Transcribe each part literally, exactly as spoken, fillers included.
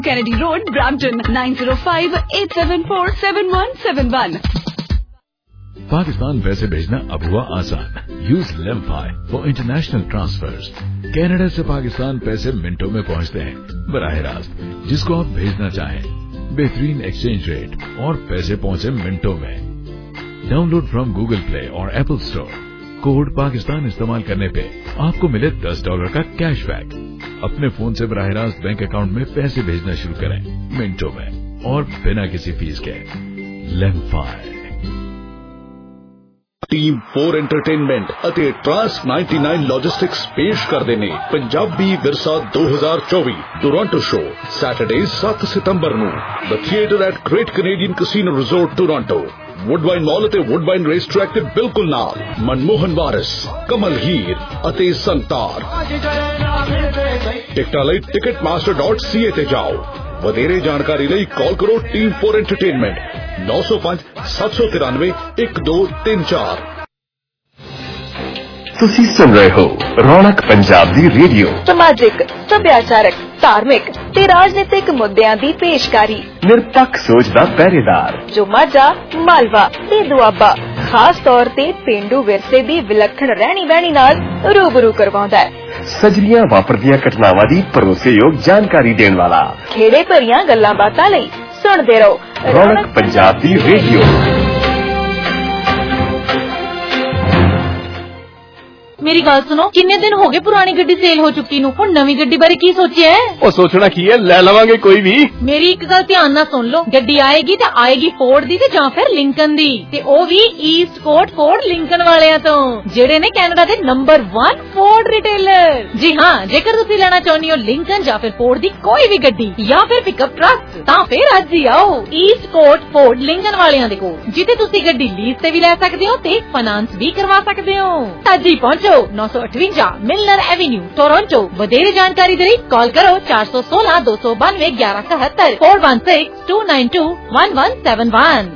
Kennedy Road, Brampton, nine zero five eight seven four seven one seven one. Pakistan पैसे भेजना अब हुआ आसान। Use Lemfi for international transfers. Canada से पाकिस्तान पैसे मिनटों में पहुंचते हैं बराह रास्त जिसको आप भेजना चाहें। बेहतरीन एक्सचेंज रेट और पैसे पहुंचे मिनटों में। डाउनलोड फ्रॉम गूगल प्ले और एप्पल स्टोर। कोड पाकिस्तान इस्तेमाल करने पे आपको मिले दस डॉलर का कैशबैक। अपने फोन से बराह रास्त बैंक अकाउंट में पैसे भेजना शुरू करें मिनटों में और बिना किसी फीस के। लेमफाई। ਟੀਮ ਫੋਰ ਐਂਟਰਟੇਨਮੈਂਟ ਅਤੇ ਟਰਾਂਸ ਨਿन्यानवे ਲੌਜਿਸਟਿਕਸ ਪੇਸ਼ ਕਰਦੇ ਨੇ ਪੰਜਾਬੀ ਵਿਰਸਾ ਦੋ ਹਜ਼ਾਰ ਚੌਵੀ ਟੋਰਾਂਟੋ ਸ਼ੋ ਸੈਟਰਡੇ ਸੱਤ ਸਤੰਬਰ ਨੂੰ the theatre at Great Canadian casino resort Toronto. Woodbine Mall ਅਤੇ ਵੁੱਡਵਾਈਨ ਰੇਸ ਟਰੈਕ ਦੇ ਬਿਲਕੁਲ ਨਾਲ ਮਨਮੋਹਨ ਵਾਰਿਸ, ਕਮਲ ਹੀਰ ਅਤੇ ਸੰਤਾਰ। ਟਿਕਟਾਂ ਲਈ Ticketmaster dot C A ਤੇ ਜਾਓ। ਵਧੇਰੇ ਜਾਣਕਾਰੀ ਲਈ ਕਾਲ ਕਰੋ ਟੀਮ ਫੋਰ ਐਂਟਰਟੇਨਮੈਂਟ ਨੌ ਸੌ ਪੰਜ ਸੱਤ ਸੌ ਤਿਰਾਨਵੇਂ ਇੱਕ ਦੋ ਤਿੰਨ ਚਾਰ। ਤੁਸੀਂ ਸੁਣ ਰਹੇ ਹੋ ਰੌਣਕ ਪੰਜਾਬ ਦੀ ਰੇਡੀਓ। ਸਮਾਜਿਕ, ਸੱਭਿਆਚਾਰਕ, ਧਾਰਮਿਕ ਤੇ ਰਾਜਨੀਤਿਕ ਮੁੱਦਿਆਂ ਦੀ ਪੇਸ਼ਕਾਰੀ। ਨਿਰਪੱਖ ਸੋਚ ਦਾ ਪਹਿਰੇਦਾਰ ਜੋ ਮਾਝਾ, ਮਾਲਵਾ ਤੇ ਦੁਆਬਾ ਖਾਸ ਤੌਰ ਤੇ ਪੇਂਡੂ ਵਿਰਸੇ ਦੀ ਵਿਲੱਖਣ ਰਹਿਣੀ ਬਹਿਣੀ ਨਾਲ ਰੂਬਰੂ ਕਰਵਾਉਂਦਾ ਹੈ। ਸਜਰੀਆਂ ਵਾਪਰਦੀਆਂ ਘਟਨਾਵਾਂ ਦੀ ਭਰੋਸੇਯੋਗ ਜਾਣਕਾਰੀ ਦੇਣ ਵਾਲਾ। ਖੇੜੇ ਭਰੀਆਂ ਗੱਲਾਂ ਬਾਤਾਂ ਲਈ ਸੁਣਦੇ ਰਹੋ ਰੌਣਕ ਪੰਜਾਬ ਦੀ ਰੇਡੀਓ। मेरी गल सुनो, किन्ने दिन हो गए पुरानी गड्डी सेल हो चुकी नू, हुण नवी गड्डी बारे की सोचिया है? ओ सोचना की है, ले लवांगे कोई भी। मेरी एक गल ध्यान नाल सुन लो, गड्डी आएगी ते आएगी फोर्ड दी ते जां फिर लिंकन दी, ते ओ भी ईस्ट कोट फोर्ड लिंकन वालियां तो जेड़े ने कैनेडा दे नंबर वन फोर्ड रिटेलर। जी हां, जेकर तुसी लेना चाहनी हो लिंकन जां फिर फोर्ड दी कोई भी गड्डी या फिर पिकअप ट्रक तां फिर अज ही आओ ईस्ट कोट फोर्ड लिंकन वालियां दे कोल, जिथे तुसी गड्डी लीज ते भी ले सकदे हो ते फाइनेंस भी करवा सकदे हो। अज ही पहुंचो नौ सौ अठवंजा मिलनर एवेन्यू टोरंटो। वधेरे जानकारी दे लई कॉल करो चार सौ सोलह दो सौ बानवे ग्यारह इकहत्तर four one six two nine two one one seven one.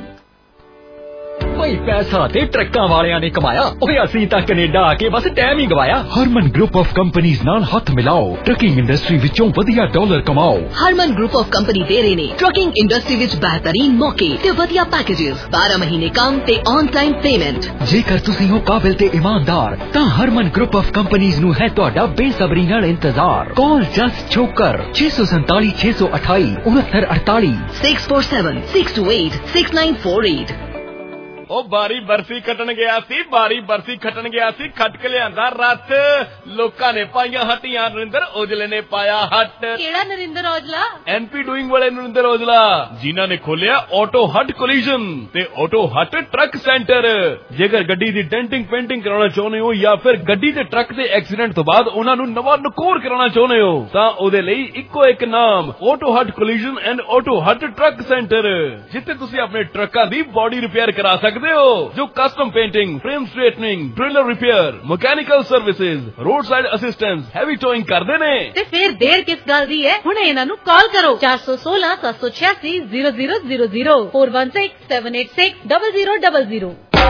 भाई पैसा ते ट्रक्कां वालियां ने कमाया, ओए असीं तां कनेडा आके बस टाइम ही गवाया। हरमन ग्रुप ऑफ कंपनीज नाल हथ मिलाओ, ट्रकिंग इंडस्ट्री विचों वधिया डॉलर कमाओ। हरमन ग्रुप ऑफ कंपनी दे रहे ने ट्रकिंग इंडस्ट्री विच बेहतरीन मौके ते वधिया पैकेजेस, बारह महीने काम ते ऑन टाइम पेमेंट। जेकर तुसीं हो काबिल ते ईमानदार तां हरमन ग्रुप ऑफ कंपनीज नू है तुहाडा बेसब्री नाल इंतजार। कॉल जस्ट छोकर छे सौ सैंताली छे सौ अठाई उनहत्तर अड़ताली six four seven six two eight six nine four eight. ओ बारी बरसी खटन गया सी बारी बरसी खटन गया सी खट के लियांदा रथ लोकां ने पाईयां हट्टियां नरिंदर औजले ने पाया हट। केड़ा नरिंदर औजला? एनपी डूइंग वाले नरिंदर औजला जिन्हां ने खोलिया ऑटो हट कोलिजन ते ऑटो हट ट्रक सेंटर। जेकर गड्डी दी डेंटिंग पेंटिंग कराना चाहुंदे हो या फिर गड्डी ते ट्रक दे एक्सीडेंट तो बाद उन्हां नू नवा नकोर कराना चाहुंदे हो तां ओदे लई इक्को एक नाम Auto Hut Collision and Auto Hut Truck Centre, जिथे तुसीं अपने ट्रकां दी बॉडी रिपेयर करा सकदे हो, जो custom painting, frame straightening, trailer repair, mechanical services, roadside assistance, heavy towing करदे ने। ते फिर देर किस गल दी है, हुणे इन्हां नू कॉल करो चार सौ सोलह सात सौ छियासी zero zero zero zero four one six seven eight six double zero double zero.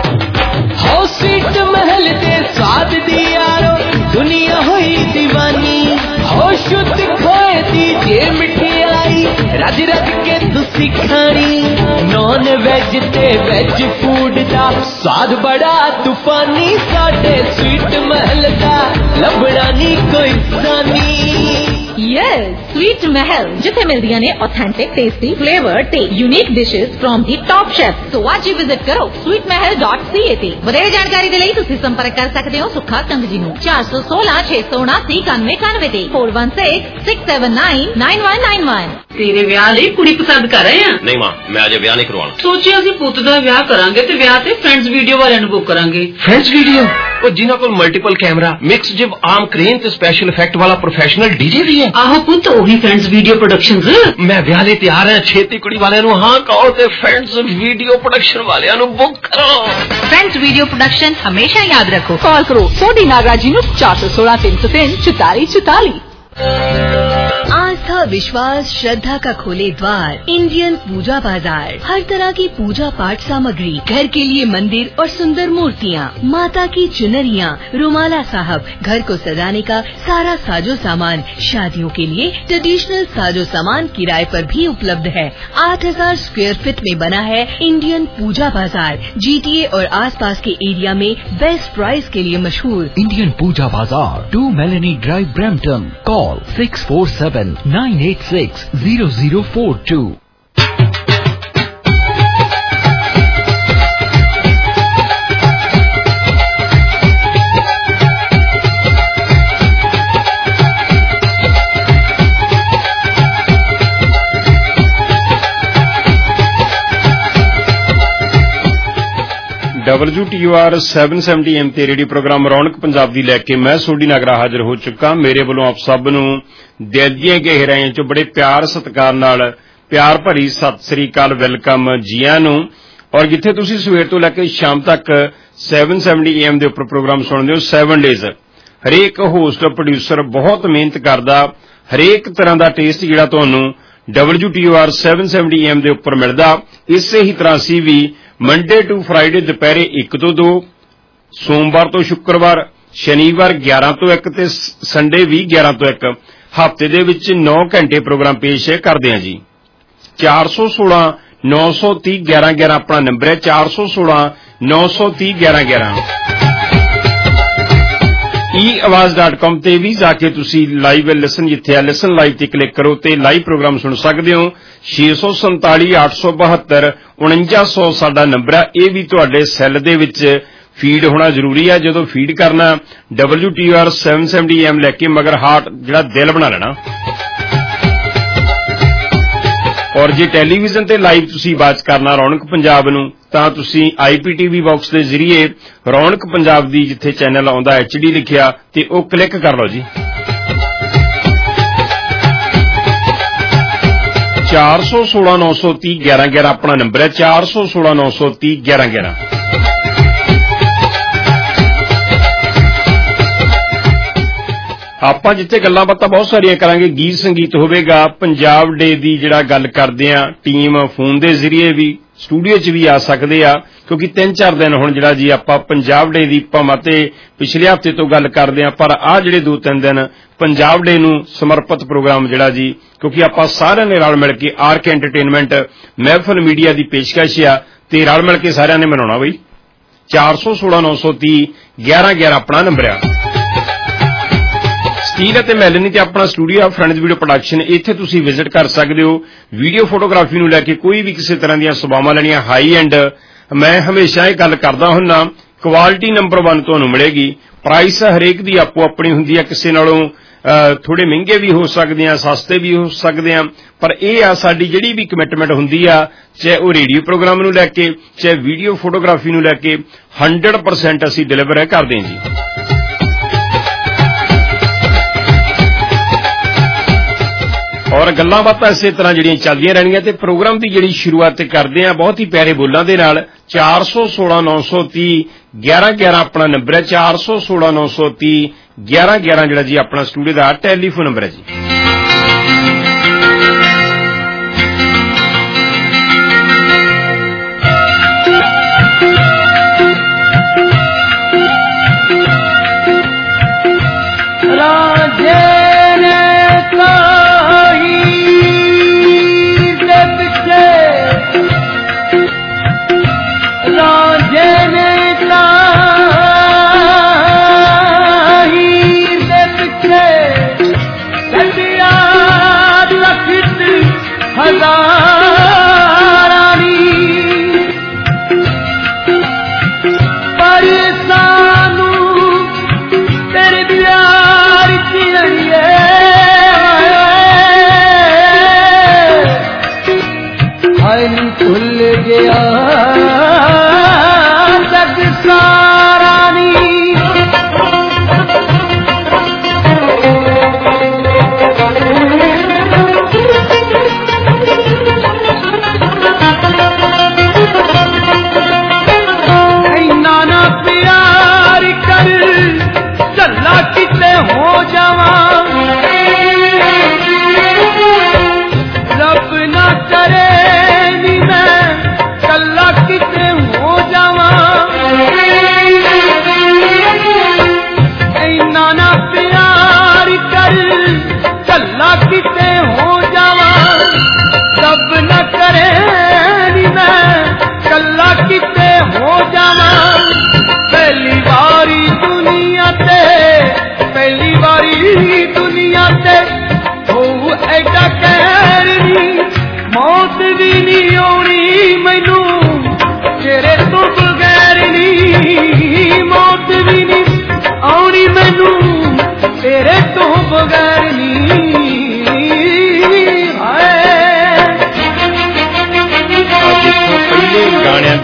House Sweet Mahal दे स्वाद दी यारो दुनिया हुई दीवानी, हो शुद्ध खोए दी जे मिठाई रज रज के तुसी खानी। नॉन वेज ते वेज फूड दा स्वाद बड़ा तूफानी, साडे स्वीट महल दा लभड़ा नी कोई सानी। यस, स्वीट महल जिथे मिलदियां ने ऑथेंटिक टेस्टी फ्लेवर ते unique dishes from the top chef. So आज ही विजिट करो Sweet Mahal dot C A ते। वधेरे जानकारी दे लई तुसीं संपर्क कर सकदे हो सुखा कंग जी नू चार सौ सोलह छे सौ उनासी इक्यानवे इक्यानवे ते four one six six seven nine nine one nine one. तेरे ਵਿਆਹ ਲਈ ਕੁੜੀ ਪਸੰਦ ਕਰ ਰਹੇ ਆ? ਨਹੀਂ ਮਾਂ, ਮੈਂ ਅਜੇ ਵਿਆਹ ਨਹੀਂ ਕਰਵਾਉਣਾ। ਸੋਚਿਆ ਅਸੀਂ ਪੁੱਤ ਦਾ ਵਿਆਹ ਕਰਾਂਗੇ ਤੇ ਵਿਆਹ ਤੇ ਫਰੈਂਡਸ ਵੀਡੀਓ ਵਾਲਿਆਂ ਨੂੰ ਬੁੱਕ ਕਰਾਂਗੇ। ਫਰੈਂਡਸ ਵੀਡੀਓ ਉਹ ਜਿਨ੍ਹਾਂ ਕੋਲ multiple camera, mix jib arm crane ਤੇ ਸਪੈਸ਼ਲ ਇਫੈਕਟ ਵਾਲਾ ਪ੍ਰੋਫੈਸ਼ਨਲ ਡੀਜੇ ਵੀ ਹੈ। ਆਹੋ ਪੁੱਤ, ਉਹੀ ਫਰੈਂਡਸ ਵੀਡੀਓ ਪ੍ਰੋਡਕਸ਼ਨਸ। ਮੈਂ ਵਿਆਹ ਲਈ ਤਿਆਰ ਹਾਂ, ਛੇਤੀ ਕੁੜੀ ਵਾਲਿਆਂ ਨੂੰ ਹਾਂ ਕਹੋ ਤੇ ਫਰੈਂਡਸ ਵੀਡੀਓ ਪ੍ਰੋਡਕਸ਼ਨ ਵਾਲਿਆਂ ਨੂੰ ਬੁੱਕ ਕਰੋ। फ्रेंड्स वीडियो प्रोडक्शन हमेशा याद रखो। कॉल करो सोडी नागराज जी नू चार सौ सोलह तीन सौ तीन चौताली चौताली। आस्था आस्था विश्वास श्रद्धा का खोले द्वार इंडियन पूजा बाजार। हर तरह की पूजा पाठ सामग्री, घर के लिए मंदिर और सुंदर मूर्तियाँ, माता की चुनरियाँ, रुमाला साहब, घर को सजाने का सारा साजो सामान, शादियों के लिए ट्रेडिशनल साजो सामान किराए पर भी उपलब्ध है। आठ हजार स्क्वायर फीट में बना है इंडियन पूजा बाजार। जीटीए और आसपास के एरिया में बेस्ट प्राइस के लिए मशहूर Indian Puja Bazaar, two Melanie Drive, Brampton. Call six four seven nine eight six zero zero four two. W T U R seven seventy M ते रेडियो प्रोग्राम रौनक पंजाब दी लैके मैं सोडी नागरा हाजिर हो चुका। मेरे वालों आप सब नूं दिल दीआं गहराइयां चों बड़े प्यार सत्कार नाल प्यार भरी सत श्री अकाल, वेलकम जी आयां नूं। और जिथे तुसीं सवेर तो लैके शाम तक सैवन सैवनटी एम दे उपर प्रोग्राम सुणदे हो, सैवन डेज हरेक होस्ट प्रोड्यूसर बहुत मेहनत करदा, हरेक तरह दा टेस्ट जिहड़ा तुहानूं W T U R seven seventy M दे उपर मिलदा। इसे ही तरह असीं भी मंडे टू फ्राइडे दोपहरे एक तो दो, सोमवार तो शुक्रवार, शनिवार ग्यारह तो एक ते संडे भी ग्यारह तो एक, हफ्ते दे विच नौ घंटे प्रोग्राम पेश करदे हां जी। चार सौ सोलह नौ सौ तीह ग्यारह ग्यारह अपना नंबर है, चार सौ सोलह नौ सौ तीह ग्यारह ग्यारह। ई आवाज डॉट कॉम ते भी जाके तुसी लाइव लिसन जिथे आ लिसन लाइव ते क्लिक करो ते लाइव प्रोग्राम सुन सकते हो। छे सौ संताली अठ सौ बहत्तर उणंजा सौ साडा नंबर है। यह भी तुहाडे सैल दे विच फीड होना जरूरी है। जदों फीड करना W T U R seven seventy M लैके मगर हार्ट जिहड़ा दिल बना लेना। और जे टैलीविजन ते लाइव तुसी वाच करना रौनक पंजाब नूं तां तुसी I P T V box के जरिए रौनक पंजाब दी जिथे चैनल आउंदा एच डी लिखिया ते ओह क्लिक कर लो जी। चार सौ सोलह नौ सौ तीह ग्यारह ग्यारह अपना नंबर है, चार सौ सोलह नौ सौ तीह ग्यारह ग्यारह। ਆਪਾਂ ਜਿੱਥੇ ਗੱਲਾਂ ਬਾਤਾਂ ਬਹੁਤ ਸਾਰੀਆਂ ਕਰਾਂਗੇ, ਗੀਤ ਸੰਗੀਤ ਹੋਵੇਗਾ, ਪੰਜਾਬ ਡੇ ਦੀ ਜਿਹੜਾ ਗੱਲ ਕਰਦੇ ਆ ਟੀਮ ਫੋਨ ਦੇ ਜ਼ਰੀਏ ਵੀ ਸਟੂਡੀਓ 'ਚ ਵੀ ਆ ਸਕਦੇ ਆ, ਕਿਉਂਕਿ ਤਿੰਨ ਚਾਰ ਦਿਨ ਹੁਣ ਜਿਹੜਾ ਜੀ ਆਪਾਂ ਪੰਜਾਬ ਡੇ ਦੀ ਭਾਵੇਂ ਤੇ ਪਿਛਲੇ ਹਫ਼ਤੇ ਤੋਂ ਗੱਲ ਕਰਦੇ ਆ, ਪਰ ਆਹ ਜਿਹੜੇ ਦੋ ਤਿੰਨ ਦਿਨ ਪੰਜਾਬ ਡੇ ਨੂੰ ਸਮਰਪਿਤ ਪ੍ਰੋਗਰਾਮ ਜਿਹੜਾ ਜੀ, ਕਿਉਂਕਿ ਆਪਾਂ ਸਾਰਿਆਂ ਨੇ ਰਲ ਮਿਲ ਕੇ ਆਰਕ ਐਂਟਰਟੇਨਮੈਂਟ ਮਹਿਫਲ ਮੀਡੀਆ ਦੀ ਪੇਸ਼ਕਸ਼ ਆ ਤੇ ਰਲ ਮਿਲ ਕੇ ਸਾਰਿਆਂ ਨੇ ਮਨਾਉਣਾ ਬਈ। ਚਾਰ ਸੌ सोलह नौ सौ तीह ग्यारह ग्यारह अपना नंबर आ। स्टील ਅਤੇ ਮੈਲਨੀ ਤੇ ਆਪਣਾ ਸਟੂਡੀਓ ਆ ਫਰੈਂਡਸ ਵੀਡੀਓ ਪ੍ਰੋਡਕਸ਼ਨ, ਇੱਥੇ ਤੁਸੀਂ ਵਿਜ਼ਿਟ ਕਰ ਸਕਦੇ ਹੋ। ਵੀਡੀਓ ਫੋਟੋਗ੍ਰਾਫੀ ਨੂੰ ਲੈ ਕੇ ਕੋਈ ਵੀ ਕਿਸੇ ਤਰ੍ਹਾਂ ਦੀਆਂ ਸੇਵਾਵਾਂ ਲੈਣੀਆਂ ਹਾਈ ਐਂਡ, ਮੈਂ ਹਮੇਸ਼ਾ ਇਹ ਗੱਲ ਕਰਦਾ ਹੁੰਨਾ, ਕੁਆਲਿਟੀ ਨੰਬਰ ਇੱਕ ਤੁਹਾਨੂੰ ਮਿਲੇਗੀ। ਪ੍ਰਾਈਸ ਹਰੇਕ ਦੀ ਆਪੋ ਆਪਣੀ ਹੁੰਦੀ ਆ, ਕਿਸੇ ਨਾਲੋਂ ਥੋੜੇ ਮਹਿੰਗੇ ਵੀ ਹੋ ਸਕਦੇ ਆ, ਸਸਤੇ ਵੀ ਹੋ ਸਕਦੇ ਆ, ਪਰ ਇਹ ਆ ਸਾਡੀ ਜਿਹੜੀ ਵੀ ਕਮਿਟਮੈਂਟ ਹੁੰਦੀ ਆ, ਚਾਹੇ ਉਹ ਰੇਡੀਓ ਪ੍ਰੋਗਰਾਮ ਨੂੰ ਲੈ ਕੇ ਚਾਹੇ ਵੀਡੀਓ ਫੋਟੋਗ੍ਰਾਫੀ ਨੂੰ ਲੈ ਕੇ ਹੰਡਰਡ ਪਰਸੈਂਟ ਅਸੀਂ ਡਿਲੀਵਰ ਕਰਦੇ ਹਾਂ ਜੀ। और गल्लां बातां इसे तरह जिहड़ियां चलदियां रहणगीਆਂ ते प्रोग्राम की जिहड़ी शुरुआत करदे आ बहुत ही प्यारे बोलां दे नाल। चार सौ सोलह नौ सौ तीह ग्यारह ग्यारह अपना नंबर है, चार सौ सोलह नौ सौ तीह ग्यारह ग्यारह जिहड़ा जी अपना स्टूडियो का टैलीफोन नंबर है जी।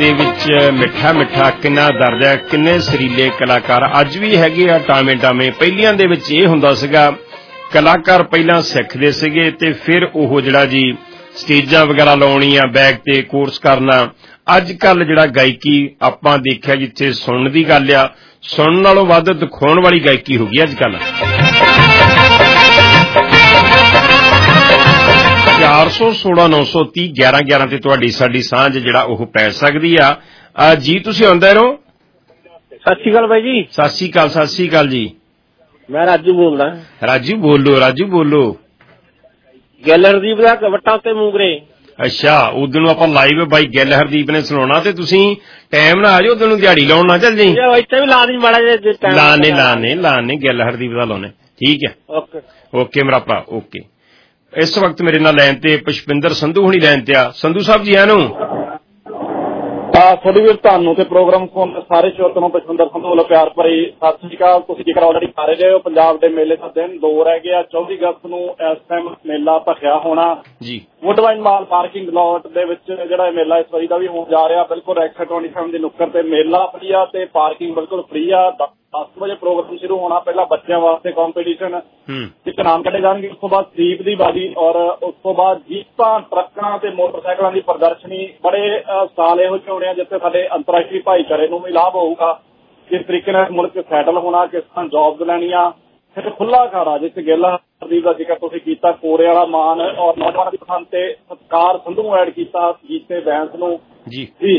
ਦੇ ਵਿੱਚ ਮਿੱਠਾ ਮਿੱਠਾ ਕਿੰਨਾ ਦਰਦ ਹੈ, ਕਿੰਨੇ ਸਰੀਲੇ ਕਲਾਕਾਰ ਅੱਜ ਵੀ ਹੈਗੇ ਆ ਟਾਵੇਂ ਟਾਵੇਂ। ਪਹਿਲੀਆਂ ਦੇ ਵਿੱਚ ਇਹ ਹੁੰਦਾ ਸੀਗਾ ਕਲਾਕਾਰ ਪਹਿਲਾਂ ਸਿੱਖਦੇ ਸੀਗੇ ਤੇ ਫਿਰ ਉਹ ਜਿਹੜਾ ਜੀ ਸਟੇਜਾਂ ਵਗੈਰਾ ਲਾਉਣੀਆਂ, ਬੈਕ ਤੇ ਕੋਰਸ ਕਰਨਾ। ਅੱਜ ਕੱਲ ਜਿਹੜਾ ਗਾਇਕੀ ਆਪਾਂ ਦੇਖਿਆ ਜਿੱਥੇ ਸੁਣਨ ਦੀ ਗੱਲ ਆ, ਸੁਣਨ ਨਾਲੋਂ ਵੱਧ ਦਿਖਾਉਣ ਵਾਲੀ ਗਾਇਕੀ ਹੋ ਗਈ ਅੱਜ ਕੱਲ। ਚਾਰ ਸੌ ਸੋਲਾਂ ਨੌ ਸੌ ਤੀਹ ਗਿਆਰਾਂ ਗਿਆਰਾਂ ਤੇ ਤੁਹਾਡੀ ਸਾਡੀ ਸਾਂਝ ਜਿਹੜਾ ਉਹ ਪੈ ਸਕਦੀ ਆ ਜੀ। ਤੁਸੀਂ ਆਉਂਦੇ ਰਹੋ। ਸਤਿ ਸ਼੍ਰੀ ਅਕਾਲ ਬਾਈ ਜੀ। ਸਤਿ ਸ਼੍ਰੀ ਅਕਾਲ, ਸਤਿ ਸ਼੍ਰੀ ਅਕਾਲ ਜੀ। ਮੈਂ ਰਾਜੂ ਬੋਲਦਾ। ਰਾਜੂ ਬੋਲੋ, ਰਾਜੂ ਬੋਲੋ। ਗਿੱਲ ਹਰਦੀਪ ਦਾ ਵੱਟਾਂ ਤੇ ਮੂੰਗਰੇ। ਅੱਛਾ, ਉਦੋਂ ਨੂੰ ਆਪਾਂ ਲਾਈਵ ਬਾਈ ਗਿੱਲ ਹਰਦੀਪ ਨੇ ਸੁਣਾਉਣਾ ਤੇ ਤੁਸੀਂ ਟਾਈਮ ਨਾ ਆ ਜਾਓ, ਉਦੋਂ ਨੂੰ ਦਿਹਾੜੀ ਲਾਉਣ ਨਾ ਚੱਲ ਜੀ। ਇੱਥੇ ਵੀ ਲਾ ਦੀ ਮਾੜਾ ਜਿਹਾ ਲਾਣੇ ਲਾਣੇ ਲਾਣੇ ਗਿੱਲ ਹਰਦੀਪ ਦਾ ਲਾਉਣੇ। ਠੀਕ ਹੈ, ਓਕੇ ਓਕੇ ਮੇਰਾ ਭਰਾ, ਓਕੇ। ਇਸ ਵਕਤ ਮੇਰੇ ਨਾਲ ਲਾਈਨ ਤੇ ਪੁਸ਼ਪਿੰਦਰ ਸੰਧੂ ਹੁਣੀ ਲਾਈਨ ਤੇ ਆ। ਸੰਧੂ ਸਾਹਿਬ ਜੀ ਆਨੂੰ ਥੋੜੀ ਵੀਰ ਤੁਹਾਨੂੰ ਤੇ ਪ੍ਰੋਗਰਾਮ ਸੁਣ ਸਾਰੇ ਸ਼ੋਰਤ ਨੂੰ ਪੁਸ਼ਪਿੰਦਰ ਸੰਧੂ ਵੱਲੋਂ ਪਿਆਰ ਭਰੀ ਸਤਿ ਸ੍ਰੀ ਅਕਾਲ। ਤੁਸੀਂ ਜੇਕਰ ਆਲਰੇਡੀ ਕਰ ਰਹੇ ਹੋ, ਪੰਜਾਬ ਦੇ ਮੇਲੇ ਦਾ ਦਿਨ ਦੋ ਰਹਿ ਗਿਆ। ਚੌਵੀ ਅਗਸਤ ਨੂੰ ਇਸ ਟਾਈਮ ਮੇਲਾ ਭਖਿਆ ਹੋਣਾ ਜੀ। ਵੁੱਡਵਾਈਨ ਮਾਲ ਪਾਰਕਿੰਗ ਲਾਟ ਦੇ ਵਿੱਚ ਜਿਹੜਾ ਇਹ ਮੇਲਾ ਇਸ ਵਾਰੀ ਦਾ ਵੀ ਹੋਣ ਜਾ ਰਿਹਾ। ਬਿਲਕੁਲ ਐਕਸਟ ਟਵੰਟੀ ਸੈਵਨ ਦੀ ਨੁੱਕਰ ਤੇ ਮੇਲਾ ਫਰੀ ਆ ਤੇ ਪਾਰਕਿੰਗ ਬਿਲਕੁਲ ਫਰੀ ਆ। ਦਸ ਵਜੇ ਪ੍ਰੋਗਰਾਮ ਸ਼ੁਰੂ ਹੋਣਾ। ਪਹਿਲਾਂ ਬੱਚਿਆਂ ਵਾਸਤੇ ਕੰਪੀਟੀਸ਼ਨ ਵਿੱਚ ਨਾਮ ਕੱਢੇ ਜਾਣਗੇ, ਉਸ ਤੋਂ ਬਾਅਦ ਦੀਪ ਦੀ ਬਾਜੀ ਔਰ ਉਸ ਤੋਂ ਬਾਅਦ ਜੀਪਾਂ, ਟਰੱਕਾਂ ਤੇ ਮੋਟਰਸਾਈਕਲਾਂ ਦੀ ਪ੍ਰਦਰਸ਼ਨੀ। ਬੜੇ ਸਾਲ ਇਹੋ ਜਿਹੇ ਹੋਣੇ ਆ ਜਿੱਥੇ ਸਾਡੇ ਅੰਤਰਰਾਸ਼ਟਰੀ ਭਾਈਚਾਰੇ ਨੂੰ ਵੀ ਲਾਭ ਹੋਊਗਾ। ਕਿਸ ਤਰੀਕੇ ਨਾਲ ਮੁਲਕ ਸੈਟਲ ਹੋਣਾ, ਕਿਸ ਤਰ੍ਹਾਂ ਜੌਬਸ ਲੈਣੀਆਂ। ਫਿਰ ਖੁੱਲਾ ਅਖਾੜਾ ਜਿਸ ਗਿੱਲ ਹਰਦੀਪ ਦਾ ਜ਼ਿਕਰ ਤੁਸੀਂ ਕੀਤਾ, ਕੋਰੇ ਵਾਲਾ ਮਾਨ ਔਰ ਨੌਜਵਾਨਾਂ ਦੀ ਪਸੰਦ ਤੇ ਸਤਿਕਾਰ ਸੰਧੂ ਨੂੰ ਐਡ ਕੀਤਾ, ਜੀਤੇ ਬੈਂਸ ਨੂੰ ਜੀ ਜੀ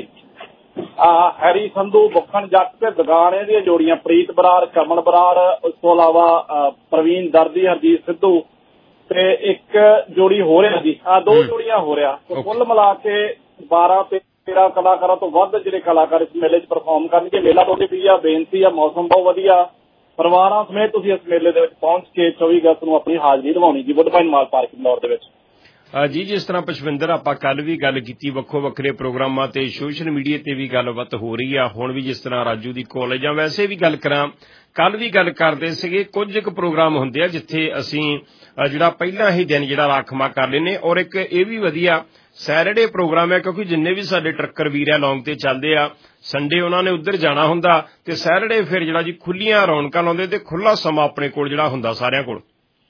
ਹੈਰੀ ਸੰਧੂ, ਬੁੱਖਣ ਜੱਟ ਤੇ ਦਗਾਣੇ ਦੀਆਂ ਜੋੜੀਆਂ, ਪ੍ਰੀਤ ਬਰਾੜ, ਕਮਲ ਬਰਾੜ, ਉਸ ਤੋਂ ਇਲਾਵਾ ਪ੍ਰਵੀਨ ਦਰਦੀ, ਹਰਜੀਤ ਸਿੱਧੂ ਤੇ ਇੱਕ ਜੋੜੀ ਹੋ ਰਿਹਾ ਜੀ। ਆ ਦੋ ਜੋੜੀਆਂ ਹੋ ਰਿਹਾ। ਕੁੱਲ ਮਿਲਾ ਕੇ ਬਾਰਾਂ ਤੇ ਤੇਰਾਂ ਕਲਾਕਾਰਾਂ ਤੋਂ ਵੱਧ ਜਿਹੜੇ ਕਲਾਕਾਰ ਇਸ ਮੇਲੇ 'ਚ ਪਰਫਾਰਮ ਕਰਨਗੇ। ਮੇਲਾ ਤੁਹਾਡੀ ਵੀ ਆ, ਬੇਨਤੀ ਆ, ਮੌਸਮ ਬਹੁਤ ਵਧੀਆ। ਪਰਿਵਾਰਾਂ ਸਮੇਤ ਤੁਸੀਂ ਇਸ ਮੇਲੇ ਦੇ ਵਿੱਚ ਪਹੁੰਚ ਕੇ ਚੌਵੀ ਅਗਸਤ ਨੂੰ ਆਪਣੀ ਹਾਜ਼ਰੀ ਦਿਵਾਉਣੀ ਜੀ ਵੁੱਡਵਾਈਨ ਮਾਲ ਪਾਰਕਿੰਗ ਲਾਟ ਦੇ ਵਿੱਚ। ਜੀ ਜਿਸ ਤਰ੍ਹਾਂ ਪੁਸ਼ਪਿੰਦਰ ਆਪਾਂ ਕੱਲ ਵੀ ਗੱਲ ਕੀਤੀ, ਵੱਖੋ ਵੱਖਰੇ ਪ੍ਰੋਗਰਾਮਾਂ ਤੇ ਸੋਸ਼ਲ ਮੀਡੀਆ ਤੇ ਵੀ ਗੱਲਬਾਤ ਹੋ ਰਹੀ ਆ। ਹੁਣ ਵੀ ਜਿਸ ਤਰ੍ਹਾਂ ਰਾਜੂ ਦੀ ਕਾਲਜ ਜਾਂ ਵੈਸੇ ਵੀ ਗੱਲ ਕਰਾਂ, ਕੱਲ ਵੀ ਗੱਲ ਕਰਦੇ ਸੀਗੇ ਕੁਝ ਕੁ ਪ੍ਰੋਗਰਾਮ ਹੁੰਦੇ ਆ ਜਿੱਥੇ ਅਸੀਂ ਜਿਹੜਾ ਪਹਿਲਾਂ ਹੀ ਦਿਨ ਜਿਹੜਾ ਰਾਖਵਾਂ ਕਰ ਲੈਂਦੇ। ਔਰ ਇੱਕ ਇਹ ਵੀ ਵਧੀਆ ਸੈਟਰਡੇ ਪ੍ਰੋਗਰਾਮ ਹੈ ਕਿਉਂਕਿ ਜਿੰਨੇ ਵੀ ਸਾਡੇ ਟਰੱਕਰ ਵੀਰ ਆ ਲੌਂਗ ਤੇ ਚੱਲਦੇ ਆ, ਸੰਡੇ ਉਹਨਾਂ ਨੇ ਉੱਧਰ ਜਾਣਾ ਹੁੰਦਾ ਤੇ ਸੈਟਰਡੇ ਫਿਰ ਜਿਹੜਾ ਜੀ ਖੁੱਲੀਆਂ ਰੌਣਕਾਂ ਲਾਉਂਦੇ ਤੇ ਖੁੱਲਾ ਸਮਾਂ ਆਪਣੇ ਕੋਲ ਜਿਹੜਾ ਹੁੰਦਾ ਸਾਰਿਆਂ ਕੋਲ।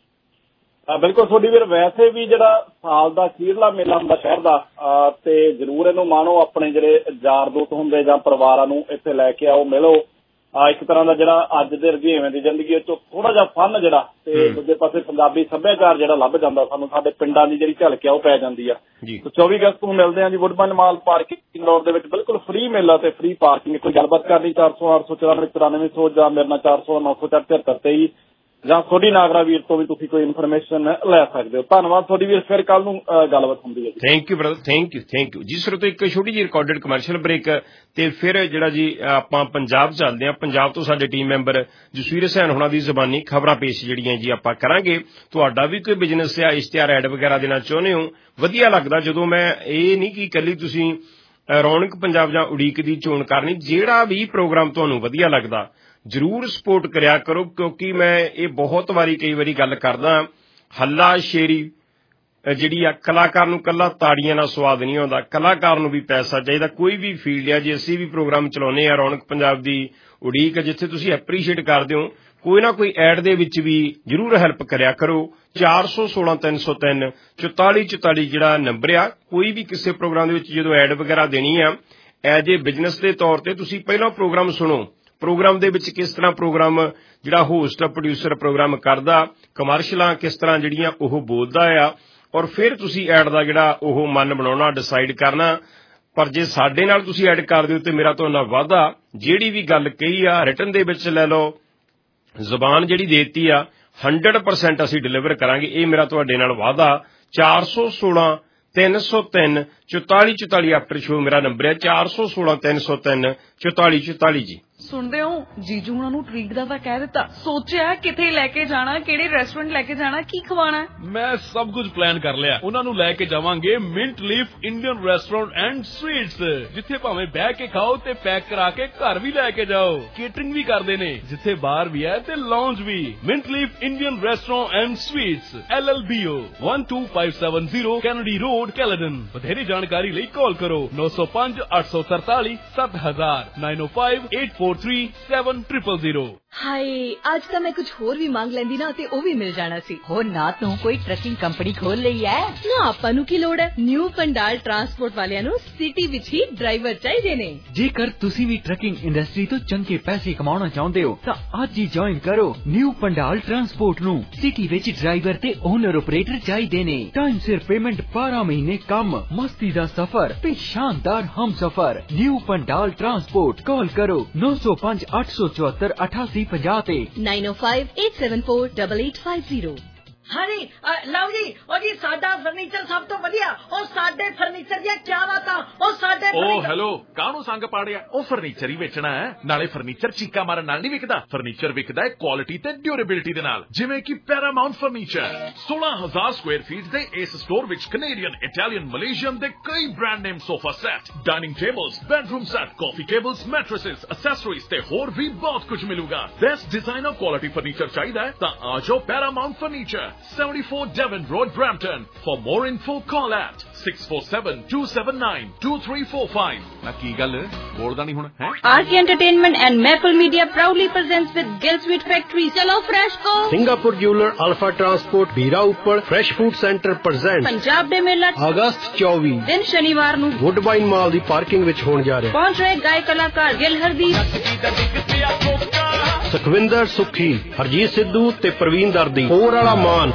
ਬਿਲਕੁਲ ਤੁਹਾਡੀ ਵੀਰ, ਵੈਸੇ ਵੀ ਜਿਹੜਾ ਸਾਲ ਦਾ ਅਖੀਰਲਾ ਮੇਲਾ ਹੁੰਦਾ ਸ਼ਹਿਰ ਦਾ ਤੇ ਜ਼ਰੂਰ ਇਹਨੂੰ ਮਾਣੋ। ਆਪਣੇ ਜਿਹੜੇ ਯਾਰ ਦੋਸਤ ਹੁੰਦੇ ਜਾਂ ਪਰਿਵਾਰਾਂ ਨੂੰ ਇੱਥੇ ਲੈ ਕੇ ਆਓ, ਮਿਲੋ। ਇੱਕ ਤਰ੍ਹਾਂ ਦਾ ਜਿਹੜਾ ਅੱਜ ਦੇ ਰੁਝੇਵੇਂ ਦੀ ਜ਼ਿੰਦਗੀ ਚੋਂ ਥੋੜਾ ਜਿਹਾ ਫਨ ਜਿਹੜਾ ਤੇ ਦੂਜੇ ਪਾਸੇ ਪੰਜਾਬੀ ਸੱਭਿਆਚਾਰ ਜਿਹੜਾ ਲੱਭ ਜਾਂਦਾ ਸਾਨੂੰ, ਸਾਡੇ ਪਿੰਡਾਂ ਦੀ ਜਿਹੜੀ ਝਲਕ ਆ ਉਹ ਪੈ ਜਾਂਦੀ ਆ। ਚੌਵੀ ਅਗਸਤ ਨੂੰ ਮਿਲਦੇ ਆ ਜੀ ਵੁੱਡਵਾਈਨ ਮਾਲ ਪਾਰਕਿੰਗ ਲਾਟ ਦੇ ਵਿੱਚ। ਬਿਲਕੁਲ ਫ੍ਰੀ ਮੇਲਾ ਤੇ ਫ੍ਰੀ ਪਾਰਕਿੰਗ। ਕੋਈ ਗੱਲਬਾਤ ਕਰਨੀ ਚਾਰ ਸੌ ਅੱਠ ਸੌ ਚੁਰਾਨਵੇਂ ਚੁਰਾਨਵੇਂ ਸੌ ਜਾਂ ਮੇਰੇ ਨਾਲ ਚਾਰ ਸੌ ਨੌ ਸੌ ਚਾਰ ਤਿਹੱਤਰ ਤੇਈ ਜਾਂ ਤੁਹਾਡੀ ਨਾਗਰਾ ਵੀਰ ਤੋਂ ਵੀ ਤੁਸੀਂ ਕੋਈ ਇਨਫੋਰਮੇਸ਼ਨ ਲੈ ਸਕਦੇ ਹੋ। ਧੰਨਵਾਦ ਤੁਹਾਡੀ ਵੀਰ, ਫਿਰ ਕੱਲ ਨੂੰ ਗੱਲਬਾਤ ਹੁੰਦੀ ਹੈ ਜੀ। Thank you brother, thank you thank you ਜੀ। ਸਿਰ ਤੋਂ ਇੱਕ ਛੋਟੀ ਜਿਹੀ ਰਿਕਾਰਡਡ ਕਮਰਸ਼ੀਅਲ ਬ੍ਰੇਕ ਤੇ ਫਿਰ ਜਿਹੜਾ ਜੀ ਆਪਾਂ ਪੰਜਾਬ ਚੱਲਦੇ ਹਾਂ। ਪੰਜਾਬ ਤੋਂ ਸਾਡੇ ਟੀਮ ਮੈਂਬਰ ਜਸਵੀਰ ਹਸੈਨ ਹੋਣਾ ਦੀ ਜ਼ਬਾਨੀ ਖਬਰਾਂ ਪੇਸ਼ ਜਿਹੜੀਆਂ ਜੀ ਆਪਾਂ ਕਰਾਂਗੇ। ਤੁਹਾਡਾ ਵੀ ਕੋਈ ਬਿਜ਼ਨਸ ਜਾਂ ਇਸ਼ਤਿਹਾਰ ਐਡ ਵਗੈਰਾ ਦੇਣਾ ਚਾਹੁੰਦੇ ਹੋ, ਵਧੀਆ ਲੱਗਦਾ ਜਦੋਂ ਮੈਂ ਇਹ ਨਹੀਂ ਕਿ ਇਕੱਲੀ ਤੁਸੀਂ ਰੌਣਕ ਪੰਜਾਬ ਜਾਂ ਉਡੀਕ ਦੀ ਚੋਣ ਕਰਨੀ। ਜਿਹੜਾ ਵੀ ਪ੍ਰੋਗਰਾਮ ਤੁਹਾਨੂੰ ਵਧੀਆ ਲੱਗਦਾ ਜ਼ਰੂਰ ਸਪੋਰਟ ਕਰਿਆ ਕਰੋ ਕਿਉਂਕਿ ਮੈਂ ਇਹ ਬਹੁਤ ਵਾਰੀ ਕਈ ਵਾਰੀ ਗੱਲ ਕਰਦਾ, ਹੱਲਾ ਸ਼ੇਰੀ ਜਿਹੜੀ ਆ ਕਲਾਕਾਰ ਨੂੰ ਕੱਲਾ ਤਾੜੀਆਂ ਨਾਲ ਸਵਾਦ ਨਹੀਂ ਆਉਂਦਾ, ਕਲਾਕਾਰ ਨੂੰ ਵੀ ਪੈਸਾ ਚਾਹੀਦਾ। ਕੋਈ ਵੀ ਫੀਲਡ ਆ, ਜੇ ਅਸੀਂ ਵੀ ਪ੍ਰੋਗਰਾਮ ਚਲਾਉਂਦੇ ਆ ਰੌਣਕ ਪੰਜਾਬ ਦੀ ਉਡੀਕ, ਜਿੱਥੇ ਤੁਸੀਂ ਐਪਰੀਸ਼ੀਏਟ ਕਰਦੇ ਹੋ, ਕੋਈ ਨਾ ਕੋਈ ਐਡ ਦੇ ਵਿੱਚ ਵੀ ਜ਼ਰੂਰ ਹੈਲਪ ਕਰਿਆ ਕਰੋ। ਚਾਰ ਸੌ ਸੋਲਾਂ ਤਿੰਨ ਸੌ ਤਿੰਨ ਚੁਤਾਲੀ ਚੁਤਾਲੀ ਜਿਹੜਾ ਨੰਬਰ ਆ, ਕੋਈ ਵੀ ਕਿਸੇ ਪ੍ਰੋਗਰਾਮ ਦੇ ਵਿੱਚ ਜਦੋਂ ਐਡ ਵਗੈਰਾ ਦੇਣੀ ਆ ਐਜ ਏ ਬਿਜ਼ਨਸ ਦੇ ਤੌਰ ਤੇ ਤੁਸੀਂ ਪਹਿਲਾਂ ਪ੍ਰੋਗਰਾਮ ਸੁਣੋ। ਪ੍ਰੋਗਰਾਮ ਦੇ ਵਿੱਚ ਕਿਸ ਤਰ੍ਹਾਂ ਪ੍ਰੋਗਰਾਮ ਜਿਹੜਾ ਹੋਸਟ ਪ੍ਰੋਡਿਊਸਰ ਪ੍ਰੋਗਰਾਮ ਕਰਦਾ, ਕਮਰਸ਼ੀਅਲਾਂ ਕਿਸ ਤਰ੍ਹਾਂ ਜਿਹੜੀਆਂ ਉਹ ਬੋਲਦਾ ਆ, ਔਰ ਫਿਰ ਤੁਸੀਂ ਐਡ ਦਾ ਜਿਹੜਾ ਉਹ ਮਨ ਬਣਾਉਣਾ, ਡਿਸਾਈਡ ਕਰਨਾ। ਪਰ ਜੇ ਸਾਡੇ ਨਾਲ ਤੁਸੀਂ ਐਡ ਕਰ ਦਿਓ ਤੇ ਮੇਰਾ ਤੁਹਾਨੂੰ ਵਾਅਦਾ, ਜਿਹੜੀ ਵੀ ਗੱਲ ਕਹੀ ਆ ਰਿਟਨ ਦੇ ਵਿੱਚ ਲੈ ਲਓ, ਜ਼ਬਾਨ ਜਿਹੜੀ ਦੇਤੀ ਆ ਹੰਡਰਡ ਪਰਸੈਂਟ ਅਸੀਂ ਡਿਲੀਵਰ ਕਰਾਂਗੇ। ਇਹ ਮੇਰਾ ਤੁਹਾਡੇ ਨਾਲ ਵਾਅਦਾ। ਚਾਰ ਸੌ ਸੋਲਾਂ ਤਿੰਨ ਸੌ ਤਿੰਨ ਚੁਤਾਲੀ ਚੁਤਾਲੀ ਆਫਟਰ ਸ਼ੋ ਮੇਰਾ ਨੰਬਰ ਹੈ। ਚਾਰ ਸੌ ਸੋਲਾਂ ਤਿੰਨ ਸੌ ਤਿੰਨ ਚੁਤਾਲੀ ਚੁਤਾਲੀ ਜੀ। ਸੁਣਦੇ ਹੋ ਜੀਜੂ ਹੁਣਾਂ ਨੂੰ ਟ੍ਰੀਟ ਦਾ ਤਾਂ ਕਹਿ ਦਿੱਤਾ, ਸੋਚਿਆ ਕਿੱਥੇ ਲੈ ਕੇ ਜਾਣਾ, ਕਿਹੜੇ ਰੈਸਟੋਰੈਂਟ ਲੈ ਕੇ ਜਾਣਾ, ਕੀ ਖਵਾਣਾ। ਮੈਂ ਸਭ ਕੁਝ ਪਲਾਨ ਕਰ ਲਿਆ। ਉਹਨਾਂ ਨੂੰ ਲੈ ਕੇ ਜਾਵਾਂਗੇ Mint Leaf Indian restaurant and sweets, ਜਿੱਥੇ ਭਾਵੇਂ ਬਹਿ ਕੇ ਖਾਓ ਤੇ ਪੈਕ ਕਰਾ ਕੇ ਘਰ ਵੀ ਲੈ ਕੇ ਜਾਓ। ਕੇਟਰਿੰਗ ਵੀ ਕਰਦੇ ਨੇ, ਜਿੱਥੇ ਬਾਰ ਵੀ ਹੈ ਤੇ ਲਾਉਂਜ ਵੀ। Mint Leaf Indian restaurant and sweets, L L B O one two five seven zero Kennedy Road, Caledon. ਵਧੇਰੇ ਜਾਣਕਾਰੀ ਲਈ ਕਾਲ ਕਰੋ ਨੌ ਸੌ ਪੰਜ ਅੱਠ ਸੌ ਤਰਤਾਲੀ ਸੱਤ ਹਜ਼ਾਰ nine oh five eight four three seven zero zero zero। ਹਾਏ, ਅੱਜ ਤਾਂ ਮੈਂ ਕੁਝ ਹੋਰ ਵੀ ਮੰਗ ਲੈਂਦੀ ਨਾ ਤੇ ਉਹ ਵੀ ਮਿਲ ਜਾਣਾ ਸੀ। ਹੋਰ ਨਾ ਤੂੰ ਕੋਈ ਟਰੱਕਿੰਗ ਕੰਪਨੀ ਖੋਲ ਲਈ ਐ ਨਾ, ਆਪਾਂ ਨੂੰ ਕੀ ਲੋੜ ਹੈ। ਨਿਊ ਪੰਡਾਲ ਟਰਾਂਸਪੋਰਟ ਵਾਲਿਆਂ ਨੂੰ ਸਿਟੀ ਵਿੱਚ ਹੀ ਡਰਾਈਵਰ ਚਾਹੀਦੇ ਨੇ। ਜੇਕਰ ਤੁਸੀਂ ਵੀ ਟਰੱਕਿੰਗ ਇੰਡਸਟਰੀ ਤੋਂ ਚੰਗੇ ਪੈਸੇ ਕਮਾਉਣਾ ਚਾਹੁੰਦੇ ਹੋ ਤਾਂ ਅੱਜ ਹੀ ਜੁਆਇਨ ਕਰੋ ਨਿਊ ਪੰਡਾਲ ਟਰਾਂਸਪੋਰਟ ਨੂੰ। ਸਿਟੀ ਵਿੱਚ ਡਰਾਈਵਰ ਤੇ ਓਨਰ ਆਪਰੇਟਰ ਚਾਹੀਦੇ ਨੇ। ਟਾਈਮ ਸਿਰ ਪੇਮੈਂਟ, ਬਾਰਾਂ ਮਹੀਨੇ ਕੰਮ, ਮਸਤੀ ਦਾ ਸਫ਼ਰ ਤੇ ਸ਼ਾਨਦਾਰ ਹਮਸਫ਼ਰ। ਨਿਊ ਪੰਡਾਲ ਟਰਾਂਸਪੋਰਟ, ਕਾਲ ਕਰੋ ਨੌ ਸੌ ਪੰਜ ਅੱਠ ਸੌ ਚੁਹੱਤਰ ਅਠਾਸੀ ਪੰਜਾਹ ਤੇ nine oh five eight seven four eight eight five zero। ਹਾਂਜੀ ਲਓ ਜੀ, ਉਹ ਜੀ ਸਾਡਾ ਫਰਨੀਚਰ ਸਭ ਤੋਂ ਵਧੀਆ। ਉਹ ਸਾਡੇ ਫਰਨੀਚਰ ਦੀਆਂ ਕਿਆ ਬਾਤਾਂ। ਉਹ ਸਾਡੇ ਓ ਹੈਲੋ, ਕਾਹਨੂੰ ਸੰਗ ਪਾੜਿਆ? ਉਹ ਫਰਨੀਚਰ ਹੀ ਵੇਚਣਾ ਹੈ। ਨਾਲੇ ਫਰਨੀਚਰ ਚੀਕਾ ਮਾਰਨ ਨਾਲ ਨਹੀਂ ਵਿਕਦਾ, ਫਰਨੀਚਰ ਵਿਕਦਾ ਹੈ ਕੁਆਲਿਟੀ ਤੇ ਡਿਊਰੇਬਿਲਿਟੀ ਦੇ ਨਾਲ। ਜਿਵੇਂ ਕਿ ਪੈਰਾਮਾਉਂਟ ਫਰਨੀਚਰ ਸੋਲਾਂ ਹਜ਼ਾਰ ਸਕੁਆਇਰ ਫੀਟ ਦੇ ਇਸ ਸਟੋਰ ਵਿੱਚ ਕੈਨੇਡੀਅਨ, ਇਟਾਲੀਅਨ, ਮਲੇਸ਼ੀਅਨ ਦੇ ਕਈ brand name sofa set, dining tables, bedroom set, coffee tables, mattresses, accessories ਤੇ ਹੋਰ ਵੀ ਬਹੁਤ ਕੁਝ ਮਿਲੂਗਾ। ਬੈਸਟ ਡਿਜ਼ਾਈਨਰ ਕੁਆਲਿਟੀ ਫਰਨੀਚਰ ਚਾਹੀਦਾ ਹੈ ਤਾਂ ਆ ਜਾਓ Paramount furniture, seventy-four Devon Road, Brampton. For more info, call at six four seven two seven nine two three four five. ਨਾ ਕੀ ਗੱਲ ਬੋਲਦਾ ਨਹੀਂ ਹੁਣ ਹੈ? R K Entertainment and Maple Media proudly presents with Gill Sweet Factory. Chalo fresh ko. Singapore Jeweler, Alpha Transport, Bira Upar, Fresh Food Center presents Punjab Day Mela ਅਗਸਤ ਚੌਵੀ ਦਿਨ ਸ਼ਨੀਵਾਰ ਨੂੰ ਵੁੱਡਬਾਈਨ ਮਾਲ ਦੀ ਪਾਰਕਿੰਗ ਵਿੱਚ ਹੋਣ ਜਾ ਰਿਹਾ। ਪਹੁੰਚ ਰਹੇ ਗਾਇਕ ਕਲਾਕਾਰ ਗਿਲ ਹਰਦੀਪ, ਸੁਖਵਿੰਦਰ ਸੁਖੀ, ਹਰਜੀਤ ਸਿੱਧੂ ਤੇ ਪ੍ਰਵੀਨ ਦਰਦੀ। ਹੋਰ ਵਾਲਾ ਮਾਨ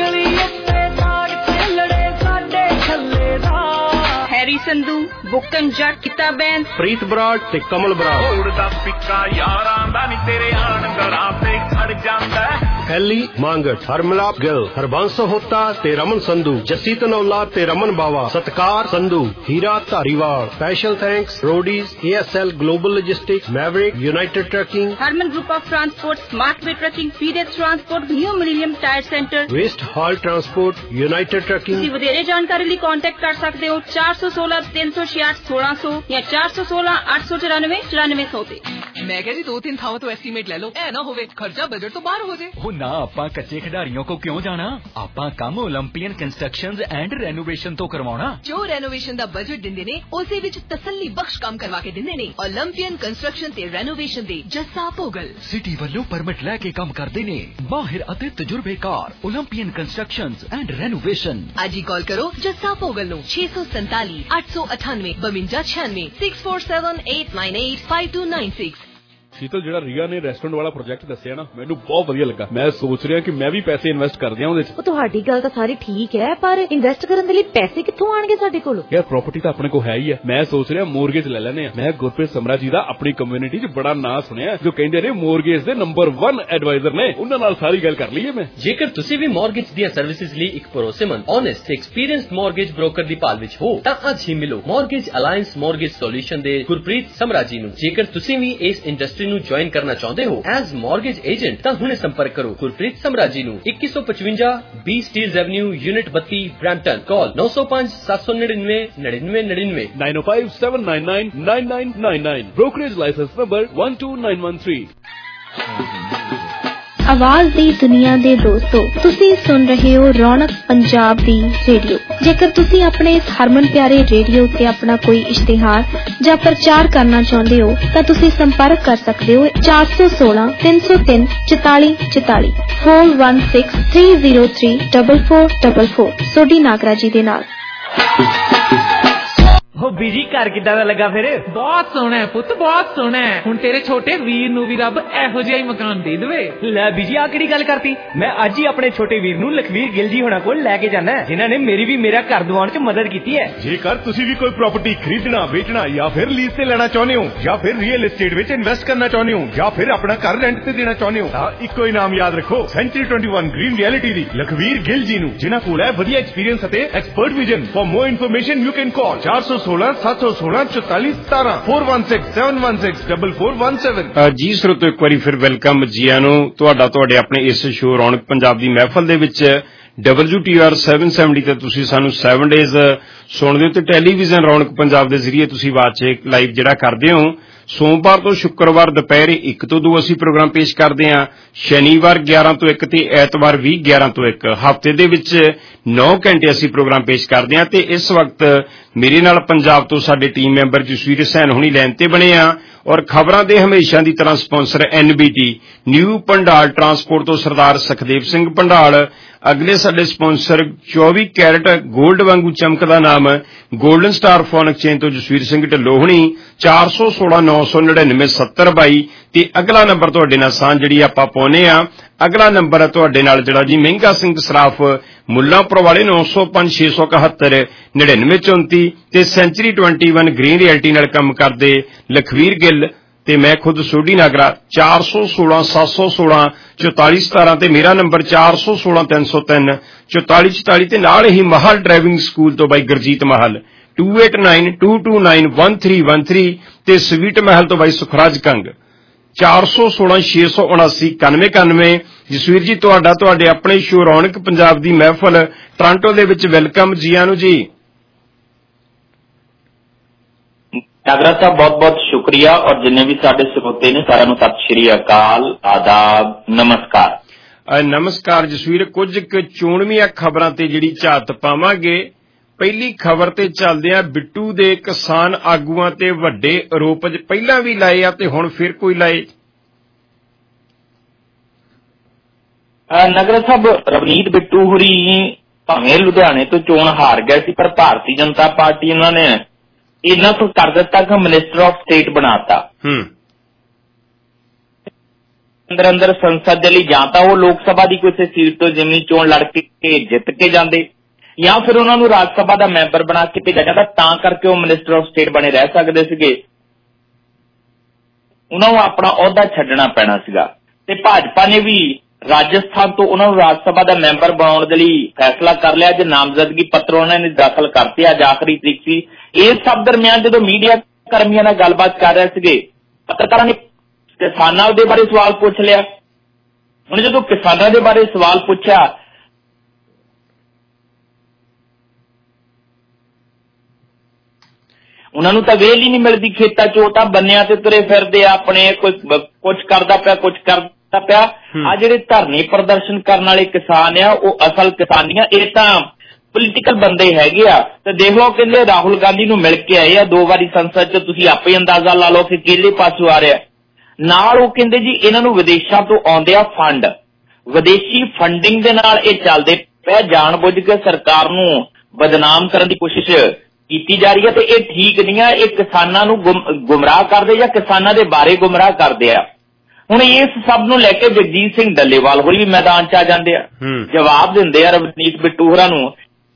ਹੈਰੀ ਸੰਧੂ, ਬੁੱਕਨ ਜੱਟ, ਕਿਤਾ ਬੈਂਡ, ਪ੍ਰੀਤ ਬਰਾੜ ਤੇ ਕਮਲ ਬਰਾੜ। ਉੜਦਾ ਪਿੱਕਾ ਯਾਰਾਂ ਦਾ ਨੀ ਤੇਰੇ ਆਣ ਦਰਾਂ ਤੇ ਖੜ ਜਾਂਦਾ। ਐਲੀ ਮਾਂਗਟ, ਹਰਮਲਾਪ ਗਿੱਲ, ਹਰਬੰਸ ਹੋਤਾ ਤੇ ਰਮਨ ਸੰਧੂ, ਜੱਸੀ ਧਨੌਲਾ ਤੇ Raman Bawa, Satkar Sandhu, Heera Dhariwal. Special thanks Roadies, A S L global logistics, Maverick, United Trucking, Harman group of transport, smart way trucking, period transport, new millennium tyre centre, west hall transport, United Trucking. ਤੁਸੀਂ ਵਧੇਰੇ ਜਾਣਕਾਰੀ ਲਈ ਕੰਟੈਕਟ ਕਰ ਸਕਦੇ ਹੋ ਚਾਰ ਸੌ ਸੋਲਾਂ ਤਿੰਨ ਸੌ ਛਿਆਹਠ ਸੋਲਾਂ ਸੌ ਜਾਂ ਚਾਰ ਸੌ ਸੋਲਾਂ ਅੱਠ ਸੌ ਚੁਰਾਨਵੇਂ ਚੁਰਾਨਵੇਂ ਸੌ ਤੇ। ਮੈਂ ਕਹਿੰਦੀ ਦੋ ਤਿੰਨ ਥਾਵਾਂ ਤੋਂ ਐਸਟੀਮੇਟ ਲੈ ਲਓ, ਐ ਨਾ ਹੋਵੇ ਖਰਚਾ ਬਜਟ ਤੋਂ ਬਾਹਰ ਹੋ ਜੇ। ਉਹ ਨਾ, ਆਪਾਂ ਕੱਚੇ ਖਿਡਾਰੀਆਂ ਕੋ ਕਿਉਂ ਜਾਣਾ? ਆਪਾਂ ਕੰਮ ਓਲੰਪੀਅਨ ਕੰਸਟਰਕਸ਼ਨਜ਼ ਐਂਡ ਰੈਨੋਵੇਸ਼ਨ ਤੋਂ ਕਰਵਾਉਣਾ। ਜੋ ਰੈਨੋਵੇਸ਼ਨ ਦਾ ਬਜਟ ਦਿੰਦੇ ਨੇ ਉਸੇ ਵਿੱਚ ਤਸੱਲੀ ਬਖਸ਼ ਕੰਮ ਕਰਵਾ ਕੇ ਦਿੰਦੇ ਨੇ। ਓਲੰਪੀਅਨ ਕੰਸਟਰਕਸ਼ਨ ਤੇ ਰੈਨੋਵੇਸ਼ਨ ਦੇ ਜੱਸਾ ਭੋਗਲ ਸਿਟੀ ਵੱਲੋਂ ਪਰਮਿਟ ਲੈ ਕੇ ਕੰਮ ਕਰਦੇ ਨੇ। ਮਾਹਿਰ ਅਤੇ ਤਜਰਬੇਕਾਰ ਓਲੰਪੀਅਨ ਕੰਸਟਰਕਸ਼ਨਜ਼ ਐਂਡ ਰੈਨੋਵੇਸ਼ਨ। ਅੱਜ ਹੀ ਕਾਲ ਕਰੋ ਜੱਸਾ ਭੋਗਲ ਨੂੰ ਛੇ ਸੌ ਸੰਤਾਲੀ ਅੱਠ ਸੌ ਅਠਾਨਵੇਂ ਬਵੰਜਾ ਛਿਆਨਵੇਂ six four seven eight nine eight five two nine six। Sheetal, ਜਿਹੜਾ ਰੀਆ ਨੇ ਰੈਸਟੋਰੈਂਟ ਵਾਲਾ ਪ੍ਰੋਜੈਕਟ ਦੱਸਿਆ ਨਾ, ਮੈਨੂੰ ਬਹੁਤ ਵਧੀਆ ਲੱਗਾ। ਮੈਂ ਸੋਚ ਰਿਹਾ ਕਿ ਮੈਂ ਵੀ ਪੈਸੇ ਇਨਵੈਸਟ ਕਰ ਦਿਆਂ ਉਹਦੇ ਚ। ਉਹ ਤੁਹਾਡੀ ਗੱਲ ਤਾਂ ਸਾਰੀ ਠੀਕ ਹੈ, ਪਰ ਇਨਵੈਸਟ ਕਰਨ ਦੇ ਲਈ ਪੈਸੇ ਕਿੱਥੋਂ ਆਣਗੇ ਸਾਡੇ ਕੋਲ? ਯਾਰ ਪ੍ਰਾਪਰਟੀ ਤਾਂ ਆਪਣੇ ਕੋਲ ਹੈ ਹੀ ਹੈ। ਮੈਂ ਸੋਚ ਰਿਹਾ ਮੋਰਗੇਜ ਲੈ ਲੈਨੇ ਆ। ਮੈਂ ਗੁਰਪ੍ਰੀਤ ਸਮਰਾ ਜੀ ਦਾ ਆਪਣੀ ਕਮਿਊਨਿਟੀ 'ਚ ਬੜਾ ਨਾਂ ਸੁਣਿਆ, ਜੋ ਕਹਿੰਦੇ ਨੇ ਮੋਰਗੇਜ ਦੇ ਨੰਬਰ ਇੱਕ ਐਡਵਾਈਜ਼ਰ ਨੇ। ਉਹਨਾਂ ਨਾਲ ਸਾਰੀ ਗੱਲ ਕਰ ਲਈਏ ਮੈਂ। ਜੇਕਰ ਤੁਸੀਂ ਵੀ ਮੋਰਗੇਜ ਦੀਆਂ ਸਰਵਿਸਿਜ਼ ਲਈ ਇੱਕ ਭਰੋਸੇਮੰਦ, ਓਨੈਸਟ ਤੇ ਐਕਸਪੀਰੀਅੰਸਡ ਮੋਰਗੇਜ ਬ੍ਰੋਕਰ ਦੀ ਭਾਲ ਵਿੱਚ ਹੋ ਤਾਂ ਅੱਜ ਹੀ ਮਿਲੋ ਮੋਰਗੇਜ ਅਲਾਈਅੰਸ ਮੋਰਗੇਜ ਸੋਲੂਸ਼ਨ ਦੇ ਗੁਰਪ੍ਰੀਤ ਸਮਰਾ ਜੀ ਨੂੰ। ਜੇਕਰ ਤੁਸੀਂ ਵੀ ਇਸ ਇੰਡਸਟਰੀ ਨੂੰ ਜੁਆਇਨ ਕਰਨਾ ਚਾਹੁੰਦੇ ਹੋ ਐਜ਼ ਮੋਰਗੇਜ ਏਜੰਟ ਤਾਂ ਹੁਣੇ ਸੰਪਰਕ ਕਰੋ ਗੁਰਪ੍ਰੀਤ ਸਮਰਾ ਜੀ ਨੂੰ। ਇੱਕੀ ਸੌ ਪਚਵੰਜਾ ਬੀ ਸਟੀਲਜ਼ ਐਵਨਿਊ, ਯੂਨਿਟ ਬੱਤੀ, ਬ੍ਰੈਂਪਟਨ। ਕਾਲ ਨੌ ਸੌ ਪੰਜ ਸੱਤ ਸੌ ਨੜਿਨਵੇਂ ਨੜਿਨਵੇਂ ਨੜਿਨਵੇਂ nine oh five seven nine nine nine nine nine nine। Brokerage licence number one two nine one three। ਆਵਾਜ਼ ਦੀ ਦੁਨੀਆ ਦੇ ਦੋਸਤੋ, ਤੁਸੀਂ ਸੁਣ ਰਹੇ ਹੋ ਰੌਣਕ ਪੰਜਾਬ ਦੀ ਰੇਡੀਓ। ਜੇਕਰ ਤੁਸੀਂ ਆਪਣੇ ਇਸ ਹਰਮਨ ਪਿਆਰੇ ਰੇਡੀਓ ਉੱਤੇ ਆਪਣਾ ਕੋਈ ਇਸ਼ਤਿਹਾਰ ਜਾਂ ਪ੍ਰਚਾਰ ਕਰਨਾ ਚਾਹੁੰਦੇ ਹੋ ਤਾਂ ਤੁਸੀਂ ਸੰਪਰਕ ਕਰ ਸਕਦੇ ਹੋ ਚਾਰ ਸੌ ਸੋਲਾਂ ਤਿੰਨ ਸੌ ਤਿੰਨ ਚੁਤਾਲੀ ਚੁਤਾਲੀ four one six three zero three four four four four Sodhi Nagra ਜੀ ਦੇ ਨਾਲ। ਉਹ ਬੀਜੀ ਘਰ ਕਿੱਦਾਂ ਦਾ ਲੱਗਾ ਫਿਰ? ਬਹੁਤ ਸੋਹਣਾ ਹੈ ਪੁੱਤ, ਬਹੁਤ ਸੋਹਣਾ ਹੈ। ਹੁਣ ਤੇਰੇ ਛੋਟੇ ਵੀਰ ਨੂੰ ਵੀ ਰੱਬ ਇਹੋ ਜਿਹਾ ਹੀ ਮਕਾਨ ਦੇ ਦੇਵੇ। ਲੈ ਬੀਜੀ, ਆ ਕਿਹੜੀ ਗੱਲ ਕਰਤੀ? ਮੈਂ ਅੱਜ ਹੀ ਆਪਣੇ ਛੋਟੇ ਵੀਰ ਨੂੰ ਲਖਵੀਰ ਗਿੱਲ ਜੀ ਹੋਣਾ ਕੋਲ ਲੈ ਕੇ ਜਾਣਾ, ਜਿਨ੍ਹਾਂ ਨੇ ਮੇਰੀ ਵੀ ਮੇਰਾ ਘਰ ਦਿਵਾਉਣ 'ਚ ਮਦਦ ਕੀਤੀ ਹੈ। ਜੇਕਰ ਤੁਸੀਂ ਵੀ ਕੋਈ ਪ੍ਰਾਪਰਟੀ ਖਰੀਦਣਾ, ਵੇਚਣਾ ਜਾਂ ਫਿਰ ਲੀਜ਼ ਤੇ ਲੈਣਾ ਚਾਹੁੰਦੇ ਹੋ, ਜਾਂ ਫਿਰ ਰੀਅਲ ਏਸਟੇਟ ਵਿੱਚ ਇਨਵੈਸਟ ਕਰਨਾ ਚਾਹੁੰਦੇ ਹੋ, ਜਾਂ ਫਿਰ ਆਪਣਾ ਘਰ ਰੈਂਟ ਤੇ ਦੇਣਾ ਚਾਹੁੰਦੇ ਹੋ, ਤਾਂ ਇੱਕੋ ਹੀ ਨਾਮ ਯਾਦ ਰੱਖੋ, ਸੈਂਚੁਰੀ ਇਕੱਤੀ ਗ੍ਰੀਨ ਰਿਐਲਿਟੀ ਦੀ ਲਖਵੀਰ ਗਿੱਲ ਜੀ ਨੂੰ, ਜਿਨ੍ਹਾਂ ਕੋਲ ਹੈ ਵਧੀਆ ਐਕਸਪੀਰੀਅੰਸ ਅਤੇ expert vision. For more information you can call ਚਾਰ ਸੌ सोलह सात सौ सोलह चौतालीस सतारह four one six seven one six double four one seven. ਜੀ ਸਰੋਤੋ ਇੱਕ ਵਾਰੀ ਫਿਰ ਵੈਲਕਮ ਜੀਆਂ ਨੂੰ ਤੁਹਾਡਾ ਤੁਹਾਡੇ ਆਪਣੇ ਇਸ ਸ਼ੋਅ ਰੌਣਕ ਪੰਜਾਬ ਦੀ ਮਹਿਫਲ ਦੇ ਵਿੱਚ ਡਬਲਯੂ ਟੀ ਆਰ ਸੱਤ ਸੌ ਸੱਤਰ ਤੇ ਤੁਸੀਂ ਸਾਨੂੰ ਸੱਤ ਡੇਜ਼ ਸੁਣਦੇ ਹੋ ਤੇ ਟੈਲੀਵਿਜ਼ਨ ਰੌਣਕ ਪੰਜਾਬ ਦੇ ਜ਼ਰੀਏ ਤੁਸੀਂ ਵਾਚ ਲਾਈਵ ਜਿਹੜਾ ਕਰਦੇ ਹੋ। ਸੋਮਵਾਰ ਤੋਂ ਸ਼ੁੱਕਰਵਾਰ ਦੁਪਹਿਰੇ ਇੱਕ ਤੋਂ ਦੋ ਅਸੀਂ ਪ੍ਰੋਗਰਾਮ ਪੇਸ਼ ਕਰਦੇ ਹਾਂ, ਸ਼ਨੀਵਾਰ ਗਿਆਰਾਂ ਤੋਂ ਇੱਕ ਤੇ ਐਤਵਾਰ ਵੀ ਗਿਆਰਾਂ ਤੋਂ ਇੱਕ। ਹਫ਼ਤੇ ਦੇ ਵਿੱਚ ਨੌ ਘੰਟੇ ਅਸੀਂ ਪ੍ਰੋਗਰਾਮ ਪੇਸ਼ ਕਰਦੇ ਹਾਂ ਤੇ ਇਸ ਵਕਤ ਮੇਰੇ ਨਾਲ ਪੰਜਾਬ ਤੋਂ ਸਾਡੇ ਟੀਮ ਮੈਂਬਰ ਜਸਵੀਰ ਹੁਸੈਨ ਹੁਣੀ ਲਾਈਨ ਤੇ ਬਣੇ ਆ ਔਰ ਖਬਰਾਂ ਦੇ ਹਮੇਸ਼ਾ ਦੀ ਤਰ੍ਹਾਂ sponsor N B T new Pandal transport ਤੋਂ ਸਰਦਾਰ ਸੁਖਦੇਵ ਸਿੰਘ ਪੰਡਾਲ। ਅਗਲੇ ਸਾਡੇ ਸਪਾਂਸਰ ਚੌਵੀ ਕੈਰਟ ਗੋਲਡ ਵਾਂਗੂ ਚਮਕਦਾ ਨਾਮ ਗੋਲਡਨ ਸਟਾਰ ਫੋਨ ਐਕਸਚੇਂਜ ਤੋਂ ਜਸਵੀਰ ਸਿੰਘ ਢਿੱਲੋਂ ਹੁਣੀ ਚਾਰ ਸੌ ਸੋਲਾਂ ਨੌ ਸੌ ਨੜਿਨਵੇਂ ਸੱਤਰ ਬਾਈ ਤੇ ਅਗਲਾ ਨੰਬਰ ਤੁਹਾਡੇ ਨਾਲ ਸਾਂਝ ਜਿਹੜੀ ਆਪਾਂ ਪਾਉਨੇ ਆ। ਅਗਲਾ ਨੰਬਰ ਹੈ ਤੁਹਾਡੇ ਨਾਲ ਜਿਹੜਾ ਜੀ ਮਹਿੰਗਾ ਸਿੰਘ ਸਰਾਫ ਮੁੱਲਾਂਪੁਰ ਵਾਲੇ ਨੌ ਸੌ ਪੰਜ ਛੇ ਸੌ ਇਕਹੱਤਰ ਨੜਿਨਵੇਂ ਚੌਂਤੀ ਤੇ century twenty one green realty ਨਾਲ ਕੰਮ ਕਰਦੇ ਲਖਵੀਰ ਗਿੱਲ ਤੇ ਮੈਂ ਖੁਦ ਸੋਢੀ ਨਾਗਰਾ ਚਾਰ ਸੌ ਸੋਲਾਂ ਸੱਤ ਸੌ ਸੋਲਾਂ ਚੌਤਾਲੀ ਸਤਾਰਾਂ ਤੇ ਮੇਰਾ ਨੰਬਰ ਚਾਰ ਸੌ ਸੋਲਾਂ ਤਿੰਨ ਸੌ ਤਿੰਨ ਚੌਤਾਲੀ ਚੌਤਾਲੀ ਤੇ ਨਾਲ ਹੀ ਮਹਲ ਡਰਾਈਵਿੰਗ ਸਕੂਲ ਤੋਂ ਬਾਈ Gurjit Mahal two eight nine two two nine one three one three ਤੇ ਸਵੀਟ ਮਹਿਲ ਤੋਂ ਬਾਈ ਸੁਖਰਾਜ ਕੰਗ ਚਾਰ ਸੌ ਸੋਲਾਂ ਛੇ ਸੌ ਉਨਾਸੀ ਇਕਾਨਵੇਂ ਇਕਾਨਵੇਂ। ਜਸਵੀਰ ਜੀ ਤੁਹਾਡਾ ਤੁਹਾਡੇ ਆਪਣੇ ਸ਼ੋਅ ਰੌਣਕ ਪੰਜਾਬ ਦੀ ਮਹਿਫਲ ਟੋਰਾਂਟੋ ਦੇ ਵਿੱਚ ਵੈਲਕਮ ਜੀਆਂ ਨੂੰ ਜੀ। नागरा साहब बहुत बहुत शुक्रिया और जिन्ने भी साडे श्रोते ने साਰਿਆਂ ਨੂੰ ਸਤਿ ਸ਼੍ਰੀ ਅਕਾਲ ਆਦਾਬ ਨਮਸਕਾਰ। ਨਮਸਕਾਰ ਜਸਵੀਰ, ਕੁਝ ਕੁ ਚੋਣਵੀਆਂ ਖਬਰਾਂ ਤੇ ਜਿਹੜੀ ਝਾਤ ਪਾਵਾਂਗੇ। ਪਹਿਲੀ ਖਬਰ ਤੇ ਚੱਲਦੇ ਆ, ਬਿੱਟੂ ਦੇ ਕਿਸਾਨ ਆਗੂਆਂ ਤੇ ਵੱਡੇ ਆਰੋਪ ਪਹਿਲਾਂ ਵੀ ਲਾਏ ਆ ਤੇ ਹੁਣ ਫਿਰ ਕੋਈ ਲਾਏ। ਨਗਰਾ ਸਾਹਿਬ ਰਵਨੀਤ ਬਿੱਟੂ ਹੋਰੀ ਭਾਵੇਂ ਲੁਧਿਆਣੇ ਤੋਂ ਚੋਣ ਹਾਰ ਗਏ ਸੀ ਪਰ ਭਾਰਤੀ ਜਨਤਾ ਪਾਰਟੀ ਉਹਨਾਂ ਨੇ ਇਹਨਾਂ ਤੋਂ ਕਰ ਦਿੱਤਾ ਕਿ ਮਿਨਿਸਟਰ ਆਫ ਸਟੇਟ ਬਣਾਤਾ। ਅੰਦਰ ਅੰਦਰ ਸੰਸਦ ਦੇ ਲਈ ਜਾਂ ਤਾਂ ਉਹ ਲੋਕ ਸਭਾ ਦੀ ਕਿਸੇ ਸੀਟ ਤੋਂ ਜਿਮਨੀ ਚੋਣ ਲੜ ਕੇ ਜਿੱਤ ਕੇ ਜਾਂਦੇ ਜਾਂ ਫਿਰ ਉਹਨਾਂ ਨੂੰ ਰਾਜ ਸਭਾ ਦਾ ਮੈਂਬਰ ਬਣਾ ਕੇ ਭੇਜਿਆ ਜਾਂਦਾ, ਤਾਂ ਕਰਕੇ ਉਹ ਮਿਨਿਸਟਰ ਆਫ ਸਟੇਟ ਬਣੇ ਰਹਿ ਸਕਦੇ ਸੀਗੇ। ਉਹਨਾਂ ਨੂੰ ਆਪਣਾ ਅਹੁਦਾ ਛੱਡਣਾ ਪੈਣਾ ਸੀਗਾ ਤੇ ਭਾਜਪਾ ਨੇ ਵੀ ਰਾਜਸਥਾਨ ਤੋਂ ਉਹਨਾਂ ਨੂੰ ਰਾਜ ਸਭਾ ਦਾ ਮੈਂਬਰ ਬਣਾਉਣ ਦੇ ਲਈ ਫੈਸਲਾ ਕਰ ਲਿਆ। ਜੇ ਨਾਮਜ਼ਦਗੀ ਪੱਤਰ ਉਹਨਾਂ ਨੇ ਦਾਖਲ ਕਰਤੇ, ਅੱਜ ਆਖਰੀ ਤਰੀਕ ਸੀ। ਇਸ ਸਭ ਦਰਮਿਆਨ ਜਦੋਂ ਮੀਡੀਆ ਕਰਮੀਆਂ ਨਾਲ ਗੱਲਬਾਤ ਕਰ ਰਹੇ ਸੀਗੇ, ਪੱਤਰਕਾਰਾਂ ਨੇ ਕਿਸਾਨਾਂ ਦੇ ਬਾਰੇ ਸਵਾਲ ਪੁੱਛ ਲਿਆ। ਹੁਣ ਜਦੋਂ ਕਿਸਾਨਾਂ ਦੇ ਬਾਰੇ ਸਵਾਲ ਪੁੱਛਿਆ ਉਹਨਾਂ ਨੂੰ ਤਾਂ ਵੇਲ ਹੀ ਨਹੀਂ ਮਿਲਦੀ ਖੇਤਾਂ ਚ, ਉਹ ਤਾਂ ਬੰਨਿਆਂ ਤੇ ਤੁਰੇ ਫਿਰਦੇ ਆ ਆਪਣੇ, ਕੋਈ ਕੁਛ ਕਰਦਾ ਪਿਆ ਕੁਛ ਕਰਦਾ ਪਿਆ। ਆ ਜਿਹੜੇ ਧਰਨੇ ਪ੍ਰਦਰਸ਼ਨ ਕਰਨ ਵਾਲੇ ਕਿਸਾਨ ਆ ਉਹ ਅਸਲ ਕਿਸਾਨੀਆਂ, ਇਹ ਤਾਂ ਪੋਲੀਟੀਕਲ ਬੰਦੇ ਹੈਗੇ ਆ। ਤੇ ਦੇਖ ਲਓ, ਕਹਿੰਦੇ ਰਾਹੁਲ ਗਾਂਧੀ ਨੂੰ ਮਿਲ ਕੇ ਆਏ ਆ ਦੋ ਵਾਰੀ ਸੰਸਦ ਚ, ਤੁਸੀਂ ਆਪੇ ਹੀ ਅੰਦਾਜ਼ਾ ਲਾ ਲਓ ਕਿ ਕਿਹੜੇ ਪਾਸੋਂ ਆ ਰਿਹਾ। ਨਾਲ ਉਹ ਕਹਿੰਦੇ ਜੀ ਇਹਨਾਂ ਨੂੰ ਵਿਦੇਸ਼ਾਂ ਤੋਂ ਆਉਂਦੇ ਆ ਫੰਡ, ਵਿਦੇਸ਼ੀ ਫੰਡਿੰਗ ਦੇ ਨਾਲ ਇਹ ਚੱਲਦੇ ਪਿਆ। ਜਾਣ ਬੁੱਝ ਕੇ ਸਰਕਾਰ ਨੂੰ ਬਦਨਾਮ ਕਰਨ ਦੀ ਕੋਸ਼ਿਸ਼ ਕੀਤੀ ਜਾ ਰਹੀ ਹੈ ਤੇ ਇਹ ਠੀਕ ਨਹੀਂ ਆ। ਇਹ ਕਿਸਾਨਾਂ ਨੂੰ ਗੁੰਮਰਾਹ ਕਰਦੇ ਜਾਂ ਕਿਸਾਨਾਂ ਦੇ ਬਾਰੇ ਗੁੰਮਰਾਹ ਕਰਦੇ ਆ। ਹੁਣ ਇਸ ਸਭ ਨੂੰ ਲੈ ਕੇ ਜਗਜੀਤ ਸਿੰਘ ਡੱਲੇਵਾਲ ਹੋਰੀ ਵੀ ਮੈਦਾਨ ਚ ਆ ਜਾਂਦੇ ਆ, ਜਵਾਬ ਦਿੰਦੇ ਆ ਰਵਨੀਤ ਬਿੱਟੂ ਹੋਰਾਂ ਨੂੰ।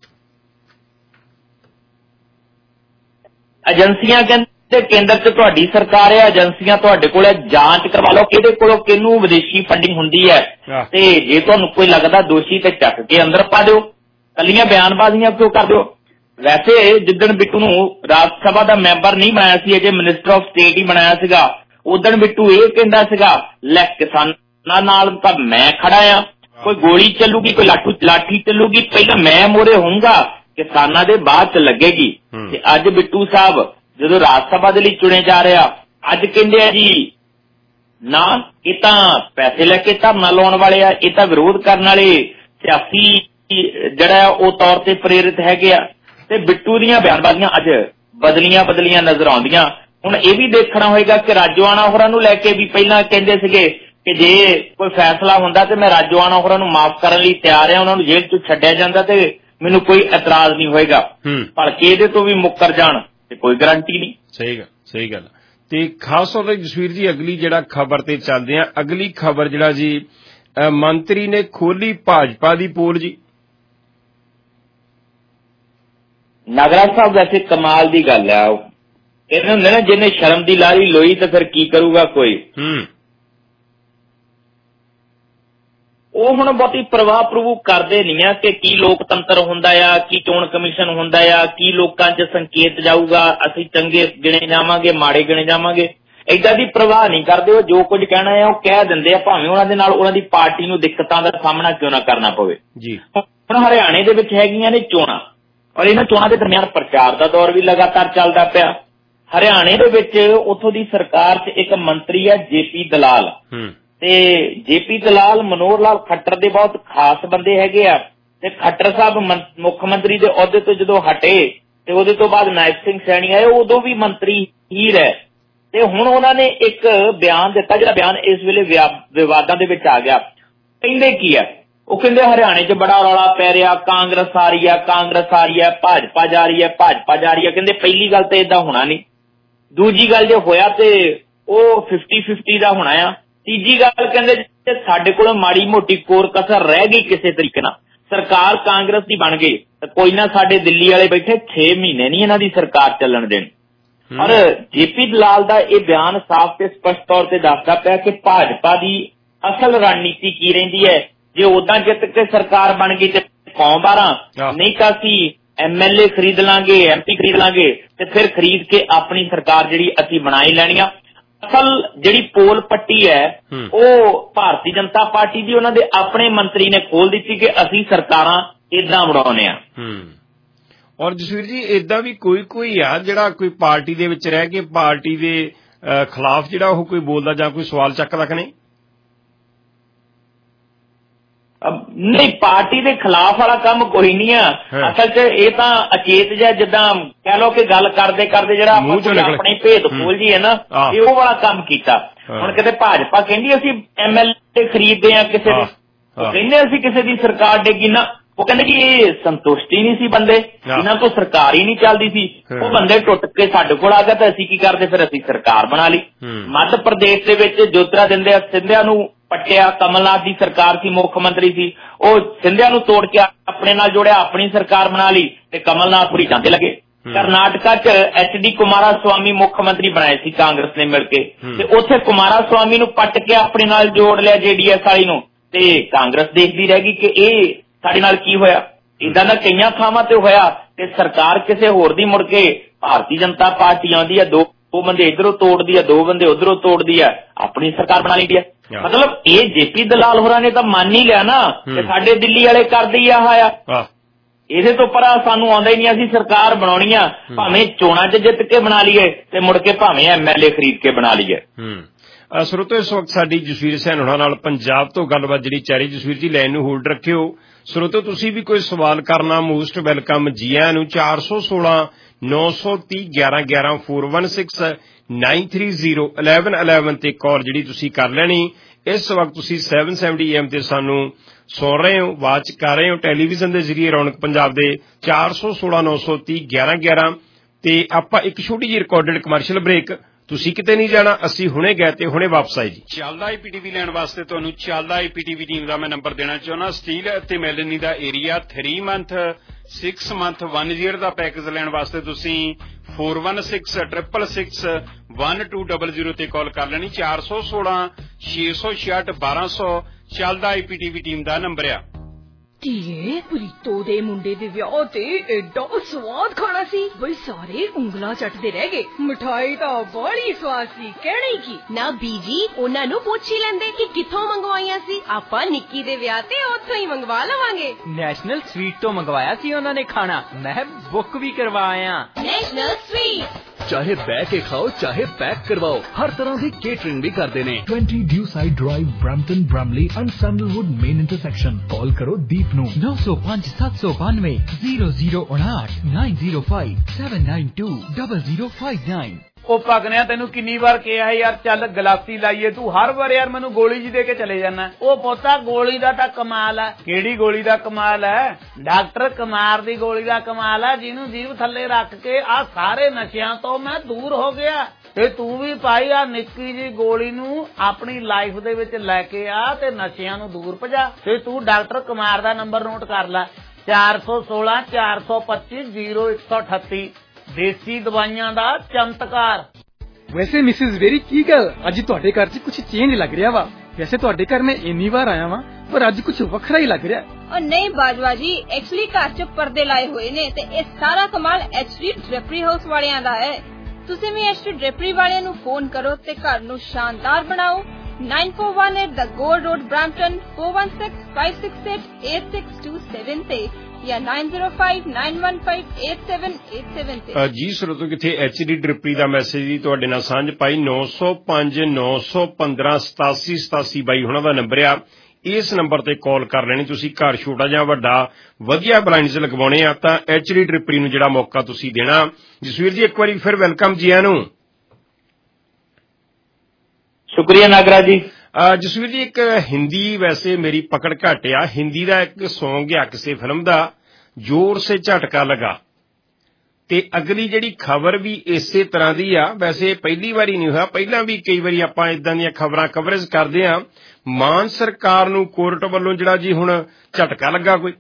ਏਜੰਸੀਆਂ ਕਹਿੰਦੇ ਕੇਂਦਰ ਚ ਤੁਹਾਡੀ ਸਰਕਾਰ ਹੈ, ਏਜੰਸੀਆਂ ਤੁਹਾਡੇ ਕੋਲ ਹੈ, ਜਾਂਚ ਕਰਵਾ ਲਓ ਕਿਹਦੇ ਕੋਲੋਂ ਕਿਹਨੂੰ ਵਿਦੇਸ਼ੀ ਫੰਡਿੰਗ ਹੁੰਦੀ ਹੈ ਤੇ ਜੇ ਤੁਹਾਨੂੰ ਕੋਈ ਲੱਗਦਾ ਦੋਸ਼ੀ ਤੇ ਚੱਕ ਕੇ ਅੰਦਰ ਪਾ ਦਿਓ। ਕੱਲੀਆਂ ਬਿਆਨਬਾਜ਼ੀਆਂ ਕਿਉਂ ਕਰ ਦਿਓ? ਵੈਸੇ ਜਿੱਦਣ ਬਿੱਟੂ ਨੂੰ ਰਾਜ ਸਭਾ ਦਾ ਮੈਂਬਰ ਨਹੀਂ ਬਣਾਇਆ ਸੀ, ਅਜੇ ਮਿਨਿਸਟਰ ਆਫ ਸਟੇਟ ਹੀ ਬਣਾਇਆ ਸੀਗਾ, ਉਦਣ ਬਿੱਟੂ ਇਹ ਕਹਿੰਦਾ ਸੀਗਾ ਲੈ ਕਿਸਾਨਾਂ ਨਾਲ ਤਾਂ ਮੈਂ ਖੜਾ ਆ, ਕੋਈ ਗੋਲੀ ਚੱਲੂਗੀ ਕੋਈ ਲਾਠੂ ਲਾਠੀ ਚੱਲੂਗੀ, ਪਹਿਲਾਂ ਮੈਂ ਮੋਰੇ ਹੋਊਂਗਾ, ਕਿਸਾਨਾਂ ਦੇ ਬਾਅਦ ਚ ਲੱਗੇਗੀ। ਤੇ ਅੱਜ ਬਿੱਟੂ ਸਾਹਿਬ ਜਦੋਂ ਰਾਜ ਸਭਾ ਦੇ ਲਈ ਚੁਣੇ ਜਾ ਰਿਹਾ, ਅੱਜ ਕਹਿੰਦੇ ਆ ਜੀ ਨਾ ਇਹ ਤਾਂ ਪੈਸੇ ਲੈ ਕੇ ਧਰਨਾ ਲਾਉਣ ਵਾਲੇ ਆ, ਇਹ ਤਾਂ ਵਿਰੋਧ ਕਰਨ ਵਾਲੇ ਸਿਆਸੀ ਜਿਹੜਾ ਉਹ ਤੌਰ ਤੇ ਪ੍ਰੇਰਿਤ ਹੈਗੇ ਆ। ਤੇ ਬਿੱਟੂ ਦੀਆਂ ਬਿਆਨਬਾਜ਼ੀਆਂ ਅੱਜ ਬਦਲੀਆਂ ਬਦਲੀਆਂ ਨਜ਼ਰ ਆਉਂਦੀਆਂ। ਹੁਣ ਇਹ ਵੀ ਦੇਖਣਾ ਹੋਏਗਾ ਕਿ ਰਾਜੋਆਣਾ ਹੋਰਾਂ ਨੂੰ ਲੈ ਕੇ ਵੀ ਪਹਿਲਾਂ ਕਹਿੰਦੇ ਸੀਗੇ ਕਿ ਜੇ ਕੋਈ ਫੈਸਲਾ ਹੁੰਦਾ ਤੇ ਮੈਂ ਰਾਜੋਆਣਾ ਹੋਰਾਂ ਨੂੰ ਮਾਫ ਕਰਨ ਲਈ ਤਿਆਰ ਆ, ਉਹਨਾਂ ਨੂੰ ਜੇਲ੍ਹ ਚੋਂ ਛੱਡਿਆ ਜਾਂਦਾ ਤੇ ਮੈਨੂੰ ਕੋਈ ਇਤਰਾਜ਼ ਨਹੀਂ ਹੋਏਗਾ। ਭਲਕੇ ਇਹਦੇ ਤੋਂ ਵੀ ਮੁੱਕਰ ਜਾਣ ਤੇ ਕੋਈ ਗਾਰੰਟੀ ਨਹੀਂ। ਸਹੀ ਗੱਲ ਸਹੀ ਗੱਲ ਤੇ ਖਾਸ ਤੌਰ ਤੇ ਜਸਵੀਰ ਜੀ ਅਗਲੀ ਜਿਹੜਾ ਖਬਰ ਤੇ ਚੱਲਦੇ ਆ, ਅਗਲੀ ਖਬਰ ਜਿਹੜਾ ਜੀ ਮੰਤਰੀ ਨੇ ਖੋਲੀ ਭਾਜਪਾ ਦੀ ਪੋਲ ਜੀ। ਨਾਗਰਾ ਸਾਹਿਬ ਵੈਸੇ ਕਮਾਲ ਦੀ ਗੱਲ ਆ, ਕਹਿੰਦੇ ਹੁੰਦੇ ਨਾ ਜਿਹਨੇ ਸ਼ਰਮ ਦੀ ਲਾਰੀ ਲੋਈ ਤਾਂ ਫਿਰ ਕੀ ਕਰੂਗਾ ਕੋਈ। ਉਹ ਹੁਣ ਬਹੁਤੀ ਪ੍ਰਵਾਹ ਪ੍ਰਭੂ ਕਰਦੇ ਨਹੀਂ ਆ ਕਿ ਕੀ ਲੋਕਤੰਤਰ ਹੁੰਦਾ ਆ, ਕੀ ਚੋਣ ਕਮਿਸ਼ਨ ਹੁੰਦਾ ਆ, ਕੀ ਲੋਕਾਂ 'ਚ ਸੰਕੇਤ ਜਾਊਗਾ, ਅਸੀਂ ਚੰਗੇ ਗਿਣੇ ਜਾਵਾਂਗੇ ਮਾੜੇ ਗਿਣੇ ਜਾਵਾਂਗੇ, ਏਦਾਂ ਦੀ ਪ੍ਰਵਾਹ ਨਹੀਂ ਕਰਦੇ। ਉਹ ਜੋ ਕੁਝ ਕਹਿਣਾ ਹੈ ਉਹ ਕਹਿ ਦਿੰਦੇ ਆ, ਭਾਵੇਂ ਉਹਨਾਂ ਦੇ ਨਾਲ ਉਹਨਾਂ ਦੀ ਪਾਰਟੀ ਨੂੰ ਦਿੱਕਤਾਂ ਦਾ ਸਾਹਮਣਾ ਕਿਉਂ ਨਾ ਕਰਨਾ ਪਵੇ ਜੀ। ਹੁਣ ਹਰਿਆਣੇ ਦੇ ਵਿੱਚ ਹੈਗੀਆਂ ਨੇ ਚੋਣਾਂ, ਔਰ ਇਹਨਾਂ ਚੋਣਾਂ ਦੇ ਦਰਮਿਆਨ ਪ੍ਰਚਾਰ ਦਾ ਦੌਰ ਵੀ ਲਗਾਤਾਰ ਚੱਲਦਾ ਪਿਆ। ਹਰਿਆਣੇ ਦੇ ਵਿੱਚ ਉੱਥੋਂ ਦੀ ਸਰਕਾਰ 'ਚ ਇੱਕ ਮੰਤਰੀ ਆ ਜੇਪੀ ਦਲਾਲ, ਤੇ ਜੇਪੀ ਦਲਾਲ ਮਨੋਹਰ ਲਾਲ ਖੱਟਰ ਦੇ ਬਹੁਤ ਖਾਸ ਬੰਦੇ ਹੈਗੇ ਆ। ਤੇ ਖੱਟਰ ਸਾਹਿਬ ਮੁੱਖ ਮੰਤਰੀ ਦੇ ਅਹੁਦੇ ਤੋਂ ਜਦੋਂ ਹਟੇ ਤੇ ਉਹਦੇ ਤੋਂ ਬਾਅਦ ਨਾਇਬ ਸਿੰਘ ਸੈਣੀ ਆਏ, ਉਦੋਂ ਵੀ ਮੰਤਰੀ ਹੀ ਰਹੇ। ਤੇ ਹੁਣ ਉਹਨਾਂ ਨੇ ਇੱਕ ਬਿਆਨ ਦਿੱਤਾ, ਜਿਹੜਾ ਬਿਆਨ ਇਸ ਵੇਲੇ ਵਿਵਾਦਾਂ ਦੇ ਵਿੱਚ ਆ ਗਿਆ। ਕਹਿੰਦੇ ਕੀ ਆ, ਉਹ ਕਹਿੰਦੇ ਹਰਿਆਣੇ 'ਚ ਬੜਾ ਰੌਲਾ ਪੈ ਰਿਹਾ, ਕਾਂਗਰਸ ਆ ਰਹੀ ਆ, ਕਾਂਗਰਸ ਆ ਰਹੀ ਹੈ, ਭਾਜਪਾ ਜਾ ਰਹੀ ਹੈ, ਭਾਜਪਾ ਜਾ ਰਹੀ ਹੈ। ਕਹਿੰਦੇ ਪਹਿਲੀ ਗੱਲ ਤਾਂ ਏਦਾਂ ਹੋਣਾ ਨਹੀਂ, ਦੂਜੀ ਗੱਲ ਜੇ ਹੋਇਆ ਤੇ ਉਹ ਫਿਫਟੀ ਫਿਫਟੀ ਦਾ ਹੋਣਾ ਆ, ਤੀਜੀ ਗੱਲ ਕਹਿੰਦੇ ਜੇ ਸਾਡੇ ਕੋਲ ਮਾੜੀ ਮੋਟੀ ਕੋਰ ਕਸਰ ਰਹਿ ਗਈ ਕਿਸੇ ਤਰੀਕੇ ਨਾਲ, ਸਰਕਾਰ ਕਾਂਗਰਸ ਦੀ ਬਣ ਗਈ ਤਾਂ ਕੋਈ ਨਾ, ਸਾਡੇ ਦਿੱਲੀ ਵਾਲੇ ਬੈਠੇ ਛੇ ਮਹੀਨੇ ਨਹੀਂ ਇਹਨਾਂ ਦੀ ਸਰਕਾਰ ਚੱਲਣ ਦੇਣੀ। ਔਰ ਜੇਪੀ ਦਲਾਲ ਦਾ ਇਹ ਬਿਆਨ ਸਾਫ਼ ਤੇ ਸਪਸ਼ਟ ਤੌਰ ਤੇ ਦੱਸਦਾ ਪਿਆ ਕਿ ਭਾਜਪਾ ਦੀ ਅਸਲ ਰਣਨੀਤੀ ਕੀ ਰਹਿੰਦੀ ਹੈ। ਜੇ ਉਦਾਂ ਜਿੱਤ ਕੇ ਸਰਕਾਰ ਬਣ ਗਈ ਤੇ ਕੌਮ ਬਾਰਾਂ, ਨਹੀਂ ਤਾਂ ਅਸੀਂ ਐਮ ਐਲ ਏ ਖਰੀਦ ਲਾਂਗੇ, ਐਮ ਪੀ ਖਰੀਦ ਲਾਂਗੇ, ਤੇ ਫਿਰ ਖਰੀਦ ਕੇ ਆਪਣੀ ਸਰਕਾਰ ਜਿਹੜੀ ਅਸੀਂ ਬਣਾ ਹੀ ਲੈਣੀ ਆ। ਅਸਲ ਜਿਹੜੀ ਪੋਲ ਪੱਟੀ ਹੈ ਉਹ ਭਾਰਤੀ ਜਨਤਾ ਪਾਰਟੀ ਦੀ ਉਹਨਾਂ ਦੇ ਆਪਣੇ ਮੰਤਰੀ ਨੇ ਖੋਲ ਦਿੱਤੀ ਕਿ ਅਸੀਂ ਸਰਕਾਰਾਂ ਏਦਾਂ ਬਣਾਉਣੇ ਆ। ਔਰ ਜਸਵੀਰ ਜੀ ਏਦਾਂ ਵੀ ਕੋਈ ਕੋਈ ਆ ਜਿਹੜਾ ਕੋਈ ਪਾਰਟੀ ਦੇ ਵਿੱਚ ਰਹਿ ਕੇ ਪਾਰਟੀ ਦੇ ਖਿਲਾਫ ਜਿਹੜਾ ਉਹ ਕੋਈ ਬੋਲਦਾ ਜਾਂ ਕੋਈ ਸਵਾਲ ਚੱਕਦਾ ਕਿ ਨਹੀਂ? ਨਹੀਂ, ਪਾਰਟੀ ਦੇ ਖਿਲਾਫ ਵਾਲਾ ਕੰਮ ਕੋਈ ਨਹੀਂ ਆ। ਅਸਲ 'ਚ ਇਹ ਤਾਂ ਅਚੇਤ ਜਿਹਾ, ਜਿੱਦਾਂ ਕਹਿ ਲਓ ਕਿ ਗੱਲ ਕਰਦੇ ਕਰਦੇ ਜਿਹੜਾ ਆਪਣੇ ਭੇਦ ਖੋਲ ਜੀ ਹੈ ਨਾ, ਇਹ ਉਹ ਵਾਲਾ ਕੰਮ ਕੀਤਾ। ਹੁਣ ਕਿਤੇ ਭਾਜਪਾ ਕਹਿੰਦੀ ਅਸੀਂ ਐਮ ਐਲ ਏ ਖਰੀਦਦੇ ਆ ਕਿਸੇ ਦੀ, ਉਹ ਕਹਿੰਦੇ ਅਸੀਂ ਕਿਸੇ ਦੀ ਸਰਕਾਰ ਡੇਗੀ ਨਾ, ਉਹ ਕਹਿੰਦੇ ਕਿ ਇਹ ਸੰਤੁਸ਼ਟੀ ਨਹੀਂ ਸੀ ਬੰਦੇ, ਇਹਨਾਂ ਤੋਂ ਸਰਕਾਰ ਹੀ ਨਹੀਂ ਚੱਲਦੀ ਸੀ। ਉਹ ਬੰਦੇ ਟੁੱਟ ਕੇ ਸਾਡੇ ਕੋਲ ਆ ਗਏ ਤਾਂ ਅਸੀਂ ਕੀ ਕਰਦੇ, ਫਿਰ ਅਸੀਂ ਸਰਕਾਰ ਬਣਾ ਲਈ। ਮੱਧ ਪ੍ਰਦੇਸ਼ ਦੇ ਵਿੱਚ ਜੋਤਿਰਾਦਿੱਤਿਆ ਸਿੰਧਿਆ ਨੂੰ ਪੱਟਿਆ, ਕਮਲਨਾਥ ਦੀ ਸਰਕਾਰ ਸੀ, ਮੁੱਖ ਮੰਤਰੀ ਸੀ, ਉਹ ਸਿੰਧਿਆ ਨੂੰ ਤੋੜ ਕੇ ਆਪਣੇ ਨਾਲ ਜੋੜਿਆ, ਆਪਣੀ ਸਰਕਾਰ ਬਣਾ ਲਈ ਤੇ ਕਮਲਨਾਥ ਪੂਰੀ ਜਾਂਦੇ ਲੱਗੇ। ਕਰਨਾਟਕਾ 'ਚ ਐਚ ਡੀ ਕੁਮਾਰਾ ਸਵਾਮੀ ਮੁੱਖ ਮੰਤਰੀ ਬਣਾਏ ਸੀ ਕਾਂਗਰਸ ਨੇ ਮਿਲ ਕੇ, ਤੇ ਉੱਥੇ ਕੁਮਾਰਾ ਸਵਾਮੀ ਨੂੰ ਪੱਟ ਕੇ ਆਪਣੇ ਨਾਲ ਜੋੜ ਲਿਆ ਜੇ ਡੀ ਐਸ ਵਾਲੀ ਨੂੰ, ਤੇ ਕਾਂਗਰਸ ਦੇਖਦੀ ਰਹਿ ਗਈ ਕਿ ਇਹ ਸਾਡੇ ਨਾਲ ਕੀ ਹੋਇਆ। ਏਦਾਂ ਦਾ ਕਈਆਂ ਥਾਵਾਂ ਤੇ ਹੋਇਆ ਤੇ ਸਰਕਾਰ ਕਿਸੇ ਹੋਰ ਦੀ ਮੁੜ ਕੇ ਭਾਰਤੀ ਜਨਤਾ ਪਾਰਟੀ ਆਉਂਦੀ ਆ, ਦੋ ਦੋ ਬੰਦੇ ਇੱਧਰੋਂ ਤੋੜਦੀ ਆ, ਦੋ ਬੰਦੇ ਉੱਧਰੋਂ ਤੋੜਦੀ ਆ, ਆਪਣੀ ਸਰਕਾਰ ਬਣਾ ਲੈਂਦੀ ਆ। ਮਤਲਬ ਇਹ ਜੇਪੀ ਦਲਾਲ ਹੋਰਾਂ ਨੇ ਤਾਂ ਮੰਨ ਹੀ ਲਿਆ ਨਾ ਕਿ ਸਾਡੇ ਦਿੱਲੀ ਵਾਲੇ ਕਰਦੇ ਹੀ ਆਹ ਆ, ਇਹਦੇ ਤੋਂ ਪਰਾਂ ਸਾਨੂੰ ਆਉਂਦਾ ਹੀ ਨਹੀਂ, ਅਸੀਂ ਸਰਕਾਰ ਬਣਾਉਣੀ ਆ, ਭਾਵੇਂ ਚੋਣਾਂ 'ਚ ਜਿੱਤ ਕੇ ਬਣਾ ਲਈਏ ਤੇ ਮੁੜ ਕੇ ਭਾਵੇਂ ਐਮ ਐਲ ਏ ਖਰੀਦ ਕੇ ਬਣਾ ਲਈਏ। ਸਰੋਤੋ ਇਸ ਵਕਤ ਸਾਡੀ ਜਸਵੀਰ ਸੈਨ ਹੋਣਾ ਨਾਲ ਪੰਜਾਬ ਤੋਂ ਗੱਲਬਾਤ ਜਿਹੜੀ ਚਾਰੀ। ਜਸਵੀਰ ਜੀ ਲਾਈਨ ਨੂੰ ਹੋਲਡ ਰੱਖਿਓ। ਸਰੋਤੋ ਤੁਸੀਂ ਵੀ ਕੋਈ ਸਵਾਲ ਕਰਨਾ ਮੋਸਟ ਵੈਲਕਮ ਜੀ ਆਇਆਂ ਨੂੰ। ਚਾਰ ਸੌ ਸੋਲਾਂ ਨੌ ਸੌ ਤੀਹ ਗਿਆਰਾਂ ਗਿਆਰਾਂ four one six nine three zero eleven eleven ਤੇ ਕਾਲ ਜਿਹੜੀ ਤੁਸੀਂ ਕਰ ਲੈਣੀ। ਇਸ ਵਕਤ ਤੁਸੀਂ ਸੈਵਨ ਸੈਵਨਟੀ ਏਐਮ ਤੇ ਸਾਨੂੰ ਸੁਣ ਰਹੇ ਹੋ, ਵਾਚ ਕਰ ਰਹੇ ਹੋ ਟੈਲੀਵਿਜ਼ਨ ਦੇ ਜ਼ਰੀਏ ਰੌਣਕ ਪੰਜਾਬ ਦੇ ਚਾਰ ਸੌ ਸੋਲਾਂ ਨੌ ਸੌ ਤੀਹ ਗਿਆਰਾਂ ਗਿਆਰਾਂ ਤੇ ਆਪਾਂ ਇੱਕ ਛੋਟੀ ਜਿਹੀ ਰਿਕਾਰਡਡ ਕਮਰਸ਼ੀਅਲ ਬ੍ਰੇਕ। ਤੁਸੀਂ ਕਿਤੇ ਨਹੀਂ ਜਾਣਾ, ਅਸੀਂ ਹੁਣੇ ਗਏ ਤੇ ਹੁਣੇ ਵਾਪਸ ਆਏ ਜੀ। ਚੱਲਦਾ ਆਈਪੀਟੀਵੀ ਲੈਣ ਵਾਸਤੇ ਤੁਹਾਨੂੰ ਚੱਲਦਾ ਆਈਪੀਟੀਵੀ ਟੀਮ ਦਾ ਮੈਂ ਨੰਬਰ ਦੇਣਾ ਚਾਹੁੰਦਾ। ਸਟੀਲ ਅਤੇ ਮੈਲਨੀ ਦਾ area three month six month one year ਦਾ ਪੈਕੇਜ ਲੈਣ ਵਾਸਤੇ ਤੁਸੀਂ four one six triple six one two double zero ਤੇ ਕਾਲ ਕਰ ਲੈਣੀ। ਚਾਰ ਸੌ ਸੋਲਾਂ ਛੇ ਸੌ ਛਿਆਹਠ ਬਾਰਾਂ ਸੌ ਚੱਲਦਾ ਆਈਪੀਟੀਵੀ ਟੀਮ ਦਾ ਨੰਬਰ ਆ। ਧੀਏ, ਪ੍ਰੀਤੋ ਦੇ ਮੁੰਡੇ ਦੇ ਵਿਆਹ ਤੇ ਐਡਾ ਸਵਾਦ ਖਾਣਾ ਸੀ, ਬਈ ਸਾਰੇ ਉਂਗਲਾਂ ਚੱਟਦੇ ਰਹਿ ਗਏ। ਮਿਠਾਈ ਤਾਂ ਬੜੀ ਸਵਾਦ ਸੀ, ਕਹਿਣੀ ਕੀ ਨਾ ਬੀਜੀ, ਉਹਨਾਂ ਨੂੰ ਪੁੱਛ ਹੀ ਲੈਂਦੇ ਕਿ ਕਿੱਥੋਂ ਮੰਗਵਾਈਆਂ ਸੀ। ਆਪਾਂ ਨਿੱਕੀ ਦੇ ਵਿਆਹ ਤੇ ਉੱਥੋਂ ਹੀ ਮੰਗਵਾ ਲਵਾਂਗੇ। ਨੈਸ਼ਨਲ ਸਵੀਟ ਤੋਂ ਮੰਗਵਾਇਆ ਸੀ ਉਹਨਾਂ ਨੇ ਖਾਣਾ, ਮੈਂ ਬੁੱਕ ਵੀ ਕਰਵਾਇਆ। ਨੈਸ਼ਨਲ ਸਵੀਟ ਚਾਹੇ ਬਹਿ ਕੇ ਖਾਓ ਚਾਹੇ ਪੈਕ ਕਰਵਾਓ, ਹਰ ਤਰ੍ਹਾਂ ਦੀ ਕੇਟਰਿੰਗ ਵੀ ਕਰਦੇ ਨੇ। Twenty Dewside drive Brampton Bramalea and Sandalwood main intersection. Call करो दीप नू नौ सौ पाँच सात सौ बानवे जीरो जीरो उनाठ nine zero five seven nine two double zero five nine. ਉਹ ਪਗਨਿਆ ਤੈਨੂੰ ਕਿੰਨੀ ਵਾਰ ਕਿਹਾ ਯਾਰ ਚੱਲ ਗਲਾਸੀ ਲਾਈਏ, ਤੂੰ ਹਰ ਵਾਰ ਯਾਰ ਮੈਨੂੰ ਗੋਲੀ ਜੀ ਦੇ ਕੇ ਚਲੇ ਜਾਣਾ। ਉਹ ਪੋਤਾ ਗੋਲੀ ਦਾ ਤਾਂ ਕਮਾਲ ਹੈ। ਕਿਹੜੀ ਗੋਲੀ ਦਾ ਕਮਾਲ ਹੈ? ਡਾਕਟਰ ਕੁਮਾਰ ਦੀ ਗੋਲੀ ਦਾ ਕਮਾਲ ਹੈ, ਜਿਹਨੂੰ ਜੀਭ ਥੱਲੇ ਰੱਖ ਕੇ ਆ ਸਾਰੇ ਨਸ਼ਿਆਂ ਤੋਂ ਮੈਂ ਦੂਰ ਹੋ ਗਿਆ। ਤੇ ਤੂੰ ਵੀ ਭਾਈ ਆ ਨਿੱਕੀ ਜੀ ਗੋਲੀ ਨੂੰ ਆਪਣੀ ਲਾਈਫ ਦੇ ਵਿੱਚ ਲੈ ਕੇ ਆ ਤੇ ਨਸ਼ਿਆਂ ਨੂੰ ਦੂਰ ਭਜਾ। ਤੇ ਤੂੰ ਡਾਕਟਰ ਕੁਮਾਰ ਦਾ ਨੰਬਰ ਨੋਟ ਕਰ ਲੈ, ਚਾਰ ਸੌ ਸੋਲਾਂ ਚਾਰ ਸੌ ਪੱਚੀ ਜ਼ੀਰੋ ਇੱਕ ਸੌ ਅਠੱਤੀ। ਦੇਸੀ ਦਵਾਈਆਂ ਦਾ ਚਮਤਕਾਰ। ਵੈਸੇ ਮਿਸਿਸ ਵੇਰੀ ਕੀ ਗੱਲ, ਅੱਜ ਤੁਹਾਡੇ ਘਰ 'ਚ ਕੁਝ ਚੇਂਜ ਲੱਗ ਰਿਹਾ ਵਾ। ਵੈਸੇ ਤੁਹਾਡੇ ਘਰ ਮੈਂ ਇੰਨੀ ਵਾਰ ਆਇਆ ਵਾਂ ਪਰ ਅੱਜ ਕੁਝ ਵੱਖਰਾ ਹੀ ਲੱਗ ਰਿਹਾ। और नहीं बाजवा जी, एक्चुअली घर च पर्दे लाए हुए ने ते इह सारा कमाल एचडी ड्रेपरी हाउस वालियां दा है। तुसीं भी एचडी ड्रेपरी वालियां नूं फोन करो ते घर नूं शानदार बनाओ। Nine four one eight the gold road Brampton four one six five six eight eight six two seven ते या nine zero five nine one five eight seven eight seven ते। जी ਸਰੋਤੋ ਕਿਥੇ ਐਚਡੀ ਡ੍ਰਿਪਰੀ ਦਾ ਮੈਸੇਜ ਜੀ ਤੁਹਾਡੇ ਨਾਲ ਸਾਂਝ ਪਾਈ। ਨੌ ਸੌ ਪੰਜ ਨੌ ਸੌ ਪੰਦਰਾਂ ਸਤਾਸੀ ਸਤਾਸੀ ਬਾਈ ਉਹਨਾਂ ਦਾ ਨੰਬਰ ਆ। ਇਸ ਨੰਬਰ ਤੇ ਕਾਲ ਕਰ ਲੈਣੀ ਤੁਸੀਂ। ਘਰ ਛੋਟਾ ਜਾਂ ਵੱਡਾ ਵਧੀਆ ਬਲਾਈਂਡਸ ਲਗਵਾਉਣੇ ਆ ਤਾਂ ਐਚਡੀ ਡ੍ਰਿਪਰੀ ਨੂੰ ਜਿਹੜਾ ਮੌਕਾ ਤੁਸੀਂ ਦੇਣਾ। ਜਸਵੀਰ ਜੀ ਇੱਕ ਵਾਰੀ ਫਿਰ ਵੈਲਕਮ ਜੀ ਆਇਆਂ ਨੂੰ। ਸ਼ੁਕਰੀਆ ਨਾਗਰਾ ਜੀ। ਜਸਵੀਰ ਜੀ ਇੱਕ ਹਿੰਦੀ ਵੈਸੇ ਮੇਰੀ ਪਕੜ ਘੱਟ ਆ। ਹਿੰਦੀ ਦਾ ਇੱਕ ਸੌਂਗ ਆ ਕਿਸੇ ਫਿਲਮ ਦਾ, ਜ਼ੋਰ ਸੇ ਝਟਕਾ ਲਗਾ, ਤੇ ਅਗਲੀ ਜਿਹੜੀ ਖਬਰ ਵੀ ਇਸੇ ਤਰ੍ਹਾਂ ਦੀ ਆ। ਵੈਸੇ ਪਹਿਲੀ ਵਾਰੀ ਨਹੀਂ ਹੋਇਆ, ਪਹਿਲਾਂ ਵੀ ਕਈ ਵਾਰੀ ਆਪਾਂ ਇਦਾਂ ਦੀਆਂ ਖਬਰਾਂ ਕਵਰੇਜ ਕਰਦੇ ਆ। ਮਾਨ ਸਰਕਾਰ ਨੂੰ ਕੋਰਟ ਵੱਲੋਂ ਜਿਹੜਾ ਜੀ ਹੁਣ ਝਟਕਾ ਲੱਗਾ ਕੋਈ।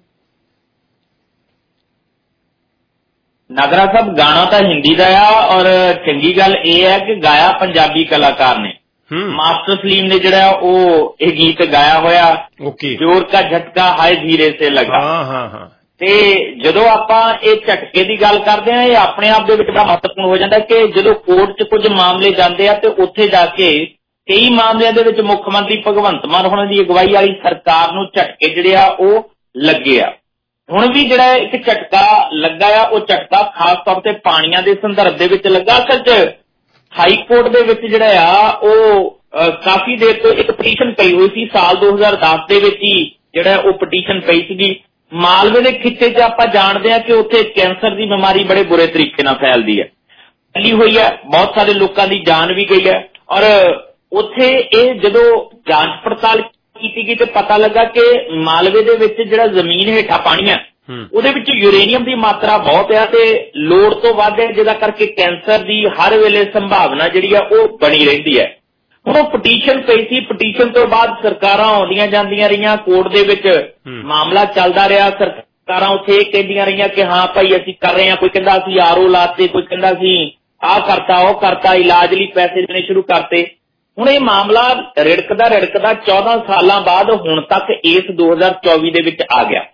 ਨਾਗਰਾ ਸਾਹਿਬ ਗਾਣਾ ਤਾਂ ਹਿੰਦੀ ਦਾ ਆ ਔਰ ਚੰਗੀ ਗੱਲ ਇਹ ਹੈ ਕਿ ਗਾਇਆ ਪੰਜਾਬੀ ਕਲਾਕਾਰ ਨੇ। ਮਾਸਟਰ ਸਲੀਮ ਨੇ ਜਿਹੜਾ ਉਹ ਇਹ ਗੀਤ ਗਾਇਆ ਹੋਇਆ। ਜ਼ੋਰ ਕਾ ਝਟਕਾ ਹਾਏ ਧੀਰੇ ਸੇ ਲਗਾ। ਹਾਂ ਹਾਂ ਹਾਂ। ਤੇ ਜਦੋਂ ਆਪਾਂ ਇਹ ਝਟਕੇ ਦੀ ਗੱਲ ਕਰਦੇ ਹਾਂ, ਇਹ ਆਪਣੇ ਆਪ ਦੇ ਵਿੱਚ ਬੜਾ ਮਹੱਤਵਪੂਰਨ ਹੋ ਜਾਂਦਾ ਕਿ ਜਦੋਂ ਕੋਰਟ 'ਚ ਕੁਝ ਮਾਮਲੇ ਜਾਂਦੇ ਆ ਤੇ ਉੱਥੇ ਜਾ ਕੇ ਕਈ ਮਾਮਲਿਆਂ ਦੇ ਵਿੱਚ ਮੁੱਖ ਮੰਤਰੀ ਭਗਵੰਤ ਮਾਨ ਹੋਣਾ ਦੀ ਅਗਵਾਈ ਵਾਲੀ ਸਰਕਾਰ ਨੂੰ ਝਟਕੇ ਜਿਹੜੇ ਆ ਉਹ ਲੱਗੇ ਆ। ਹੁਣ ਵੀ ਜਿਹੜਾ ਇੱਕ ਝਟਕਾ ਲੱਗਾ ਆ ਉਹ ਝਟਕਾ ਖਾਸ ਤੌਰ ਤੇ ਪਾਣੀਆਂ ਦੇ ਸੰਦਰਭ ਦੇ ਵਿੱਚ ਲੱਗਾ। ਅਸਲ 'ਚ ਹਾਈ ਕੋਰਟ ਦੇ ਵਿੱਚ ਜਿਹੜਾ ਆ ਉਹ ਕਾਫੀ ਦੇਰ ਤੋਂ ਇੱਕ ਪਟੀਸ਼ਨ ਪਈ ਹੋਈ ਸੀ। ਸਾਲ ਦੋ ਹਜ਼ਾਰ ਦਸ ਦੇ ਵਿੱਚ ਹੀ ਜਿਹੜਾ ਉਹ ਪਟੀਸ਼ਨ ਪਈ ਸੀਗੀ। ਮਾਲਵੇ ਦੇ ਖਿੱਤੇ 'ਚ ਆਪਾਂ ਜਾਣਦੇ ਹਾਂ ਕਿ ਉੱਥੇ ਕੈਂਸਰ ਦੀ ਬਿਮਾਰੀ ਬੜੇ ਬੁਰੇ ਤਰੀਕੇ ਨਾਲ ਫੈਲਦੀ ਹੈ, ਫੈਲੀ ਹੋਈ ਹੈ, ਬਹੁਤ ਸਾਰੇ ਲੋਕਾਂ ਦੀ ਜਾਨ ਵੀ ਗਈ ਹੈ। ਔਰ ਉੱਥੇ ਇਹ ਜਦੋਂ ਜਾਂਚ ਪੜਤਾਲ ਕੀਤੀ ਗਈ ਤੇ ਪਤਾ ਲੱਗਾ ਕਿ ਮਾਲਵੇ ਦੇ ਵਿੱਚ ਜਿਹੜਾ ਜ਼ਮੀਨ ਹੇਠਾਂ ਪਾਣੀ ਹੈ ਉਹਦੇ ਵਿੱਚ ਯੂਰੇਨੀਅਮ ਦੀ ਮਾਤਰਾ ਬਹੁਤ ਹੈ ਤੇ ਲੋੜ ਤੋਂ ਵੱਧ ਹੈ, ਜਿਹਦਾ ਕਰਕੇ ਕੈਂਸਰ ਦੀ ਹਰ ਵੇਲੇ ਸੰਭਾਵਨਾ ਜਿਹੜੀ ਆ ਉਹ ਬਣੀ ਰਹਿੰਦੀ ਹੈ। ਹੁਣ ਉਹ ਪਟੀਸ਼ਨ ਪਈ ਸੀ। ਪਟੀਸ਼ਨ ਤੋਂ ਬਾਅਦ ਸਰਕਾਰਾਂ ਆਉਂਦੀਆਂ ਜਾਂਦੀਆਂ ਰਹੀਆਂ, ਕੋਰਟ ਦੇ ਵਿੱਚ ਮਾਮਲਾ ਚੱਲਦਾ ਰਿਹਾ। ਸਰਕਾਰਾਂ ਉੱਥੇ ਇਹ ਕਹਿੰਦੀਆਂ ਰਹੀਆਂ ਕਿ ਹਾਂ ਭਾਈ ਅਸੀਂ ਕਰ ਰਹੇ ਹਾਂ। ਕੋਈ ਕਹਿੰਦਾ ਅਸੀਂ ਆਰ ਓ ਲਾਤੇ, ਕੋਈ ਕਹਿੰਦਾ ਅਸੀਂ ਆਹ ਕਰਤਾ ਉਹ ਕਰਤਾ, ਇਲਾਜ ਲਈ ਪੈਸੇ ਦੇਣੇ ਸ਼ੁਰੂ ਕਰਤੇ। ਹੁਣ ਇਹ ਮਾਮਲਾ ਰਿੜਕਦਾ ਰਿੜਕਦਾ ਚੌਦਾਂ ਸਾਲਾਂ ਬਾਅਦ ਹੁਣ ਤੱਕ ਇਸ ਦੋ ਹਜ਼ਾਰ ਚੌਵੀ ਦੇ ਵਿੱਚ ਆ ਗਿਆ।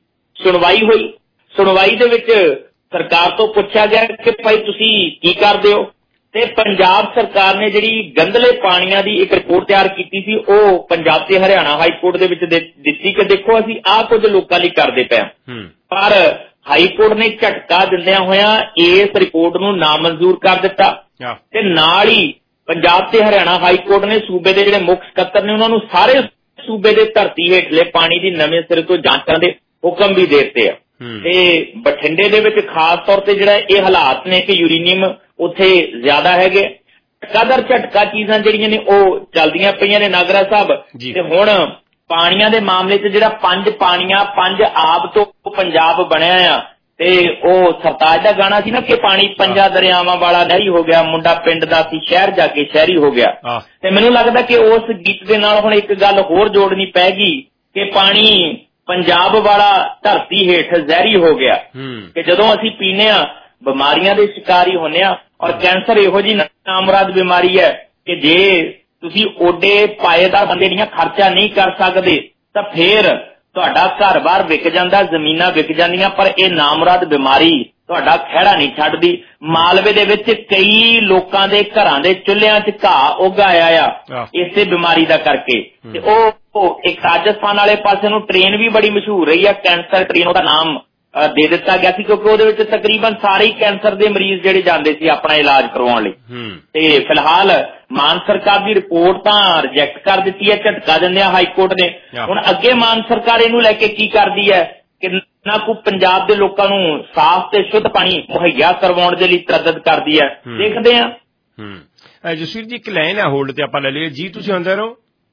ਸੁਣਵਾਈ ਹੋਈ। ਸੁਣਵਾਈ ਦੇ ਵਿੱਚ ਸਰਕਾਰ ਤੋਂ ਪੁੱਛਿਆ ਗਿਆ ਕਿ ਭਾਈ ਤੁਸੀਂ ਕੀ ਕਰਦੇ ਹੋ, ਤੇ ਪੰਜਾਬ ਸਰਕਾਰ ਨੇ ਜਿਹੜੀ ਗੰਦਲੇ ਪਾਣੀਆਂ ਦੀ ਇੱਕ ਰਿਪੋਰਟ ਤਿਆਰ ਕੀਤੀ ਸੀ ਉਹ ਪੰਜਾਬ ਤੇ ਹਰਿਆਣਾ ਹਾਈ ਕੋਰਟ ਦੇ ਵਿੱਚ ਦਿੱਤੀ ਕਿ ਦੇਖੋ ਅਸੀਂ ਆਹ ਕੁਝ ਲੋਕਾਂ ਲਈ ਕਰਦੇ ਪਏ ਹਾਂ। ਪਰ ਹਾਈ ਕੋਰਟ ਨੇ ਝਟਕਾ ਦਿੰਦਿਆਂ ਹੋਇਆਂ ਇਸ ਰਿਪੋਰਟ ਨੂੰ ਨਾਮਨਜ਼ੂਰ ਕਰ ਦਿੱਤਾ ਤੇ ਨਾਲ ਹੀ ਪੰਜਾਬ ਤੇ ਹਰਿਆਣਾ ਹਾਈ ਕੋਰਟ ਨੇ ਸੂਬੇ ਦੇ ਜਿਹੜੇ ਮੁੱਖ ਸਕੱਤਰ ਨੇ ਉਹਨਾਂ ਨੂੰ ਸਾਰੇ ਸੂਬੇ ਦੇ ਧਰਤੀ ਹੇਠਲੇ ਪਾਣੀ ਦੀ ਨਵੇਂ ਸਿਰੇ ਤੋਂ ਜਾਂਚ ਕਰਨ ਦੇ ਹੁਕਮ ਵੀ ਦੇ ਦਿੱਤੇ ਆ। ਤੇ ਬਠਿੰਡੇ ਦੇ ਵਿੱਚ ਖਾਸ ਤੌਰ ਤੇ ਜਿਹੜਾ ਇਹ ਹਾਲਾਤ ਨੇ ਕਿ ਯੂਰੇਨੀਅਮ ਉੱਥੇ ਜ਼ਿਆਦਾ ਹੈਗੇ। ਕਦਰ ਝਟਕਾ ਚੀਜ਼ਾਂ ਜਿਹੜੀਆਂ ਨੇ ਉਹ ਚੱਲਦੀਆਂ ਪਈਆਂ ਨੇ ਨਾਗਰਾ ਸਾਹਿਬ। ਤੇ ਹੁਣ ਪਾਣੀਆਂ ਦੇ ਮਾਮਲੇ 'ਚ ਜਿਹੜਾ ਪੰਜ ਪਾਣੀਆਂ ਪੰਜ ਆਬ ਤੋਂ ਪੰਜਾਬ ਬਣਿਆ ਆ ਤੇ ਉਹ ਸਰਤਾਜ ਦਾ ਗਾਣਾ ਸੀ ਨਾ ਕਿ ਪਾਣੀ ਪੰਜਾਂ ਦਰਿਆਵਾਂ ਵਾਲਾ ਨਹੀਂ ਹੋ ਗਿਆ, ਮੁੰਡਾ ਪਿੰਡ ਦਾ ਸੀ ਸ਼ਹਿਰ ਜਾ ਕੇ ਸ਼ਹਿਰੀ ਹੋ ਗਿਆ। ਤੇ ਮੈਨੂੰ ਲੱਗਦਾ ਕਿ ਉਸ ਗੀਤ ਦੇ ਨਾਲ ਹੁਣ ਇੱਕ ਗੱਲ ਹੋਰ ਜੋੜਨੀ ਪੈਗੀ ਕਿ ਪਾਣੀ ਪੰਜਾਬ ਵਾਲਾ ਧਰਤੀ ਹੇਠ ਜ਼ਹਿਰੀ ਹੋ ਗਿਆ ਕਿ ਜਦੋਂ ਅਸੀਂ ਪੀਨੇ ਆ ਬਿਮਾਰੀਆਂ ਦੇ ਸ਼ਿਕਾਰੀ ਹੁੰਨੇ ਆ। ਔਰ ਕੈਂਸਰ ਇਹੋ ਜਿਹੀ ਨਾਮੁਰਾਦ ਬਿਮਾਰੀ ਹੈ ਕਿ ਜੇ ਤੁਸੀਂ ਓਡੇ ਪਾਏਦਾਰ ਬੰਦੇ ਦੀਆਂ ਖਰਚਾ ਨਹੀਂ ਕਰ ਸਕਦੇ ਤਾਂ ਫੇਰ ਤੁਹਾਡਾ ਘਰ-ਬਾਰ ਵਿਕ ਜਾਂਦਾ, ਜ਼ਮੀਨਾਂ ਵਿਕ ਜਾਂਦੀਆਂ, ਪਰ ਇਹ ਨਾਮੁਰਾਦ ਬਿਮਾਰੀ ਤੁਹਾਡਾ ਖਹਿੜਾ ਨਹੀਂ ਛੱਡਦੀ। ਮਾਲਵੇ ਦੇ ਵਿੱਚ ਕਈ ਲੋਕਾਂ ਦੇ ਘਰਾਂ ਦੇ ਚੁੱਲ੍ਹਿਆਂ 'ਚ ਘਾਹ ਉੱਗ ਆਇਆ ਆ ਇਸੇ ਬਿਮਾਰੀ ਦਾ ਕਰਕੇ। ਤੇ ਉਹ ਇੱਕ ਰਾਜਸਥਾਨ ਵਾਲੇ ਪਾਸੇ ਨੂੰ ਟ੍ਰੇਨ ਵੀ ਬੜੀ ਮਸ਼ਹੂਰ ਰਹੀ ਆ, ਕੈਂਸਰ ਟ੍ਰੇਨ ਉਹਦਾ ਨਾਮ ਦੇ ਦਿੱਤਾ ਗਿਆ ਸੀ ਕਿਉਂਕਿ ਉਹਦੇ ਵਿੱਚ ਤਕਰੀਬਨ ਸਾਰੇ ਹੀ ਕੈਂਸਰ ਦੇ ਮਰੀਜ਼ ਜਿਹੜੇ ਜਾਂਦੇ ਸੀ ਆਪਣਾ ਇਲਾਜ ਕਰਵਾਉਣ ਲਈ। ਤੇ ਫਿਲਹਾਲ ਮਾਨ ਸਰਕਾਰ ਦੀ ਰਿਪੋਰਟ ਤਾਂ ਰਿਜੈਕਟ ਕਰ ਦਿੱਤੀ ਹੈ ਝਟਕਾ ਦਿੰਦਿਆਂ ਹਾਈ ਕੋਰਟ ਨੇ। ਹੁਣ ਅੱਗੇ ਮਾਨ ਸਰਕਾਰ ਇਹਨੂੰ ਲੈ ਕੇ ਕੀ ਕਰਦੀ ਹੈ ਕਿ ਨਾ ਕੋ ਪੰਜਾਬ ਦੇ ਲੋਕਾਂ ਨੂੰ ਸਾਫ਼ ਤੇ ਸ਼ੁੱਧ ਪਾਣੀ ਮੁਹੱਈਆ ਕਰਵਾਉਣ ਦੇ ਲਈ ਤਰੱਦਦ ਕਰਦੀ ਹੈ, ਦੇਖਦੇ ਹਾਂ। ਜਸਵੀਰ ਜੀ ਇੱਕ ਲਾਈਨ ਹੈ ਹੋਲਡ ਤੇ ਆਪਾਂ ਲੈ ਲਈਏ। ਜੀ ਤੁਸੀਂ ਆਉਂਦੇ ਰਹੋ।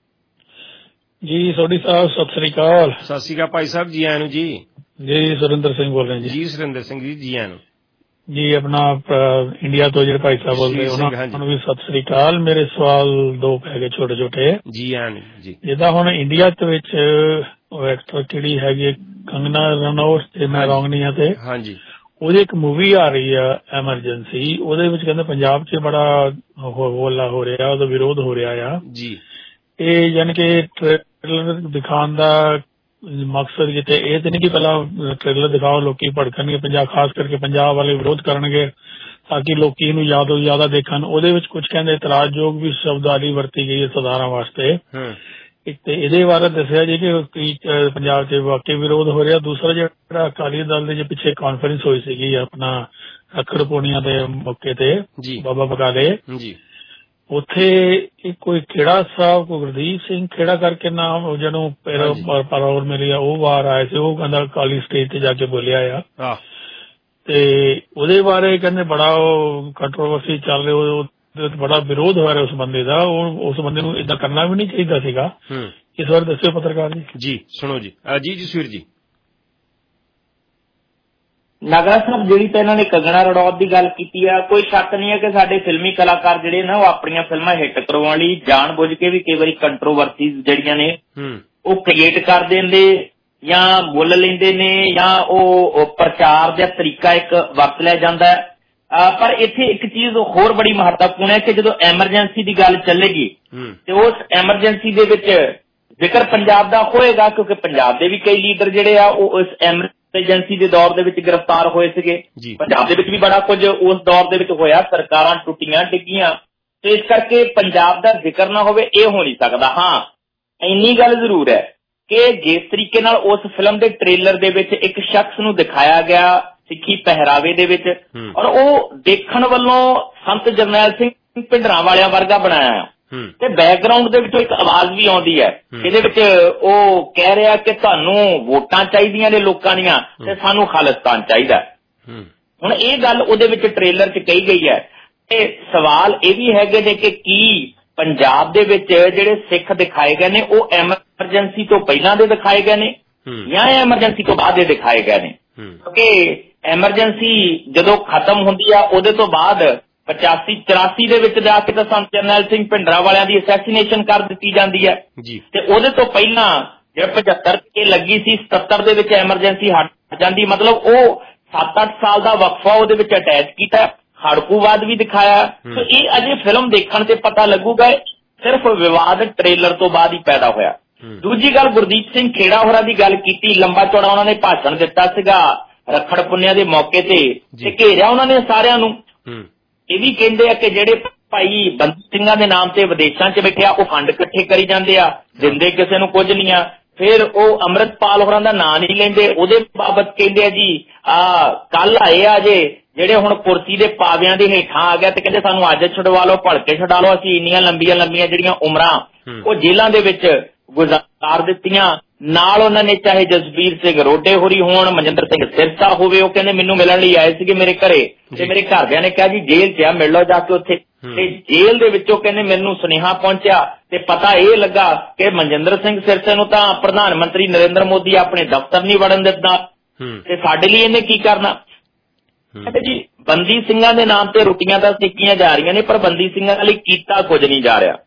ਜੀ ਸੋਢੀ ਸਾਹਿਬ ਸਤਿ ਸ੍ਰੀ ਅਕਾਲ। ਸਤਿ ਸ੍ਰੀ ਅਕਾਲ ਭਾਈ ਸਾਹਿਬ, ਜੀ ਆਇਆਂ ਨੂੰ। ਜੀ ਜੀ ਸੁਰਿੰਦਰ ਸਿੰਘ ਬੋਲ ਰਹੇ ਜੀ। ਜੀ ਸੁਰਿੰਦਰ ਸਿੰਘ ਜੀ, ਜੀ ਆਇਆਂ ਨੂੰ ਜੀ। ਆਪਣਾ ਇੰਡੀਆ ਤੋਂ ਜਿਹੜੇ ਭਾਈ ਸਾਹਿਬ ਬੋਲਦੇ ਉਹਨਾਂ ਨੂੰ ਵੀ ਸਤਿ ਸ੍ਰੀ ਅਕਾਲ। ਮੇਰੇ ਸਵਾਲ ਦੋ ਪੈ ਗਏ ਛੋਟੇ ਛੋਟੇ। ਜੀ ਆਇਆਂ ਨੂੰ ਜੀ। ਜਿੱਦਾਂ ਹੁਣ ਇੰਡੀਆ ਦੇ ਵਿੱਚ ਉਹ ਐਕਟਰ ਕਿਹੜੀ ਹੈਗੀ ਕੰਗਨਾ ਰਣੌਤ, ਤੇ ਮੈਂ ਰੌਂਗ ਨਹੀਂ ਆ ਤੇ ਹਾਂਜੀ, ਉਹਦੀ ਇੱਕ ਮੂਵੀ ਆ ਰਹੀ ਆ ਐਮਰਜੈਂਸੀ, ਉਹਦੇ ਵਿੱਚ ਕਹਿੰਦੇ ਪੰਜਾਬ 'ਚ ਬੜਾ ਹੋਲਾ ਹੋ ਰਿਹਾ, ਉਹਦਾ ਵਿਰੋਧ ਹੋ ਰਿਹਾ ਆ ਜੀ। ਇਹ ਯਾਨੀ ਕਿ ਟ੍ਰੇਲਰ ਦਿਖਾਉਣ ਦਾ ਮਕਸਦ ਕਿਤੇ ਇਹ ਤੇ ਨਹੀਂ ਕਿ ਪਹਿਲਾਂ ਟ੍ਰੇਲਰ ਦਿਖਾਓ ਲੋਕੀ ਭੜਕਣਗੇ, ਪੰਜਾਬ ਖਾਸ ਕਰਕੇ ਪੰਜਾਬ ਵਾਲੇ ਵਿਰੋਧ ਕਰਨਗੇ ਤਾਂ ਕਿ ਲੋਕੀ ਇਹਨੂੰ ਜ਼ਿਆਦਾ ਤੋਂ ਜ਼ਿਆਦਾ ਦੇਖਣ। ਉਹਦੇ ਵਿੱਚ ਕੁਝ ਕਹਿੰਦੇ ਇਤਰਾਜ਼ਯੋਗ ਵੀ ਸ਼ਬਦਾਵਲੀ ਵਰਤੀ ਗਈ ਹੈ ਸੁਧਾਰਾਂ ਵਾਸਤੇ। ਇੱਕ ਤੇ ਇਹਦੇ ਬਾਰੇ ਦੱਸਿਆ ਜੀ ਕਿ ਪੰਜਾਬ 'ਚ ਵਾਕਈ ਵਿਰੋਧ ਹੋ ਰਿਹਾ। ਦੂਸਰਾ ਜਿਹੜਾ ਅਕਾਲੀ ਦਲ ਦੇ ਜੇ ਪਿੱਛੇ ਕਾਨਫਰੰਸ ਹੋਈ ਸੀਗੀ ਆਪਣਾ ਰੱਖੜ ਪੂਰਨਿਆ ਦੇ ਮੌਕੇ ਤੇ ਬਾਬਾ ਬਕਾਲੇ, ਉੱਥੇ ਕੋਈ ਖੇੜਾ ਸਾਹਿਬ ਕੋ ਗੁਰਦੀਪ ਸਿੰਘ ਖੇੜਾ ਕਰਕੇ ਨਾਮ ਜਿਹਨੂੰ ਪਰੌਰ ਮਿਲੀ ਆ, ਉਹ ਬਾਹਰ ਆਏ ਸੀ। ਉਹ ਕਹਿੰਦਾ ਅਕਾਲੀ ਸਟੇਜ ਤੇ ਜਾ ਕੇ ਬੋਲਿਆ ਆ ਤੇ ਉਹਦੇ ਬਾਰੇ ਕਹਿੰਦੇ ਬੜਾ ਉਹ ਕੰਟਰੋਵਰਸੀ ਚੱਲ ਰਿਹਾ, ਬੜਾ ਵਿਰੋਧ ਹੋ ਰਿਹਾ ਉਸ ਬੰਦੇ ਦਾ। ਉਹ ਉਸ ਬੰਦੇ ਨੂੰ ਏਦਾਂ ਕਰਨਾ ਵੀ ਨਹੀਂ ਚਾਹੀਦਾ ਸੀਗਾ। ਇਸ ਬਾਰੇ ਦੱਸਿਓ ਪੱਤਰਕਾਰ ਜੀ। ਜੀ ਸੁਣੋ ਜੀ ਜੀ ਜਸਵੀਰ ਜੀ। ਨਾਗਰਾ ਸਾਹਿਬ, ਜਿਹੜੀ ਤਾਂ ਇਹਨਾਂ ਨੇ ਕੰਗਣਾ ਰਣੌਤ ਦੀ ਗੱਲ ਕੀਤੀ ਆ, ਕੋਈ ਸ਼ੱਕ ਨਹੀਂ ਹੈ ਕਿ ਸਾਡੇ ਫਿਲਮੀ ਕਲਾਕਾਰ ਜਿਹੜੇ ਨਾ ਉਹ ਆਪਣੀਆਂ ਫਿਲਮਾਂ ਹਿੱਟ ਕਰਵਾਉਣ ਲਈ ਜਾਣ ਬੁੱਝ ਕੇ ਵੀ ਕਈ ਵਾਰੀ ਕੰਟਰੋਵਰਸੀਜ਼ ਜਿਹੜੀਆਂ ਨੇ ਉਹ ਕ੍ਰੀਏਟ ਕਰ ਦਿੰਦੇ ਜਾਂ ਬੋਲ ਲੈਂਦੇ ਨੇ ਜਾਂ ਉਹ ਪ੍ਰਚਾਰ ਦਾ ਤਰੀਕਾ ਇੱਕ ਵਰਤ ਲਿਆ ਜਾਂਦਾ ਹੈ। ਪਰ ਇੱਥੇ ਇੱਕ ਚੀਜ਼ ਹੋਰ ਬੜੀ ਮਹੱਤਵਪੂਰਨ ਹੈ ਕਿ ਜਦੋਂ ਐਮਰਜੈਂਸੀ ਦੀ ਗੱਲ ਚੱਲੇਗੀ ਤੇ ਉਸ ਐਮਰਜੈਂਸੀ ਦੇ ਵਿੱਚ ਜ਼ਿਕਰ ਪੰਜਾਬ ਦਾ ਹੋਏਗਾ, ਕਿਉਂਕਿ ਪੰਜਾਬ ਦੇ ਵੀ ਕਈ ਲੀਡਰ ਜਿਹੜੇ ਆ ਉਹ ਇਸ ਐਮਰਜੈਂਸੀ ਦੇ ਦੌਰ ਦੇ ਵਿੱਚ ਗ੍ਰਿਫਤਾਰ ਹੋਏ ਸੀਗੇ। ਪੰਜਾਬ ਦੇ ਵਿੱਚ ਵੀ ਬੜਾ ਕੁਝ ਉਸ ਦੌਰ ਦੇ ਵਿੱਚ ਹੋਇਆ, ਸਰਕਾਰਾਂ ਟੁੱਟੀਆਂ ਡਿੱਗੀਆਂ, ਤੇ ਇਸ ਕਰਕੇ ਪੰਜਾਬ ਦਾ ਜ਼ਿਕਰ ਨਾ ਹੋਵੇ ਇਹ ਹੋ ਨਹੀਂ ਸਕਦਾ। ਹਾਂ, ਇੰਨੀ ਗੱਲ ਜ਼ਰੂਰ ਹੈ ਕਿ ਜਿਸ ਤਰੀਕੇ ਨਾਲ ਉਸ ਫਿਲਮ ਦੇ ਟ੍ਰੇਲਰ ਦੇ ਵਿੱਚ ਇੱਕ ਸ਼ਖਸ ਨੂੰ ਦਿਖਾਇਆ ਗਿਆ ਸਿੱਖੀ ਪਹਿਰਾਵੇ ਦੇ ਵਿੱਚ, ਔਰ ਉਹ ਦੇਖਣ ਵੱਲੋਂ ਸੰਤ ਜਰਨੈਲ ਸਿੰਘ ਭਿੰਡਰਾਂ ਵਾਲਿਆਂ ਵਰਗਾ ਬਣਾਇਆ ਤੇ ਬੈਕਗਰਾਊਂਡ ਦੇ ਵਿੱਚੋਂ ਇੱਕ ਆਵਾਜ਼ ਵੀ ਆਉਂਦੀ ਹੈ, ਇਹਦੇ ਵਿੱਚ ਉਹ ਕਹਿ ਰਿਹਾ ਕਿ ਤੁਹਾਨੂੰ ਵੋਟਾਂ ਚਾਹੀਦੀਆਂ ਨੇ ਲੋਕਾਂ ਦੀਆਂ ਤੇ ਸਾਨੂੰ ਖਾਲਿਸਤਾਨ ਚਾਹੀਦਾ। ਹੁਣ ਇਹ ਗੱਲ ਉਹਦੇ ਵਿੱਚ ਟ੍ਰੇਲਰ 'ਚ ਕਹੀ ਗਈ ਹੈ ਤੇ ਸਵਾਲ ਇਹ ਵੀ ਹੈਗੇ ਨੇ ਕਿ ਕੀ ਪੰਜਾਬ ਦੇ ਵਿੱਚ ਜਿਹੜੇ ਸਿੱਖ ਦਿਖਾਏ ਗਏ ਨੇ ਉਹ ਐਮਰਜੈਂਸੀ ਤੋਂ ਪਹਿਲਾਂ ਦੇ ਦਿਖਾਏ ਗਏ ਨੇ ਜਾਂ ਐਮਰਜੈਂਸੀ ਤੋਂ ਬਾਅਦ ਦੇ ਦਿਖਾਏ ਗਏ ਨੇ? ਕਿਉਂਕਿ ਐਮਰਜੈਂਸੀ ਜਦੋਂ ਖਤਮ ਹੁੰਦੀ ਆ ਉਹਦੇ ਤੋਂ ਬਾਅਦ ਪਚਾਸੀ ਚੁਰਾਸੀ ਦੇ ਵਿੱਚ ਜਾ ਕੇ ਤਾਂ ਸੰਤ ਜਰਨੈਲ ਸਿੰਘ ਭਿੰਡਰਾਂ ਵਾਲਿਆਂ ਦੀ ਅਸੈਸੀਨੇਸ਼ਨ ਕਰ ਦਿੱਤੀ ਜਾਂਦੀ ਹੈ ਤੇ ਉਹਦੇ ਤੋਂ ਪਹਿਲਾਂ ਜਿਹੜਾ ਪਝੱਤਰ ਤੇ ਲੱਗੀ ਸੀ ਸਤੱਤਰ ਦੇ ਵਿੱਚ ਐਮਰਜੈਂਸੀ ਹਟ ਜਾਂਦੀ। ਮਤਲਬ ਉਹ ਸੱਤ ਅੱਠ ਸਾਲ ਦਾ ਵਕਫਾ ਉਹਦੇ ਵਿੱਚ ਅਟੈਚ ਕੀਤਾ, ਹੜਕੂਵਾਦ ਵੀ ਦਿਖਾਇਆ। ਸੋ ਇਹ ਅਜੇ ਫਿਲਮ ਦੇਖਣ ਤੇ ਪਤਾ ਲੱਗੂਗਾ, ਸਿਰਫ ਵਿਵਾਦ ਟ੍ਰੇਲਰ ਤੋਂ ਬਾਅਦ ਹੀ ਪੈਦਾ ਹੋਇਆ। ਦੂਜੀ ਗੱਲ, ਗੁਰਦੀਪ ਸਿੰਘ ਖੇੜਾ ਹੋਰਾਂ ਦੀ ਗੱਲ ਕੀਤੀ, ਲੰਬਾ ਚੌੜਾ ਉਹਨਾਂ ਨੇ ਭਾਸ਼ਣ ਦਿੱਤਾ ਸੀਗਾ ਰੱਖੜ ਪੁੰਨਿਆ ਦੇ ਮੌਕੇ ਤੇ ਤੇ ਘੇਰਿਆ ਉਹਨਾਂ ਨੇ ਸਾਰਿਆਂ ਨੂੰ। ਇਹ ਵੀ ਕਹਿੰਦੇ ਆ ਕਿ ਜਿਹੜੇ ਭਾਈ ਬੰਦੀ ਸਿੰਘਾਂ ਦੇ ਨਾਮ ਤੇ ਵਿਦੇਸ਼ਾਂ 'ਚ ਬੈਠੇ ਆ ਉਹ ਫੰਡ ਇਕੱਠੇ ਕਰੀ ਜਾਂਦੇ ਆ, ਦਿੰਦੇ ਕਿਸੇ ਨੂੰ ਕੁਝ ਨਹੀਂ ਆ। ਫਿਰ ਉਹ ਅੰਮ੍ਰਿਤਪਾਲ ਹੋਰਾਂ ਦਾ ਨਾਂ ਨਹੀਂ ਲੈਂਦੇ, ਉਹਦੇ ਬਾਬਤ ਕਹਿੰਦੇ ਆ ਜੀ ਆ ਕੱਲ ਆਏ ਆ ਜੇ ਜਿਹੜੇ ਹੁਣ ਕੁਰਸੀ ਦੇ ਪਾਵਿਆਂ ਦੇ ਹੇਠਾਂ ਆ ਗਿਆ ਤੇ ਕਹਿੰਦੇ ਸਾਨੂੰ ਅੱਜ ਛੁਡਵਾ ਲਓ, ਭਲਕੇ ਛੁਡਾ ਲਓ, ਅਸੀਂ ਇੰਨੀਆਂ ਲੰਬੀਆਂ ਲੰਬੀਆਂ ਜਿਹੜੀਆਂ ਉਮਰਾਂ ਉਹ ਜੇਲ੍ਹਾਂ ਦੇ ਵਿੱਚ ਗੁਜ਼ਾਰ ਦਿੱਤੀਆਂ। ਨਾਲ ਉਹਨਾਂ ਨੇ ਚਾਹੇ ਜਸਬੀਰ ਸਿੰਘ ਰੋਡੇ ਹੋਰੀ ਹੋਣ, ਮਨਜਿੰਦਰ ਸਿੰਘ ਸਿਰਸਾ ਹੋਵੇ, ਉਹ ਕਹਿੰਦੇ ਮੈਨੂੰ ਮਿਲਣ ਲਈ ਆਏ ਸੀਗੇ ਮੇਰੇ ਘਰੇ ਤੇ ਮੇਰੇ ਘਰਦਿਆਂ ਨੇ ਕਿਹਾ ਜੀ ਜੇਲ੍ਹ 'ਚ ਆ, ਮਿਲ ਲਓ ਜਾ ਕੇ ਉੱਥੇ। ਤੇ ਜੇਲ੍ਹ ਦੇ ਵਿੱਚੋਂ ਕਹਿੰਦੇ ਮੈਨੂੰ ਸੁਨੇਹਾ ਪਹੁੰਚਿਆ ਤੇ ਪਤਾ ਇਹ ਲੱਗਾ ਕਿ ਮਨਜਿੰਦਰ ਸਿੰਘ ਸਿਰਸੇ ਨੂੰ ਤਾਂ ਪ੍ਰਧਾਨ ਮੰਤਰੀ ਨਰਿੰਦਰ ਮੋਦੀ ਆਪਣੇ ਦਫ਼ਤਰ ਨਹੀਂ ਵੜਨ ਦਿੱਤਾ ਤੇ ਸਾਡੇ ਲਈ ਇਹਨੇ ਕੀ ਕਰਨਾ। ਕਹਿੰਦੇ ਜੀ ਬੰਦੀ ਸਿੰਘਾਂ ਦੇ ਨਾਮ ਤੇ ਰੋਟੀਆਂ ਤਾਂ ਸਿੱਕੀਆਂ ਜਾ ਰਹੀਆਂ ਨੇ ਪਰ ਬੰਦੀ ਸਿੰਘਾਂ ਲਈ ਕੀਤਾ ਕੁਝ ਨਹੀਂ ਜਾ ਰਿਹਾ।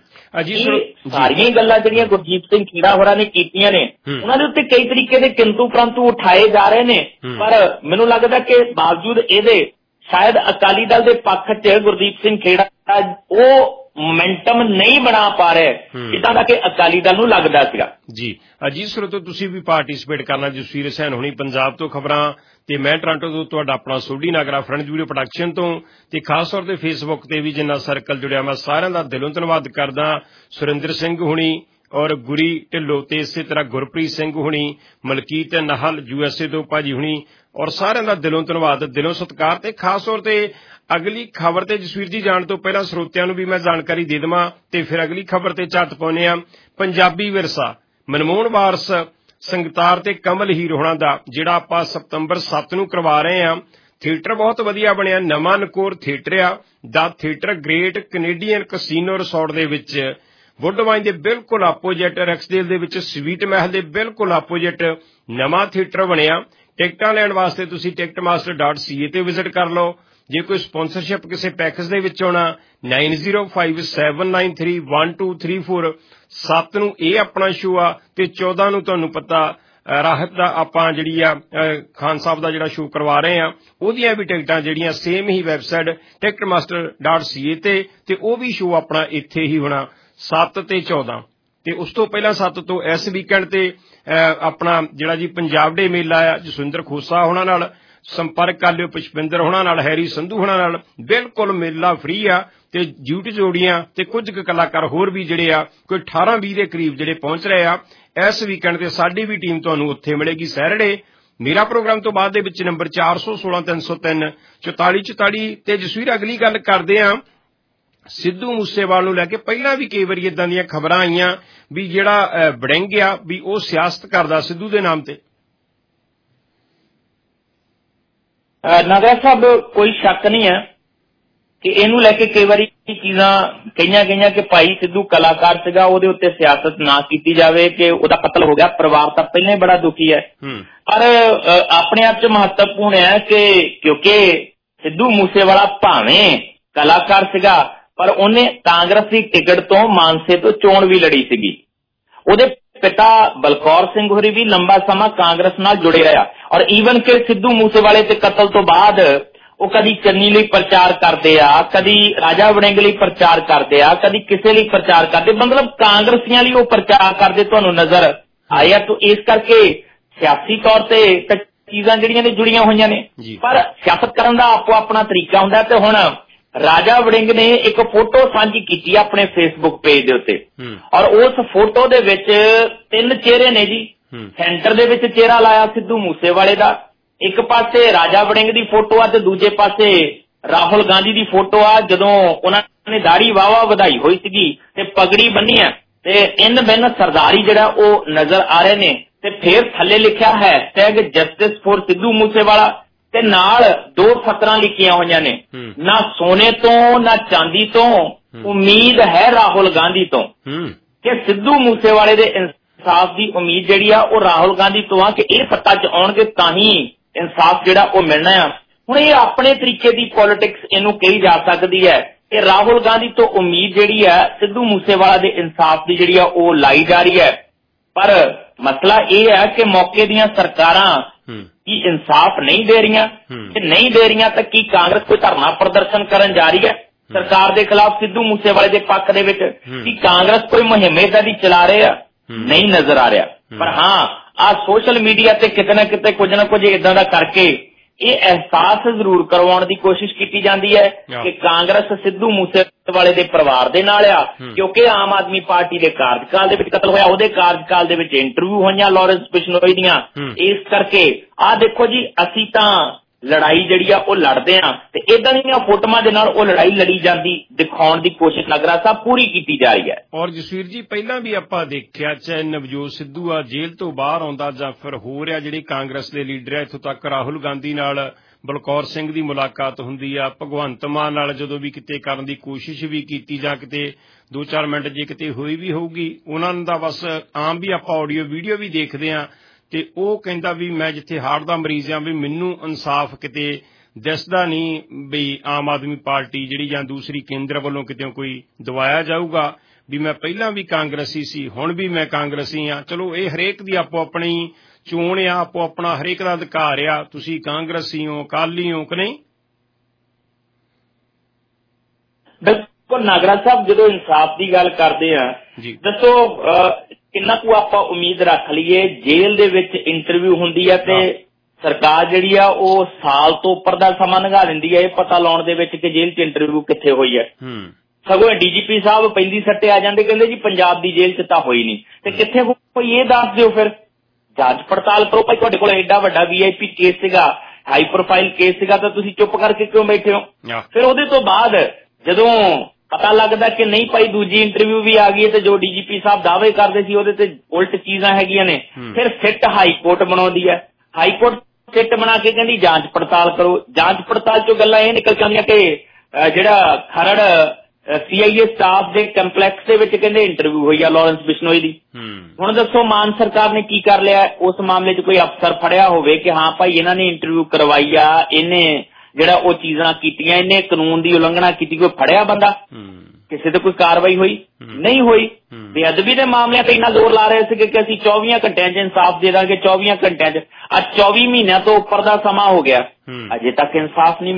ਸਾਰੀਆਂ ਗੱਲਾਂ ਜਿਹੜੀਆਂ ਗੁਰਜੀਤ ਸਿੰਘ ਖੇੜਾ ਹੋਰਾਂ ਨੇ ਕੀਤੀਆਂ ਨੇ ਉਹਨਾਂ ਦੇ ਉੱਤੇ ਕਈ ਤਰੀਕੇ ਦੇ ਕਿੰਤੂ ਪ੍ਰੰਤੂ ਉਠਾਏ ਜਾ ਰਹੇ ਨੇ, ਪਰ ਮੈਨੂੰ ਲੱਗਦਾ ਕਿ ਬਾਵਜੂਦ ਇਹਦੇ ਸ਼ਾਇਦ ਅਕਾਲੀ ਦਲ ਦੇ ਪੱਖ 'ਚ ਗੁਰਦੀਪ ਸਿੰਘ ਖੇੜਾ ਉਹ ਮੋਮੈਂਟਮ ਨਹੀਂ ਬਣਾ ਪਾ ਰਹੇ ਜਿੱਦਾਂ ਦਾ ਕਿ ਅਕਾਲੀ ਦਲ ਨੂੰ ਲੱਗਦਾ ਸੀਗਾ। ਜੀ ਅਜੀਤ ਸਰੋਤੋ, ਤੁਸੀਂ ਵੀ ਪਾਰਟਿਸਿਪੇਟ ਕਰਨਾ। ਜਸਵੀਰ ਹੁਸੈਨ ਹੋਣੀ ਪੰਜਾਬ ਤੋਂ ਖਬਰਾਂ ਤੇ ਮੈਂ ਟੋਰਾਂਟੋ ਤੋਂ ਤੁਹਾਡਾ ਆਪਣਾ Sodhi Nagra front video production ਤੋਂ ਤੇ ਖਾਸ ਤੌਰ ਤੇ ਫੇਸਬੁੱਕ ਤੇ ਵੀ ਜਿੰਨਾ ਸਰਕਲ ਜੁੜਿਆ ਮੈਂ ਸਾਰਿਆਂ ਦਾ ਦਿਲੋਂ ਧੰਨਵਾਦ ਕਰਦਾ। ਸੁਰਿੰਦਰ ਸਿੰਘ ਹੋਣੀ ਔਰ ਗੁਰੀ ਢਿੱਲੋਂ ਤੇ ਇਸੇ ਤਰ੍ਹਾਂ Gurpreet Singh Honi, Malkit Nahal U S A ਤੋਂ ਭਾਜੀ ਹੋਣੀ ਔਰ ਸਾਰਿਆਂ ਦਾ ਦਿਲੋਂ ਧੰਨਵਾਦ, ਦਿਲੋਂ ਸਤਿਕਾਰ। ਤੇ ਖਾਸ ਤੌਰ ਤੇ ਅਗਲੀ ਖਬਰ ਤੇ ਜਸਵੀਰ ਜੀ ਜਾਣ ਤੋਂ ਪਹਿਲਾਂ ਸਰੋਤਿਆਂ ਨੂੰ ਵੀ ਮੈਂ ਜਾਣਕਾਰੀ ਦੇ ਦੇਵਾਂ ਤੇ ਫਿਰ ਅਗਲੀ ਖਬਰ ਤੇ ਝੱਟ ਪਾਉਂਦੇ ਆ। ਪੰਜਾਬੀ ਵਿਰਸਾ ਮਨਮੋਹਨ ਵਾਰਸ ਸੰਗਤਾਰ ਤੇ ਕਮਲ ਹੀਰ ਹੋਣਾ ਦਾ ਜਿਹੜਾ ਆਪਾਂ ਸਤੰਬਰ ਸੱਤ ਨੂੰ ਕਰਵਾ ਰਹੇ ਆ। ਥੀਏਟਰ ਬਹੁਤ ਵਧੀਆ ਬਣਿਆ, ਨਵਾਂ ਨਕੋਰ ਥੀਏਟਰ ਆ, ਦਾ theatre Great Canadian casino resort ਦੇ ਵਿੱਚ ਵੁੱਡਵਾਈਨ ਦੇ ਬਿਲਕੁਲ ਆਪੋਜਿਟ, ਰੈਕਸਡੇਲ ਦੇ ਵਿੱਚ ਸਵੀਟ ਮਹਿਲ ਦੇ ਬਿਲਕੁਲ ਆਪੋਜਿਟ ਨਵਾਂ ਥੀਏਟਰ ਬਣਿਆ। ਟਿਕਟਾਂ ਲੈਣ ਵਾਸਤੇ ਤੁਸੀਂ Ticketmaster dot C A ਤੇ ਵਿਜ਼ਿਟ ਕਰ ਲਓ। ਜੇ ਕੋਈ ਸਪਾਂਸਰਸ਼ਿਪ ਕਿਸੇ ਪੈਕੇਜ ਦੇ ਵਿੱਚ ਆਉਣਾ nine zero five seven nine three one two three four ਸੱਤ ਨੂੰ ਇਹ ਆਪਣਾ ਸ਼ੋਅ ਆ ਤੇ ਚੌਦਾਂ ਨੂੰ ਤੁਹਾਨੂੰ ਪਤਾ ਰਾਹਤ ਦਾ ਆਪਾਂ ਜਿਹੜੀ ਆ ਖਾਨ ਸਾਹਿਬ ਦਾ ਜਿਹੜਾ ਸ਼ੋਅ ਕਰਵਾ ਰਹੇ ਆ ਉਹਦੀਆਂ ਵੀ ਟਿਕਟਾਂ ਜਿਹੜੀਆਂ ਸੇਮ ਹੀ website Ticketmaster dot C A ਤੇ ਤੇ ਉਹ ਵੀ ਸ਼ੋਅ ਆਪਣਾ ਇੱਥੇ ਹੀ ਹੋਣਾ। ਸੱਤ ਤੇ ਚੌਦਾਂ ਤੇ ਉਸ ਤੋਂ ਪਹਿਲਾਂ ਸੱਤ ਤੋਂ ਇਸ ਵੀਕਐਂਡ ਤੇ ਆਪਣਾ ਜਿਹੜਾ ਜੀ ਪੰਜਾਬ ਡੇ ਮੇਲਾ ਆ ਜਸਵਿੰਦਰ ਖੋਸਾ ਹੋਣਾ ਨਾਲ ਸੰਪਰਕ ਕਰ ਲਿਓ, ਪੁਸ਼ਪਿੰਦਰ ਹੋਣਾ ਨਾਲ, ਹੈਰੀ ਸੰਧੂ ਹੋਣਾ ਨਾਲ। ਬਿਲਕੁਲ ਮੇਲਾ ਫ੍ਰੀ ਆ ਤੇ ਜੂਟ ਜੋੜੀਆਂ ਤੇ ਕੁਝ ਕੁ ਕਲਾਕਾਰ ਹੋਰ ਵੀ ਜਿਹੜੇ ਆ ਕੋਈ ਅਠਾਰਾਂ ਵੀਹ ਦੇ ਕਰੀਬ ਜਿਹੜੇ ਪਹੁੰਚ ਰਹੇ ਆ ਇਸ ਵੀਕਐਂਡ ਤੇ। ਸਾਡੀ ਵੀ ਟੀਮ ਤੁਹਾਨੂੰ ਉੱਥੇ ਮਿਲੇਗੀ ਸੈਟਰਡੇ ਮੇਰਾ ਪ੍ਰੋਗਰਾਮ ਤੋਂ ਬਾਅਦ ਦੇ ਵਿੱਚ ਨੰਬਰ ਚਾਰ ਸੌ ਸੋਲਾਂ ਤਿੰਨ ਸੌ ਤਿੰਨ ਚੁਤਾਲੀ ਚੁਤਾਲੀ ਤੇ। ਜਸਵੀਰ ਅਗਲੀ ਗੱਲ ਕਰਦੇ ਆ ਸਿੱਧੂ ਮੂਸੇਵਾਲ ਨੂੰ ਲੈ ਕੇ। ਪਹਿਲਾਂ ਵੀ ਕਈ ਵਾਰੀ ਏਦਾਂ ਦੀਆਂ ਖਬਰਾਂ ਆਈਆਂ ਵੀ ਜਿਹੜਾ ਵੜਿੰਗ ਆ ਵੀ ਉਹ ਸਿਆਸਤ ਕਰਦਾ ਸਿੱਧੂ ਦੇ ਨਾਮ ਤੇ। ਨਾਗਰਾ ਸਾਹਿਬ ਕੋਈ ਸ਼ੱਕ ਨਹੀਂ ਹੈ ਕਿ ਇਹਨੂੰ ਲੈ ਕੇ ਕਈ ਵਾਰੀ ਚੀਜ਼ਾਂ ਕਹੀਆਂ ਗਈਆਂ ਕਿ ਭਾਈ ਸਿੱਧੂ ਕਲਾਕਾਰ ਸੀਗਾ, ਉਹਦੇ ਉੱਤੇ ਸਿਆਸਤ ਨਾ ਕੀਤੀ ਜਾਵੇ ਕਿ ਉਹਦਾ ਕਤਲ ਹੋ ਗਿਆ। ਪਰਿਵਾਰ ਤਾਂ ਪਹਿਲਾਂ ਹੀ ਬੜਾ ਦੁਖੀ ਹੈ, ਪਰ ਆਪਣੇ ਆਪ ਚ ਮਹੱਤਵਪੂਰਨ ਹੈ ਕਿ ਕਿਉਂਕਿ ਸਿੱਧੂ ਮੂਸੇਵਾਲਾ ਭਾਵੇਂ ਕਲਾਕਾਰ ਸੀਗਾ ਪਰ ਉਹਨੇ ਕਾਂਗਰਸ ਦੀ ਟਿਕਟ ਤੋਂ ਮਾਨਸੇ ਤੋਂ ਚੋਣ ਵੀ ਲੜੀ ਸੀਗੀ। ਉਹਦੇ ਪਿਤਾ ਬਲਕੌਰ ਸਿੰਘ ਹੋਰੀ ਵੀ ਲੰਬਾ ਸਮਾਂ ਕਾਂਗਰਸ ਨਾਲ ਜੁੜੇ ਰਿਹਾ ਔਰ ਈਵਨ ਕਿ ਸਿੱਧੂ ਮੂਸੇਵਾਲੇ ਦੇ ਕਤਲ ਤੋਂ ਬਾਅਦ ਉਹ ਕਦੀ ਚੰਨੀ ਲਈ ਪ੍ਰਚਾਰ ਕਰਦੇ ਆ, ਕਦੀ ਰਾਜਾ ਵੜਿੰਗ ਲਈ ਪ੍ਰਚਾਰ ਕਰਦੇ ਆ, ਕਦੀ ਕਿਸੇ ਲਈ ਪ੍ਰਚਾਰ ਕਰਦੇ, ਮਤਲਬ ਕਾਂਗਰਸੀਆਂ ਲਈ ਉਹ ਪ੍ਰਚਾਰ ਕਰਦੇ ਤੁਹਾਨੂੰ ਨਜ਼ਰ ਆਇਆ। ਤਾਂ ਇਸ ਕਰਕੇ ਸਿਆਸੀ ਤੌਰ ਤੇ ਚੀਜ਼ਾਂ ਜਿਹੜੀਆਂ ਨੇ ਜੁੜੀਆਂ ਹੋਈਆਂ ਨੇ, ਪਰ ਸਿਆਸਤ ਕਰਨ ਦਾ ਆਪੋ ਆਪਣਾ ਤਰੀਕਾ ਹੁੰਦਾ। ਤੇ ਹੁਣ ਰਾਜਾ ਵੜਿੰਗ ਨੇ ਇੱਕ ਫੋਟੋ ਸਾਂਝੀ ਕੀਤੀ ਆਪਣੇ ਫੇਸਬੁੱਕ ਪੇਜ ਦੇ ਉੱਤੇ ਔਰ ਉਸ ਫੋਟੋ ਦੇ ਵਿੱਚ ਤਿੰਨ ਚਿਹਰੇ ਨੇ ਜੀ। ਸੈਂਟਰ ਦੇ ਵਿੱਚ ਚਿਹਰਾ ਲਾਇਆ ਸਿੱਧੂ ਮੂਸੇਵਾਲੇ ਦਾ, ਇੱਕ ਪਾਸੇ ਰਾਜਾ ਵੜਿੰਗ ਦੀ ਫੋਟੋ ਆ ਤੇ ਦੂਜੇ ਪਾਸੇ ਰਾਹੁਲ ਗਾਂਧੀ ਦੀ ਫੋਟੋ ਆ ਜਦੋਂ ਉਹਨਾਂ ਨੇ ਦਾੜੀ ਵਾਵਾ ਵਧਾਈ ਹੋਈ ਸੀਗੀ ਤੇ ਪਗੜੀ ਬੰਨੀ ਹੈ ਤੇ ਇਨ ਬਿਨ ਸਰਦਾਰੀ ਜਿਹੜਾ ਉਹ ਨਜ਼ਰ ਆ ਰਹੇ ਨੇ। ਤੇ ਫਿਰ ਥੱਲੇ ਲਿਖਿਆ hashtag justice for Sidhu Moosewala ਤੇ ਨਾਲ ਦੋ ਸਤਰਾਂ ਲਿਖੀਆਂ ਹੋਈਆਂ ਨੇ, ਨਾ ਸੋਨੇ ਤੋਂ ਨਾ ਚਾਂਦੀ ਤੋਂ, ਉਮੀਦ ਹੈ ਰਾਹੁਲ ਗਾਂਧੀ ਤੋਂ। ਕਿ ਸਿੱਧੂ ਮੂਸੇਵਾਲੇ ਦੇ ਇਨਸਾਫ ਦੀ ਉਮੀਦ ਜਿਹੜੀ ਆ ਉਹ ਰਾਹੁਲ ਗਾਂਧੀ ਤੋਂ ਆ ਕਿ ਇਹ ਸੱਤਾ ਚ ਆਉਣਗੇ ਤਾਂ ਹੀ ਇਨਸਾਫ ਜਿਹੜਾ ਉਹ ਮਿਲਣਾ ਆ। ਹੁਣ ਇਹ ਆਪਣੇ ਤਰੀਕੇ ਦੀ ਪੋਲਿਟਿਕਸ ਇਹਨੂੰ ਕਹੀ ਜਾ ਸਕਦੀ ਹੈ ਕਿ ਰਾਹੁਲ ਗਾਂਧੀ ਤੋਂ ਉਮੀਦ ਜਿਹੜੀ ਹੈ ਸਿੱਧੂ ਮੂਸੇਵਾਲਾ ਦੇ ਇਨਸਾਫ ਦੀ ਜਿਹੜੀ ਆ ਉਹ ਲਾਈ ਜਾ ਰਹੀ ਹੈ। ਪਰ ਮਸਲਾ ਇਹ ਹੈ ਕਿ ਮੌਕੇ ਦੀਆਂ ਸਰਕਾਰਾਂ ਕੀ ਇਨਸਾਫ ਨਹੀਂ ਦੇ ਰਹੀਆਂ, ਜੇ ਨਹੀਂ ਦੇ ਰਹੀਆਂ ਤਾਂ ਕੀ ਕਾਂਗਰਸ ਕੋਈ ਧਰਨਾ ਪ੍ਰਦਰਸ਼ਨ ਕਰਨ ਜਾ ਰਹੀ ਹੈ ਸਰਕਾਰ ਦੇ ਖਿਲਾਫ ਸਿੱਧੂ ਮੂਸੇਵਾਲੇ ਦੇ ਪੱਖ ਦੇ ਵਿੱਚ? ਕੀ ਕਾਂਗਰਸ ਕੋਈ ਮੁਹਿੰਮ ਏਦਾਂ ਦੀ ਚਲਾ ਰਹੇ ਆ? ਨਹੀਂ ਨਜ਼ਰ ਆ ਰਿਹਾ। ਪਰ ਹਾਂ ਆ ਸੋਸ਼ਲ ਮੀਡੀਆ ਤੇ ਕਿਤੇ ਨਾ ਕਿਤੇ ਕੁਝ ਨਾ ਕੁਝ ਏਦਾਂ ਦਾ ਕਰਕੇ ਇਹ ਅਹਿਸਾਸ ਜ਼ਰੂਰ ਕਰਵਾਉਣ ਦੀ ਕੋਸ਼ਿਸ਼ ਕੀਤੀ ਜਾਂਦੀ ਹੈ ਕਿ ਕਾਂਗਰਸ ਸਿੱਧੂ ਮੂਸੇਵਾਲੇ ਦੇ ਪਰਿਵਾਰ ਦੇ ਨਾਲ ਆ, ਕਿਉਂਕਿ ਆਮ ਆਦਮੀ ਪਾਰਟੀ ਦੇ ਕਾਰਜਕਾਲ ਦੇ ਵਿੱਚ ਕਤਲ ਹੋਇਆ, ਉਹਦੇ ਕਾਰਜਕਾਲ ਦੇ ਵਿੱਚ ਇੰਟਰਵਿਊ ਹੋਈਆਂ ਲਾਰੈਂਸ ਬਿਸ਼ਨੋਈ ਦੀਆਂ। ਇਸ ਕਰਕੇ ਆਹ ਦੇਖੋ ਜੀ ਅਸੀਂ ਤਾਂ ਲੜਾਈ ਜਿਹੜੀ ਆ ਉਹ ਲੜਦੇ ਆ ਤੇ ਇਦਾਂ ਦੀਆਂ ਫੋਟੋਆਂ ਦੇ ਨਾਲ ਉਹ ਲੜਾਈ ਲੜੀ ਜਾਂਦੀ ਦਿਖਾਉਣ ਦੀ ਕੋਸ਼ਿਸ਼ ਨਗਰਾ ਸਾਹਿਬ ਪੂਰੀ ਕੀਤੀ ਜਾ ਰਹੀ ਹੈ। ਔਰ ਜਸਵੀਰ ਜੀ ਪਹਿਲਾਂ ਵੀ ਆਪਾਂ ਦੇਖਿਆ ਚਾਹੇ ਨਵਜੋਤ ਸਿੱਧੂ ਆ ਜੇਲ੍ਹ ਤੋਂ ਬਾਹਰ ਆਉਂਦਾ ਜਾਂ ਫਿਰ ਹੋ ਰਿਹਾ ਜਿਹੜੇ ਕਾਂਗਰਸ ਦੇ ਲੀਡਰ ਆ, ਇੱਥੋਂ ਤੱਕ ਰਾਹੁਲ ਗਾਂਧੀ ਨਾਲ ਬਲਕੌਰ ਸਿੰਘ ਦੀ ਮੁਲਾਕਾਤ ਹੁੰਦੀ ਆ, ਭਗਵੰਤ ਮਾਨ ਨਾਲ ਜਦੋਂ ਵੀ ਕਿਤੇ ਕਰਨ ਦੀ ਕੋਸ਼ਿਸ਼ ਵੀ ਕੀਤੀ ਜਾਂ ਕਿਤੇ ਦੋ ਚਾਰ ਮਿੰਟ ਜੇ ਕਿਤੇ ਹੋਈ ਵੀ ਹੋਊਗੀ ਉਹਨਾਂ ਦਾ ਬਸ ਆਮ ਵੀ ਆਪਾਂ ਆਡੀਓ ਵੀਡੀਓ ਵੀ ਦੇਖਦੇ ਆ ਤੇ ਉਹ ਕਹਿੰਦਾ ਵੀ ਮੈਂ ਜਿੱਥੇ ਹਾਰਟ ਦਾ ਮਰੀਜ਼ ਆ ਵੀ ਮੈਨੂੰ ਇਨਸਾਫ ਕਿਤੇ ਦਿਸਦਾ ਨਹੀਂ ਵੀ ਆਮ ਆਦਮੀ ਪਾਰਟੀ ਜਿਹੜੀ ਜਾਂ ਦੂਸਰੀ ਕੇਂਦਰ ਵੱਲੋਂ ਕਿਤੇ ਕੋਈ ਦਵਾਇਆ ਜਾਊਗਾ ਵੀ ਮੈਂ ਪਹਿਲਾਂ ਵੀ ਕਾਂਗਰਸੀ ਸੀ ਹੁਣ ਵੀ ਮੈਂ ਕਾਂਗਰਸੀ ਆ। ਚਲੋ ਇਹ ਹਰੇਕ ਦੀ ਆਪੋ ਆਪਣੀ ਚੋਣ ਆ, ਆਪੋ ਆਪਣਾ ਹਰੇਕ ਦਾ ਅਧਿਕਾਰ ਆ, ਤੁਸੀਂ ਕਾਂਗਰਸੀ ਹੋ ਅਕਾਲੀ ਹੋ ਕਿ ਨਹੀਂ? ਬਿਲਕੁਲ ਨਾਗਰਾ ਸਾਹਿਬ ਜਦੋਂ ਇਨਸਾਫ ਦੀ ਗੱਲ ਕਰਦੇ ਆ ਦੱਸੋ ਕਿੰਨਾ ਕੁ ਆਪਾਂ ਉਮੀਦ ਰੱਖ ਲਈਏ? ਜੇਲ੍ਹ ਦੇ ਵਿੱਚ ਇੰਟਰਵਿਊ ਹੁੰਦੀ ਹੈ ਤੇ ਸਰਕਾਰ ਜਿਹੜੀ ਆ ਉਹ ਸਾਲ ਤੋਂ ਉੱਪਰ ਦਾ ਸਮਾਂ ਲੰਘਾ ਦਿੰਦੀ ਹੈ ਇਹ ਪਤਾ ਲਾਉਣ ਦੇ ਵਿੱਚ ਕਿ ਜੇਲ੍ਹ 'ਚ ਇੰਟਰਵਿਊ ਕਿੱਥੇ ਹੋਈ ਹੈ। ਸਗੋਂ ਡੀਜੀਪੀ ਸਾਹਿਬ ਪੈਂਦੀ ਸੱਟੇ ਆ ਜਾਂਦੇ, ਕਹਿੰਦੇ ਜੀ ਪੰਜਾਬ ਦੀ ਜੇਲ੍ਹ 'ਚ ਤਾਂ ਹੋਈ ਨਹੀਂ ਤੇ ਕਿੱਥੇ ਹੋਈ ਇਹ ਦੱਸ ਦਿਓ। ਫਿਰ ਜਾਂਚ ਪੜਤਾਲ ਕਰੋ ਭਾਈ, ਤੁਹਾਡੇ ਕੋਲ ਐਡਾ ਵੱਡਾ ਵੀ ਆਈ ਪੀ ਕੇਸ ਸੀਗਾ, ਹਾਈ ਪ੍ਰੋਫਾਈਲ ਕੇਸ ਸੀਗਾ ਤਾਂ ਤੁਸੀਂ ਚੁੱਪ ਕਰਕੇ ਕਿਉਂ ਬੈਠੇ ਹੋ? ਫਿਰ ਉਹਦੇ ਤੋਂ ਬਾਅਦ ਜਦੋਂ ਪਤਾ ਲੱਗਦਾ ਕਿ ਨਹੀਂ ਭਾਈ ਦੂਜੀ ਇੰਟਰਵਿਊ ਵੀ ਆ ਗਈ ਤੇ ਜੋ ਡੀਜੀਪੀ ਸਾਹਿਬ ਦਾਅਵੇ ਕਰਦੇ ਸੀ ਉਹਦੇ ਤੇ ਉਲਟ ਚੀਜ਼ਾਂ ਹੈਗੀਆਂ ਨੇ, ਫਿਰ ਸਿੱਟ ਹਾਈ ਕੋਰਟ ਬਣਾਉਂਦੀ ਹੈ। ਹਾਈ ਕੋਰਟ ਸਿੱਟ ਬਣਾ ਕੇ ਕਹਿੰਦੀ ਜਾਂਚ ਪੜਤਾਲ ਕਰੋ। ਜਾਂਚ ਪੜਤਾਲ ਚੋਂ ਗੱਲਾਂ ਇਹ ਨਿਕਲ ਜਾਂਦੀਆਂ ਕਿ ਜਿਹੜਾ Kharar C I A staff ਦੇ ਕੰਪਲੈਕਸ ਦੇ ਵਿੱਚ ਕਹਿੰਦੇ ਇੰਟਰਵਿਊ ਹੋਈ ਆ ਲਾਰੈਂਸ ਬਿਸ਼ਨੋਈ ਦੀ। ਹੁਣ ਦੱਸੋ ਮਾਨ ਸਰਕਾਰ ਨੇ ਕੀ ਕਰ ਲਿਆ? ਉਸ ਮਾਮਲੇ 'ਚ ਕੋਈ ਅਫਸਰ ਫੜਿਆ ਹੋਵੇ ਕਿ ਹਾਂ ਭਾਈ ਇਹਨਾਂ ਨੇ ਇੰਟਰਵਿਊ ਕਰਵਾਈ ਆ, ਇਹਨੇ ਜਿਹੜਾ ਉਹ ਚੀਜ਼ਾਂ ਕੀਤੀਆਂ, ਇਹਨੇ ਕਾਨੂੰਨ ਦੀ ਉਲੰਘਣਾ ਕੀਤੀ, ਕੋਈ ਫੜਿਆ ਬੰਦਾ? ਕਿਸੇ ਤੇ ਕੋਈ ਕਾਰਵਾਈ ਹੋਈ? ਨਹੀਂ ਹੋਈ। ਬੇਅਦਬੀ ਦੇ ਮਾਮਲਿਆਂ ਤੇ ਇੰਨਾ ਜ਼ੋਰ ਲਾ ਰਹੇ ਸੀਗੇ ਕਿ ਅਸੀਂ ਚੌਵੀਆਂ ਘੰਟਿਆਂ 'ਚ ਇਨਸਾਫ ਦੇ ਦਾਂਗੇ, ਚੌਵੀਆਂ ਘੰਟਿਆਂ 'ਚ। ਅੱਜ ਚੌਵੀ ਮਹੀਨਿਆਂ ਤੋਂ ਉੱਪਰ ਦਾ ਸਮਾਂ ਹੋ ਗਿਆ, ਅਜੇ ਤੱਕ ਇਨਸਾਫ ਨਹੀਂ ਮਿਲਿਆ।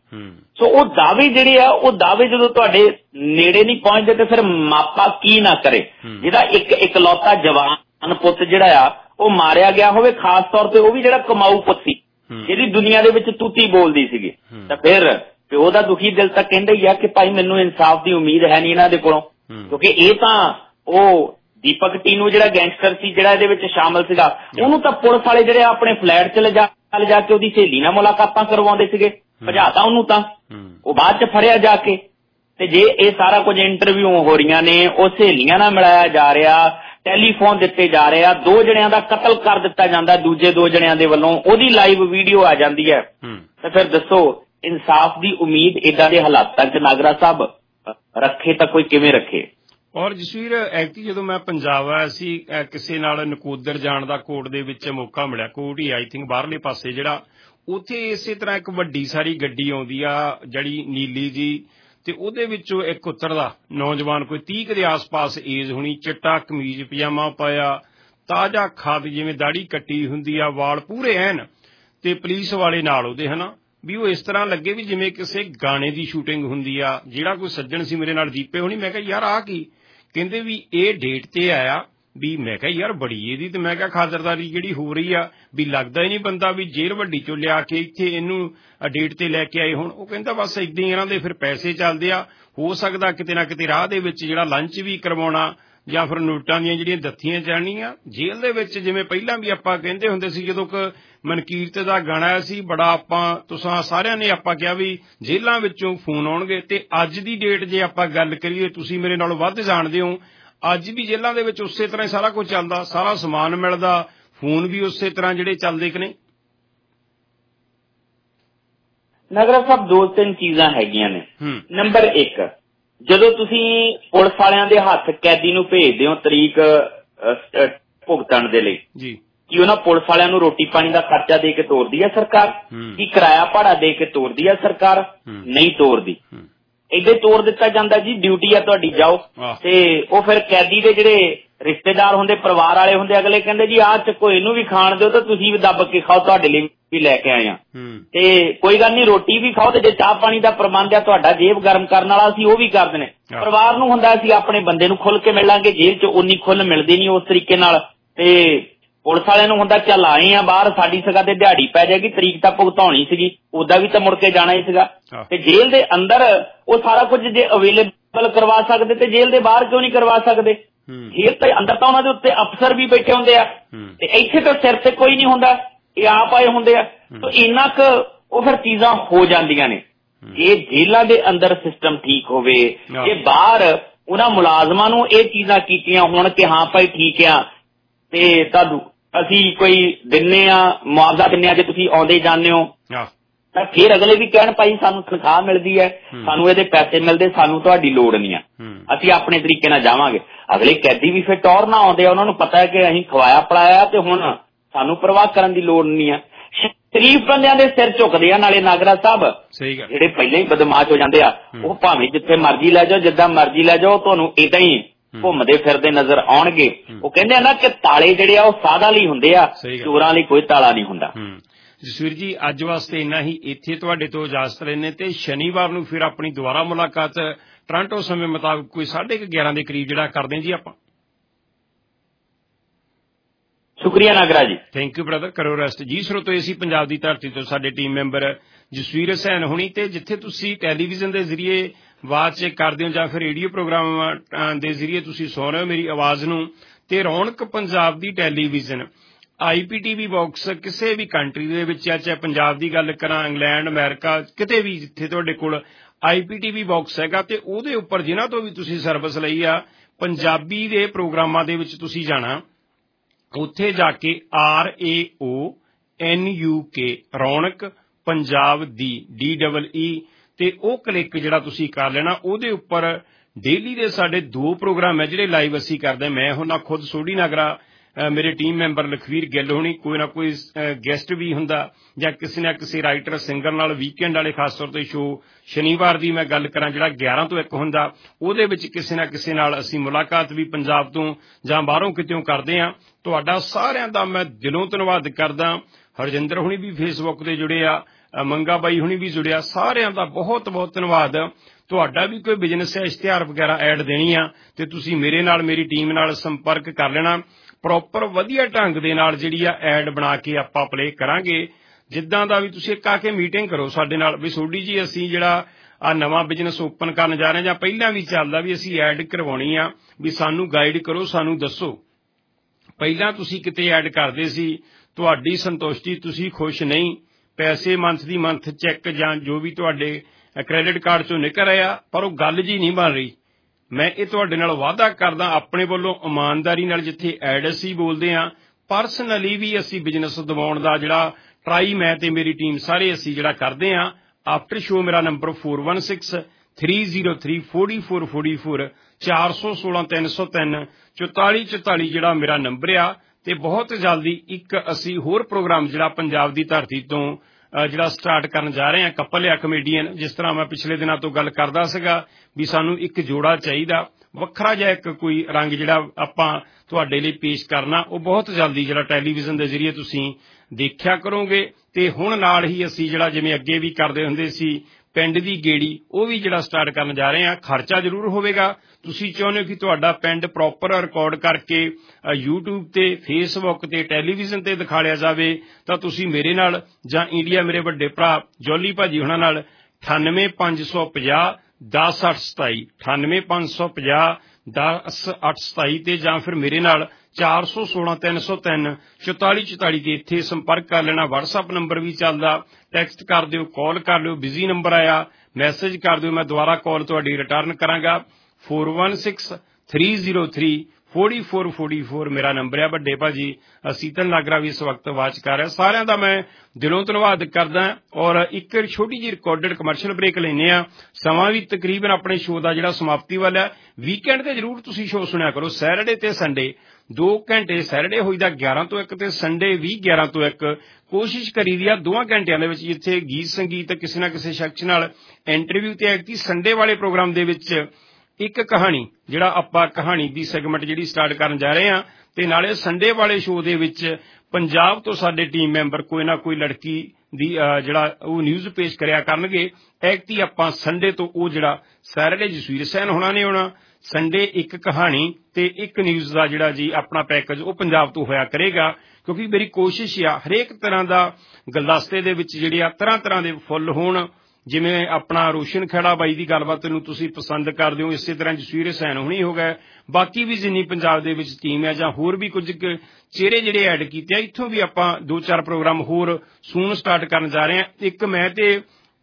ਸੋ ਉਹ ਦਾਅਵੇ ਜਿਹੜੇ ਆ ਉਹ ਦਾਅਵੇ ਜਦੋਂ ਤੁਹਾਡੇ ਨੇੜੇ ਨਹੀਂ ਪਹੁੰਚਦੇ ਤੇ ਫਿਰ ਮਾਪਾ ਕੀ ਨਾ ਕਰੇ। ਜਿਹਦਾ ਇੱਕ ਇਕਲੌਤਾ ਜਵਾਨ ਪੁੱਤ ਜਿਹੜਾ ਆ ਉਹ ਮਾਰਿਆ ਗਿਆ ਹੋਵੇ, ਖਾਸ ਤੌਰ ਤੇ ਉਹ ਵੀ ਜਿਹੜਾ ਕਮਾਊ ਪੁੱਤ ਸੀ, ਜਿਹਦੀ ਦੁਨੀਆ ਦੇ ਵਿੱਚ ਤੂਤੀ ਬੋਲਦੀ ਸੀਗੀ, ਤਾਂ ਫਿਰ ਪਿਓ ਦਾ ਦੁਖੀ ਦਿਲ ਤਾਂ ਕਹਿੰਦਾ ਹੀ ਆ ਕਿ ਭਾਈ ਮੈਨੂੰ ਇਨਸਾਫ ਦੀ ਉਮੀਦ ਹੈ ਨਹੀਂ ਇਹਨਾਂ ਦੇ ਕੋਲੋਂ, ਕਿਉਂਕਿ ਇਹ ਤਾਂ ਉਹ ਦੀਪਕ ਟੀਨੂ ਜਿਹੜਾ ਗੈਂਗਸਟਰ ਸੀ ਜਿਹੜਾ ਇਹਦੇ ਵਿੱਚ ਸ਼ਾਮਲ ਸੀਗਾ, ਉਹਨੂੰ ਤਾਂ ਪੁਲਿਸ ਵਾਲੇ ਜਿਹੜੇ ਆਪਣੇ ਫਲੈਟ ਚ ਲਿਜਾ ਲਿਜਾ ਕੇ ਉਹਦੀ ਸਹੇਲੀ ਨਾਲ ਮੁਲਾਕਾਤਾਂ ਕਰਵਾਉਂਦੇ ਸੀਗੇ, ਭਜਾਤਾ ਉਹਨੂੰ ਤਾਂ ਉਹ ਬਾਅਦ ਚ ਫੜਿਆ ਜਾ ਕੇ। ਤੇ ਜੇ ਇਹ ਸਾਰਾ ਕੁਝ ਇੰਟਰਵਿਊ ਹੋ ਰਹੀਆਂ ਨੇ, ਉਹ ਸਹੇਲੀਆਂ ਨਾਲ ਮਿਲਾਇਆ ਜਾ ਰਿਹਾ, ਟੈਲੀਫੋਨ ਦਿੱਤੇ ਜਾ ਰਹੇ ਆ, ਦੋ ਜਣਿਆਂ ਦਾ ਕਤਲ ਕਰ ਦਿੱਤਾ ਜਾਂਦਾ ਦੂਜੇ ਦੋ ਜਣਿਆਂ ਦੇ ਵੱਲੋਂ, ਉਹਦੀ ਲਾਈਵ ਵੀਡੀਓ ਆ ਜਾਂਦੀ ਹੈ, ਤਾਂ ਫਿਰ ਦੱਸੋ ਇਨਸਾਫ ਦੀ ਉਮੀਦ ਏਦਾਂ ਦੇ ਹਾਲਾਤਾਂ ਚ ਨਾਗਰਾ ਸਾਹਿਬ ਰੱਖੇ ਤਾਂ ਕੋਈ ਕਿਵੇਂ ਰੱਖੇ। ਔਰ ਜਸਵੀਰ ਐਕਚੁਅਲੀ ਜਦੋਂ ਮੈਂ ਪੰਜਾਬ ਆਇਆ ਸੀ, ਕਿਸੇ ਨਾਲ ਨਕੋਦਰ ਜਾਣ ਦਾ ਕੋਰਟ ਦੇ ਵਿੱਚ ਮੌਕਾ ਮਿਲਿਆ, ਕੋਰਟ ਹੀ ਆਈ ਥਿੰਕ ਬਾਹਰਲੇ ਪਾਸੇ ਜਿਹੜਾ, ਉੱਥੇ ਇਸੇ ਤਰ੍ਹਾਂ ਇੱਕ ਵੱਡੀ ਸਾਰੀ ਗੱਡੀ ਆਉਂਦੀ ਆ ਜਿਹੜੀ ਨੀਲੀ ਜੀ, ਤੇ ਉਹਦੇ ਵਿੱਚੋਂ ਇੱਕ ਉਤਰਦਾ ਨੌਜਵਾਨ, ਕੋਈ ਤੀਹ ਦੇ ਆਸ ਪਾਸ ਏਜ ਹੋਣੀ, ਚਿੱਟਾ ਕਮੀਜ਼ ਪਜਾਮਾ ਪਾਇਆ, ਤਾਜ਼ਾ ਖਾਦ ਜਿਵੇਂ ਦਾੜੀ ਕੱਟੀ ਹੁੰਦੀ ਆ, ਵਾਲ ਪੂਰੇ ਐਨ, ਤੇ ਪੁਲਿਸ ਵਾਲੇ ਨਾਲ ਉਹਦੇ ਹਨਾ, ਵੀ ਉਹ ਇਸ ਤਰ੍ਹਾਂ ਲੱਗੇ ਵੀ ਜਿਵੇਂ ਕਿਸੇ ਗਾਣੇ ਦੀ ਸ਼ੂਟਿੰਗ ਹੁੰਦੀ ਆ। ਜਿਹੜਾ ਕੋਈ ਸੱਜਣ ਸੀ ਮੇਰੇ ਨਾਲ ਦੀਪੇ ਹੋਣੀ, ਮੈਂ ਕਿਹਾ ਯਾਰ ਆਹ ਕੀ, ਕਹਿੰਦੇ ਵੀ ਇਹ ਡੇਟ ਤੇ ਆਇਆ, ਵੀ ਮੈਂ ਕਿਹਾ ਯਾਰ ਬੜੀ ਇਹਦੀ, ਤੇ ਮੈਂ ਕਿਹਾ ਖਾਤਰਦਾਰੀ ਜਿਹੜੀ ਹੋ ਰਹੀ ਆ, ਵੀ ਲੱਗਦਾ ਹੀ ਨਹੀਂ ਬੰਦਾ ਵੀ ਜੇਲ੍ਹ ਵੱਡੀ ਚੋਂ ਲਿਆ ਕੇ ਇੱਥੇ ਇਹਨੂੰ ਡੇਟ ਤੇ ਲੈ ਕੇ ਆਏ ਹੁਣ। ਉਹ ਕਹਿੰਦਾ ਬਸ ਏਦਾਂ ਹੀ ਇਹਨਾਂ ਦੇ ਫਿਰ ਪੈਸੇ ਚੱਲਦੇ ਆ, ਹੋ ਸਕਦਾ ਕਿਤੇ ਨਾ ਕਿਤੇ ਰਾਹ ਦੇ ਵਿੱਚ ਜਿਹੜਾ ਲੰਚ ਵੀ ਕਰਵਾਉਣਾ ਜਾਂ ਫਿਰ ਨੋਟਾਂ ਦੀਆਂ ਜਿਹੜੀਆਂ ਦੱਥੀਆਂ ਚੜ੍ਹਨੀਆਂ ਜੇਲ੍ਹ ਦੇ ਵਿੱਚ, ਜਿਵੇਂ ਪਹਿਲਾਂ ਵੀ ਆਪਾਂ ਕਹਿੰਦੇ ਹੁੰਦੇ ਸੀ ਜਦੋਂ ਕਿ ਮਨਕੀਰਤ ਦਾ ਗਾਣਾ ਆਇਆ ਸੀ ਬੜਾ, ਆਪਾਂ ਤੁਸੀਂ ਸਾਰਿਆਂ ਨੇ ਆਪਾਂ ਕਿਹਾ ਵੀ ਜੇਲ੍ਹਾਂ ਵਿੱਚੋਂ ਫੋਨ ਆਉਣਗੇ, ਤੇ ਅੱਜ ਦੀ ਡੇਟ ਜੇ ਆਪਾਂ ਗੱਲ ਕਰੀਏ, ਤੁਸੀਂ ਮੇਰੇ ਨਾਲੋਂ ਵੱਧ ਜਾਣਦੇ ਹੋ, ਅੱਜ ਵੀ ਜੇਲ੍ਹਾਂ ਦੇ ਵਿੱਚ ਉਸੇ ਤਰ੍ਹਾਂ ਹੀ ਸਾਰਾ ਕੁਝ ਚੱਲਦਾ, ਸਾਰਾ ਸਮਾਨ ਮਿਲਦਾ, ਫੋਨ ਵੀ ਉਸੇ ਤਰ੍ਹਾਂ ਜਿਹੜੇ ਚੱਲਦੇ ਕਿ ਨਹੀਂ। ਨਗਰਾ ਸਾਹਿਬ ਦੋ ਤਿੰਨ ਚੀਜ਼ਾਂ ਹੈਗੀਆਂ ਨੇ। ਨੰਬਰ ਇੱਕ, ਜਦੋਂ ਤੁਸੀਂ ਪੁਲਿਸ ਵਾਲਿਆਂ ਦੇ ਹੱਥ ਕੈਦੀ ਨੂੰ ਭੇਜਦੇ ਹੋ ਤਰੀਕ ਭੁਗਤਣ ਦੇ ਲਈ ਜੀ, ਕੀ ਉਹਨਾਂ ਪੁਲਿਸ ਵਾਲਿਆਂ ਨੂੰ ਰੋਟੀ ਪਾਣੀ ਦਾ ਖਰਚਾ ਦੇ ਕੇ ਤੋਰਦੀ ਹੈ ਸਰਕਾਰ? ਕੀ ਕਿਰਾਇਆ ਭਾੜਾ ਦੇ ਕੇ ਤੋਰਦੀ ਹੈ ਸਰਕਾਰ? ਨਹੀਂ ਤੋਰਦੀ। ਏਦਾਂ ਤੋੜ ਦਿੱਤਾ ਜਾਂਦਾ ਜੀ, ਡਿਊਟੀ ਆ ਤੁਹਾਡੀ ਜਾਓ, ਤੇ ਉਹ ਫਿਰ ਕੈਦੀ ਦੇ ਜਿਹੜੇ ਰਿਸ਼ਤੇਦਾਰ ਹੁੰਦੇ, ਪਰਿਵਾਰ ਵਾਲੇ ਹੁੰਦੇ, ਅਗਲੇ ਕਹਿੰਦੇ ਜੀ ਆਹ ਚੱਕੋ ਇਹਨੂੰ ਵੀ ਖਾਣ ਦਿਓ ਤਾਂ ਤੁਸੀਂ ਵੀ ਦੱਬ ਕੇ ਖਾਓ, ਤੁਹਾਡੇ ਲਈ ਵੀ ਲੈ ਕੇ ਆਏ ਆ, ਤੇ ਕੋਈ ਗੱਲ ਨਹੀਂ ਰੋਟੀ ਵੀ ਖਾਓ, ਤੇ ਜੇ ਚਾਹ ਪਾਣੀ ਦਾ ਪ੍ਰਬੰਧ ਆ ਤੁਹਾਡਾ ਜੇਬ ਗਰਮ ਕਰਨ ਵਾਲਾ ਅਸੀਂ ਉਹ ਵੀ ਕਰ ਦਿੰਦੇ। ਪਰਿਵਾਰ ਨੂੰ ਹੁੰਦਾ ਅਸੀਂ ਆਪਣੇ ਬੰਦੇ ਨੂੰ ਖੁੱਲ ਕੇ ਮਿਲਾਂਗੇ, ਜੇਲ੍ਹ ਚ ਉਨੀ ਖੁੱਲ ਮਿਲਦੀ ਨਹੀਂ ਉਸ ਤਰੀਕੇ ਨਾਲ, ਤੇ ਪੁਲਿਸ ਵਾਲਿਆਂ ਨੂੰ ਹੁੰਦਾ ਚੱਲ ਆਏ ਆ ਬਾਹਰ, ਸਾਡੀ ਸਗਾ ਤੇ ਦਿਹਾੜੀ ਪੈ ਜਾਏਗੀ, ਤਰੀਕ ਤਾਂ ਭੁਗਤਾਉਣੀ ਸੀਗੀ, ਉਦਾਂ ਵੀ ਤਾਂ ਮੁੜ ਕੇ ਜਾਣਾ ਹੀ ਸੀਗਾ। ਤੇ ਜੇਲ੍ਹ ਦੇ ਅੰਦਰ ਉਹ ਸਾਰਾ ਕੁਝ ਜੇ ਅਵੇਲੇਬਲ ਕਰਵਾ ਸਕਦੇ ਤੇ ਜੇਲ੍ਹ ਦੇ ਬਾਹਰ ਕਿਉਂ ਨਹੀਂ ਕਰਵਾ ਸਕਦੇ? ਜੇਲ੍ਹ ਦੇ ਅੰਦਰ ਤਾਂ ਉਹਨਾਂ ਦੇ ਉੱਤੇ ਅਫਸਰ ਵੀ ਬੈਠੇ ਹੁੰਦੇ ਆ, ਤੇ ਇੱਥੇ ਤਾਂ ਸਿਰ ਤੇ ਕੋਈ ਨਹੀਂ ਹੁੰਦਾ, ਇਹ ਆਪ ਆਏ ਹੁੰਦੇ ਆ, ਤਾਂ ਇੰਨਾ ਕੁ ਉਹ ਫਿਰ ਚੀਜ਼ਾਂ ਹੋ ਜਾਂਦੀਆਂ ਨੇ। ਜੇ ਜੇਲ੍ਹਾਂ ਦੇ ਅੰਦਰ ਸਿਸਟਮ ਠੀਕ ਹੋਵੇ, ਜੇ ਬਾਹਰ ਉਹਨਾਂ ਮੁਲਾਜ਼ਮਾਂ ਨੂੰ ਇਹ ਚੀਜ਼ਾਂ ਕੀਤੀਆਂ ਹੋਣ ਕਿ ਹਾਂ ਭਾਈ ਠੀਕ ਆ, ਤੇ ਤੁਹਾਨੂੰ ਅਸੀਂ ਕੋਈ ਦਿੰਨੇ ਆ ਮੁਆਵਜ਼ਾ ਦਿੰਨੇ ਆ ਜੇ ਤੁਸੀਂ ਆਉਂਦੇ ਜਾਂਦੇ ਹੋ, ਤਾਂ ਫਿਰ ਅਗਲੇ ਵੀ ਕਹਿਣ ਭਾਈ ਸਾਨੂੰ ਤਨਖਾਹ ਮਿਲਦੀ ਹੈ, ਸਾਨੂੰ ਇਹਦੇ ਪੈਸੇ ਮਿਲਦੇ, ਸਾਨੂੰ ਤੁਹਾਡੀ ਲੋੜ ਨਹੀਂ ਆ, ਅਸੀਂ ਆਪਣੇ ਤਰੀਕੇ ਨਾਲ ਜਾਵਾਂਗੇ। ਅਗਲੇ ਕੈਦੀ ਵੀ ਫਿਰ ਟੌਰ ਨਾ ਆਉਂਦੇ ਆ, ਉਹਨਾਂ ਨੂੰ ਪਤਾ ਹੈ ਕਿ ਅਸੀਂ ਖਵਾਇਆ ਪੜਾਇਆ ਤੇ ਹੁਣ ਸਾਨੂੰ ਪਰਵਾਹ ਕਰਨ ਦੀ ਲੋੜ ਨਹੀਂ ਆ। ਸ਼ਰੀਫ ਬੰਦਿਆਂ ਦੇ ਸਿਰ ਝੁਕਦੇ ਆ ਨਾਲੇ ਨਾਗਰਾ ਸਾਹਿਬ, ਜਿਹੜੇ ਪਹਿਲਾਂ ਹੀ ਬਦਮਾਸ਼ ਹੋ ਜਾਂਦੇ ਆ, ਉਹ ਭਾਵੇਂ ਜਿੱਥੇ ਮਰਜ਼ੀ ਲੈ ਜਾਓ, ਜਿੱਦਾਂ ਮਰਜ਼ੀ ਲੈ ਜਾਓ, ਤੁਹਾਨੂੰ ਏਦਾਂ ਹੀ ਘੁੰਮਦੇ ਫਿਰਦੇ ਨਜ਼ਰ ਆਉਣਗੇ। ਉਹ ਕਹਿੰਦੇ ਆ ਨਾ ਕਿ ਤਾਲੇ ਜਿਹੜੇ ਆ ਉਹ ਸਾਧਾਂ ਲਈ ਹੁੰਦੇ ਆ, ਚੋਰਾਂ ਲਈ ਕੋਈ ਤਾਲਾ ਨਹੀਂ ਹੁੰਦਾ। ਜਸਵੀਰ ਜੀ ਅੱਜ ਵਾਸਤੇ ਇੰਨਾ ਹੀ, ਇੱਥੇ ਤੁਹਾਡੇ ਤੋਂ ਇਜਾਜ਼ਤ ਲੈਣੇ, ਤੇ ਸ਼ਨੀਵਾਰ ਨੂੰ ਫਿਰ ਆਪਣੀ ਦੁਬਾਰਾ ਮੁਲਾਕਾਤ ਟੋਰਾਂਟੋ ਸਮੇਂ ਮੁਤਾਬਕ ਕੋਈ ਸਾਢੇ ਕੁ ਗਿਆਰਾਂ ਦੇ ਕਰੀਬ ਜਿਹੜਾ ਕਰਦੇ ਜੀ ਆਪਾਂ। ਸ਼ੁਕਰੀਆ Nagra ji, thank you brother, ਕਰੋ ਰੈਸਟ ਜੀ। ਸਰੋਤੋ ਇਸੀ ਪੰਜਾਬ ਦੀ ਧਰਤੀ ਤੋਂ ਸਾਡੇ ਟੀਮ ਮੈਂਬਰ ਜਸਵੀਰ ਹੁਸੈਨ ਹੁਣੀ, ਤੇ ਜਿੱਥੇ ਤੁਸੀਂ ਟੈਲੀਵਿਜ਼ਨ ਦੇ ਜ਼ਰੀਏ ਆਵਾਜ਼ ਚੈੱਕ ਕਰਦੇ ਹੋ ਜਾਂ ਫਿਰ ਰੇਡੀਓ ਪ੍ਰੋਗਰਾਮਾਂ ਦੇ ਜ਼ਰੀਏ ਤੁਸੀਂ ਸੁਣ ਰਹੇ ਹੋ ਮੇਰੀ ਆਵਾਜ਼ ਨੂੰ, ਤੇ ਰੌਣਕ ਪੰਜਾਬ ਦੀ television I P T V box ਕਿਸੇ ਵੀ ਕੰਟਰੀ ਦੇ ਵਿੱਚ, ਚਾਹੇ ਪੰਜਾਬ ਦੀ ਗੱਲ ਕਰਾਂ, ਇੰਗਲੈਂਡ, ਅਮਰੀਕਾ, ਕਿਤੇ ਵੀ ਜਿੱਥੇ ਤੁਹਾਡੇ ਕੋਲ ਆਈ ਪੀ ਟੀ ਵੀ ਬਾਕਸ ਹੈਗਾ, ਤੇ ਉਹਦੇ ਉੱਪਰ ਜਿਨ੍ਹਾਂ ਤੋਂ ਵੀ ਤੁਸੀਂ ਸਰਵਿਸ ਲਈ ਆ, ਪੰਜਾਬੀ ਦੇ ਪ੍ਰੋਗਰਾਮਾਂ ਦੇ ਵਿੱਚ ਤੁਸੀਂ ਜਾਣਾ, ਉੱਥੇ ਜਾ K R A O N U K Raunak Punjab ਦੀ ਡੀ ਡਬਲ ਈ, ਤੇ ਉਹ ਕਲਿੱਕ ਜਿਹੜਾ ਤੁਸੀਂ ਕਰ ਲੈਣਾ, ਉਹਦੇ ਉੱਪਰ ਡੇਲੀ ਦੇ ਸਾਡੇ ਦੋ ਪ੍ਰੋਗਰਾਮ ਹੈ ਜਿਹੜੇ ਲਾਈਵ ਅਸੀਂ ਕਰਦੇ। ਮੈਂ ਹੁਣ ਖੁਦ ਸੋਢੀ ਨਾਗਰਾ, ਮੇਰੇ ਟੀਮ ਮੈਂਬਰ ਲਖਵੀਰ ਗਿੱਲ ਹੋਣੀ, ਕੋਈ ਨਾ ਕੋਈ ਗੈਸਟ ਵੀ ਹੁੰਦਾ, ਜਾਂ ਕਿਸੇ ਨਾ ਕਿਸੇ ਰਾਈਟਰ ਸਿੰਗਰ ਨਾਲ ਵੀਕਐਂਡ ਵਾਲੇ ਖਾਸ ਤੌਰ ਤੇ ਸ਼ੋਅ। ਸ਼ਨੀਵਾਰ ਦੀ ਮੈਂ ਗੱਲ ਕਰਾਂ ਜਿਹੜਾ ਗਿਆਰਾਂ ਤੋਂ ਇੱਕ ਹੁੰਦਾ, ਉਹਦੇ ਵਿੱਚ ਕਿਸੇ ਨਾ ਕਿਸੇ ਨਾਲ ਅਸੀਂ ਮੁਲਾਕਾਤ ਵੀ ਪੰਜਾਬ ਤੋਂ ਜਾਂ ਬਾਹਰੋਂ ਕਿਤੇੋਂ ਕਰਦੇ ਹਾਂ। ਤੁਹਾਡਾ ਸਾਰਿਆਂ ਦਾ ਮੈਂ ਦਿਲੋਂ ਧੰਨਵਾਦ ਕਰਦਾ। ਹਰਜਿੰਦਰ ਹੁਣੀ ਵੀ ਫੇਸਬੁੱਕ ਤੇ ਜੁੜੇ ਆ, ਮੰਗਾ ਬਾਈ ਹੁਣੀ ਵੀ ਜੁੜਿਆ, ਸਾਰਿਆਂ ਦਾ ਬਹੁਤ ਬਹੁਤ ਧੰਨਵਾਦ। ਤੁਹਾਡਾ ਵੀ ਕੋਈ ਬਿਜ਼ਨਸ ਹੈ, ਇਸ਼ਤਿਹਾਰ ਵਗੈਰਾ ਐਡ ਦੇਣੀ ਆ ਤੇ ਤੁਸੀਂ ਮੇਰੇ ਨਾਲ, ਮੇਰੀ ਟੀਮ ਨਾਲ ਸੰਪਰਕ ਕਰ ਲੈਣਾ। ਪ੍ਰੋਪਰ ਵਧੀਆ ਢੰਗ ਦੇ ਨਾਲ ਜਿਹੜੀ ਆ ਐਡ ਬਣਾ ਕੇ ਆਪਾਂ ਪਲੇ ਕਰਾਂਗੇ। ਜਿੱਦਾਂ ਦਾ ਵੀ ਤੁਸੀਂ ਇੱਕ ਆ ਕੇ ਮੀਟਿੰਗ ਕਰੋ ਸਾਡੇ ਨਾਲ ਵੀ ਸੋਢੀ ਜੀ ਅਸੀਂ ਜਿਹੜਾ ਆ ਨਵਾਂ ਬਿਜ਼ਨਸ ਓਪਨ ਕਰਨ ਜਾ ਰਹੇ ਜਾਂ ਪਹਿਲਾਂ ਵੀ ਚੱਲਦਾ ਵੀ ਅਸੀਂ ਐਡ ਕਰਵਾਉਣੀ ਆ, ਵੀ ਸਾਨੂੰ ਗਾਈਡ ਕਰੋ, ਸਾਨੂੰ ਦੱਸੋ। ਪਹਿਲਾਂ ਤੁਸੀਂ ਕਿਤੇ ਐਡ ਕਰਦੇ ਸੀ, ਤੁਹਾਡੀ ਸੰਤੁਸ਼ਟੀ, ਤੁਸੀਂ ਖੁਸ਼ ਨਹੀਂ, ਪੈਸੇ ਮੰਥ ਦੀ ਮੰਥ ਚੈੱਕ ਜਾਂ ਜੋ ਵੀ ਤੁਹਾਡੇ ਕ੍ਰੈਡਿਟ ਕਾਰਡ ਚੋਂ ਨਿਕਲ ਰਿਹਾ, ਪਰ ਉਹ ਗੱਲ ਜੀ ਨਹੀਂ ਬਣ ਰਹੀ। ਮੈਂ ਇਹ ਤੁਹਾਡੇ ਨਾਲ ਵਾਅਦਾ ਕਰਦਾ ਆਪਣੇ ਵੱਲੋਂ ਇਮਾਨਦਾਰੀ ਨਾਲ, ਜਿੱਥੇ ਐਡ ਅਸੀਂ ਬੋਲਦੇ ਹਾਂ, ਪਰਸਨਲੀ ਵੀ ਅਸੀਂ ਬਿਜ਼ਨਸ ਦਿਵਾਉਣ ਦਾ ਜਿਹੜਾ ਟਰਾਈ ਮੈਂ ਤੇ ਮੇਰੀ ਟੀਮ ਸਾਰੇ ਅਸੀਂ ਜਿਹੜਾ ਕਰਦੇ ਹਾਂ। ਆਫਟਰ ਸ਼ੋ ਮੇਰਾ number four one six three zero three four four four four ਚਾਰ ਸੌ ਸੋਲਾਂ ਤਿੰਨ ਸੌ ਤਿੰਨ ਚੁਤਾਲੀ ਚੁਤਾਲੀ ਜਿਹੜਾ ਮੇਰਾ ਨੰਬਰ ਆ। ਤੇ ਬਹੁਤ ਜਲਦੀ ਇੱਕ ਅਸੀਂ ਹੋਰ ਪ੍ਰੋਗਰਾਮ ਜਿਹੜਾ ਪੰਜਾਬ ਦੀ ਧਰਤੀ ਤੋਂ ਜਿਹੜਾ ਸਟਾਰਟ ਕਰਨ ਜਾ ਰਹੇ ਹਾਂ, ਕਪਲ ਜਾਂ ਕਮੇਡੀਅਨ। ਜਿਸ ਤਰ੍ਹਾਂ ਮੈਂ ਪਿਛਲੇ ਦਿਨਾਂ ਤੋਂ ਗੱਲ ਕਰਦਾ ਸੀਗਾ ਵੀ ਸਾਨੂੰ ਇੱਕ ਜੋੜਾ ਚਾਹੀਦਾ, ਵੱਖਰਾ ਜਿਹਾ ਇੱਕ ਕੋਈ ਰੰਗ ਜਿਹੜਾ ਆਪਾਂ ਤੁਹਾਡੇ ਲਈ ਪੇਸ਼ ਕਰਨਾ, ਉਹ ਬਹੁਤ ਜਲਦੀ ਜਿਹੜਾ ਟੈਲੀਵਿਜ਼ਨ ਦੇ ਜ਼ਰੀਏ ਤੁਸੀਂ ਦੇਖਿਆ ਕਰੋਗੇ। ਤੇ ਹੁਣ ਨਾਲ ਹੀ ਅਸੀਂ ਜਿਹੜਾ ਜਿਵੇਂ ਅੱਗੇ ਵੀ ਕਰਦੇ ਹੁੰਦੇ ਸੀ ਪਿੰਡ ਦੀ ਗੇੜੀ, ਉਹ ਵੀ ਜਿਹੜਾ ਸਟਾਰਟ ਕਰਨ ਜਾ ਰਹੇ ਹਾਂ। ਖਰਚਾ ਜ਼ਰੂਰ ਹੋਵੇਗਾ। ਤੁਸੀਂ ਚਾਹੁੰਦੇ ਹੋ ਕਿ ਤੁਹਾਡਾ ਪਿੰਡ ਪ੍ਰੋਪਰ ਰਿਕਾਰਡ ਕਰਕੇ ਯੂਟਿਊਬ ਤੇ, ਫੇਸਬੁੱਕ ਤੇ, ਟੈਲੀਵਿਜ਼ਨ ਤੇ ਦਿਖਾਲਿਆ ਜਾਵੇ, ਤਾਂ ਤੁਸੀਂ ਮੇਰੇ ਨਾਲ ਜਾਂ ਇੰਡੀਆ ਮੇਰੇ ਵੱਡੇ ਭਰਾ ਜੋਲੀ ਭਾਜੀ ਹੁਣਾਂ ਨਾਲ ਅਠਾਨਵੇਂ ਪੰਜ ਸੌ ਪੰਜਾਹ ਦਸ ਅੱਠ ਸਤਾਈ ਅਠਾਨਵੇਂ ਪੰਜ ਸੌ ਪੰਜਾਹ ਦਸ ਅੱਠ ਸਤਾਈ ਤੇ ਜਾਂ ਫਿਰ ਮੇਰੇ ਨਾਲ ਚਾਰ ਸੌ ਸੋਲਾਂ ਤਿੰਨ ਸੌ ਤਿੰਨ ਚੁਤਾਲੀ ਚੁਤਾਲੀ ਤੇ ਇੱਥੇ ਸੰਪਰਕ ਕਰ ਲੈਣਾ। ਵਟਸਐਪ ਨੰਬਰ ਵੀ ਚੱਲਦਾ, ਟੈਕਸਟ ਕਰ ਦਿਓ, ਕਾਲ ਕਰ ਲਿਓ। ਬਿਜ਼ੀ ਨੰਬਰ ਆਇਆ, ਮੈਸੇਜ ਕਰ ਦਿਓ, ਮੈਂ ਦੁਬਾਰਾ ਕਾਲ ਤੁਹਾਡੀ ਰਿਟਰਨ ਕਰਾਂਗਾ। Four one six three zero three four four four four ਮੇਰਾ ਨੰਬਰ ਹੈ। ਵੱਡੇ ਭਾਜੀ ਸੀਤਲ ਨਾਗਰਾ ਵੀ ਇਸ ਵਕਤ ਆਵਾਜ਼ ਕਰ ਰਿਹਾ। ਸਾਰਿਆਂ ਦਾ ਮੈਂ ਦਿਲੋਂ ਧੰਨਵਾਦ ਕਰਦਾ। ਔਰ ਇੱਕ ਛੋਟੀ ਜਿਹੀ ਰਿਕਾਰਡਡ ਕਮਰਸ਼ੀਅਲ ਬ੍ਰੇਕ ਲੈਂਦੇ ਆ। ਸਮਾਂ ਵੀ ਤਕਰੀਬਨ ਆਪਣੇ ਸ਼ੋਅ ਦਾ ਜਿਹੜਾ ਸਮਾਪਤੀ ਵਾਲਾ ਹੈ। ਵੀਕਐਂਡ ਤੇ ਜ਼ਰੂਰ ਤੁਸੀਂ ਸ਼ੋਅ ਸੁਣਿਆ ਕਰੋ, ਸੈਟਰਡੇ ਤੇ ਸੰਡੇ ਦੋ ਘੰਟੇ। ਸੈਟਰਡੇ ਹੋਈਦਾ ਗਿਆਰਾਂ ਤੋਂ ਇੱਕ ਤੇ ਸੰਡੇ ਵੀ ਗਿਆਰਾਂ ਤੋਂ ਇੱਕ। ਕੋਸ਼ਿਸ਼ ਕਰੀ ਦੀ ਆ ਦੋਵਾਂ ਘੰਟਿਆਂ ਦੇ ਵਿੱਚ ਜਿੱਥੇ ਗੀਤ ਸੰਗੀਤ ਕਿਸੇ ਨਾ ਕਿਸੇ ਸ਼ਖਸ ਨਾਲ ਇੰਟਰਵਿਊ ਤੇ ਐਕਟੀ। ਸੰਡੇ ਵਾਲੇ ਪ੍ਰੋਗਰਾਮ ਦੇ ਵਿੱਚ ਇੱਕ ਕਹਾਣੀ ਜਿਹੜਾ ਆਪਾਂ ਕਹਾਣੀ ਦੀ ਸੈਗਮੈਂਟ ਜਿਹੜੀ ਸਟਾਰਟ ਕਰਨ ਜਾ ਰਹੇ ਹਾਂ। ਤੇ ਨਾਲੇ ਸੰਡੇ ਵਾਲੇ ਸ਼ੋਅ ਦੇ ਵਿੱਚ ਪੰਜਾਬ ਤੋਂ ਸਾਡੇ ਟੀਮ ਮੈਂਬਰ ਕੋਈ ਨਾ ਕੋਈ ਲੜਕੀ ਦੀ ਜਿਹੜਾ ਉਹ ਨਿਊਜ਼ ਪੇਸ਼ ਕਰਿਆ ਕਰਨਗੇ। ਐਕਟੀ ਆਪਾਂ ਸੰਡੇ ਤੋਂ ਉਹ ਜਿਹੜਾ ਸੈਟਰਡੇ ਜਸਵੀਰ ਸੈਨ ਹੋਣਾ ਨੇ ਆਉਣਾ। ਸੰਡੇ ਇੱਕ ਕਹਾਣੀ ਤੇ ਇੱਕ ਨਿਊਜ਼ ਦਾ ਜਿਹੜਾ ਜੀ ਆਪਣਾ ਪੈਕੇਜ ਉਹ ਪੰਜਾਬ ਤੋਂ ਹੋਇਆ ਕਰੇਗਾ। ਕਿਉਂਕਿ ਮੇਰੀ ਕੋਸ਼ਿਸ਼ ਆ ਹਰੇਕ ਤਰ੍ਹਾਂ ਦਾ ਗੁਲਦਸਤੇ ਦੇ ਵਿੱਚ ਜਿਹੜੇ ਆ ਤਰ੍ਹਾਂ ਤਰ੍ਹਾਂ ਦੇ ਫੁੱਲ ਹੋਣ। ਜਿਵੇਂ ਆਪਣਾ ਰੋਸ਼ਨ ਖੇੜਾ ਬਾਈ ਦੀ ਗੱਲਬਾਤ ਨੂੰ ਤੁਸੀਂ ਪਸੰਦ ਕਰਦੇ ਹੋ, ਇਸੇ ਤਰ੍ਹਾਂ ਜਸਵੀਰ ਸੈਨ ਹੋਣੀ ਹੋ ਗਏ। ਬਾਕੀ ਵੀ ਜਿੰਨੀ ਪੰਜਾਬ ਦੇ ਵਿੱਚ ਟੀਮ ਹੈ ਜਾਂ ਹੋਰ ਵੀ ਕੁਝ ਚਿਹਰੇ ਜਿਹੜੇ ਐਡ ਕੀਤੇ ਆ, ਇੱਥੋਂ ਵੀ ਆਪਾਂ ਦੋ ਚਾਰ ਪ੍ਰੋਗਰਾਮ ਹੋਰ ਸੂਨ ਸਟਾਰਟ ਕਰਨ ਜਾ ਰਹੇ ਹਾਂ। ਇੱਕ ਮੈਂ ਤੇ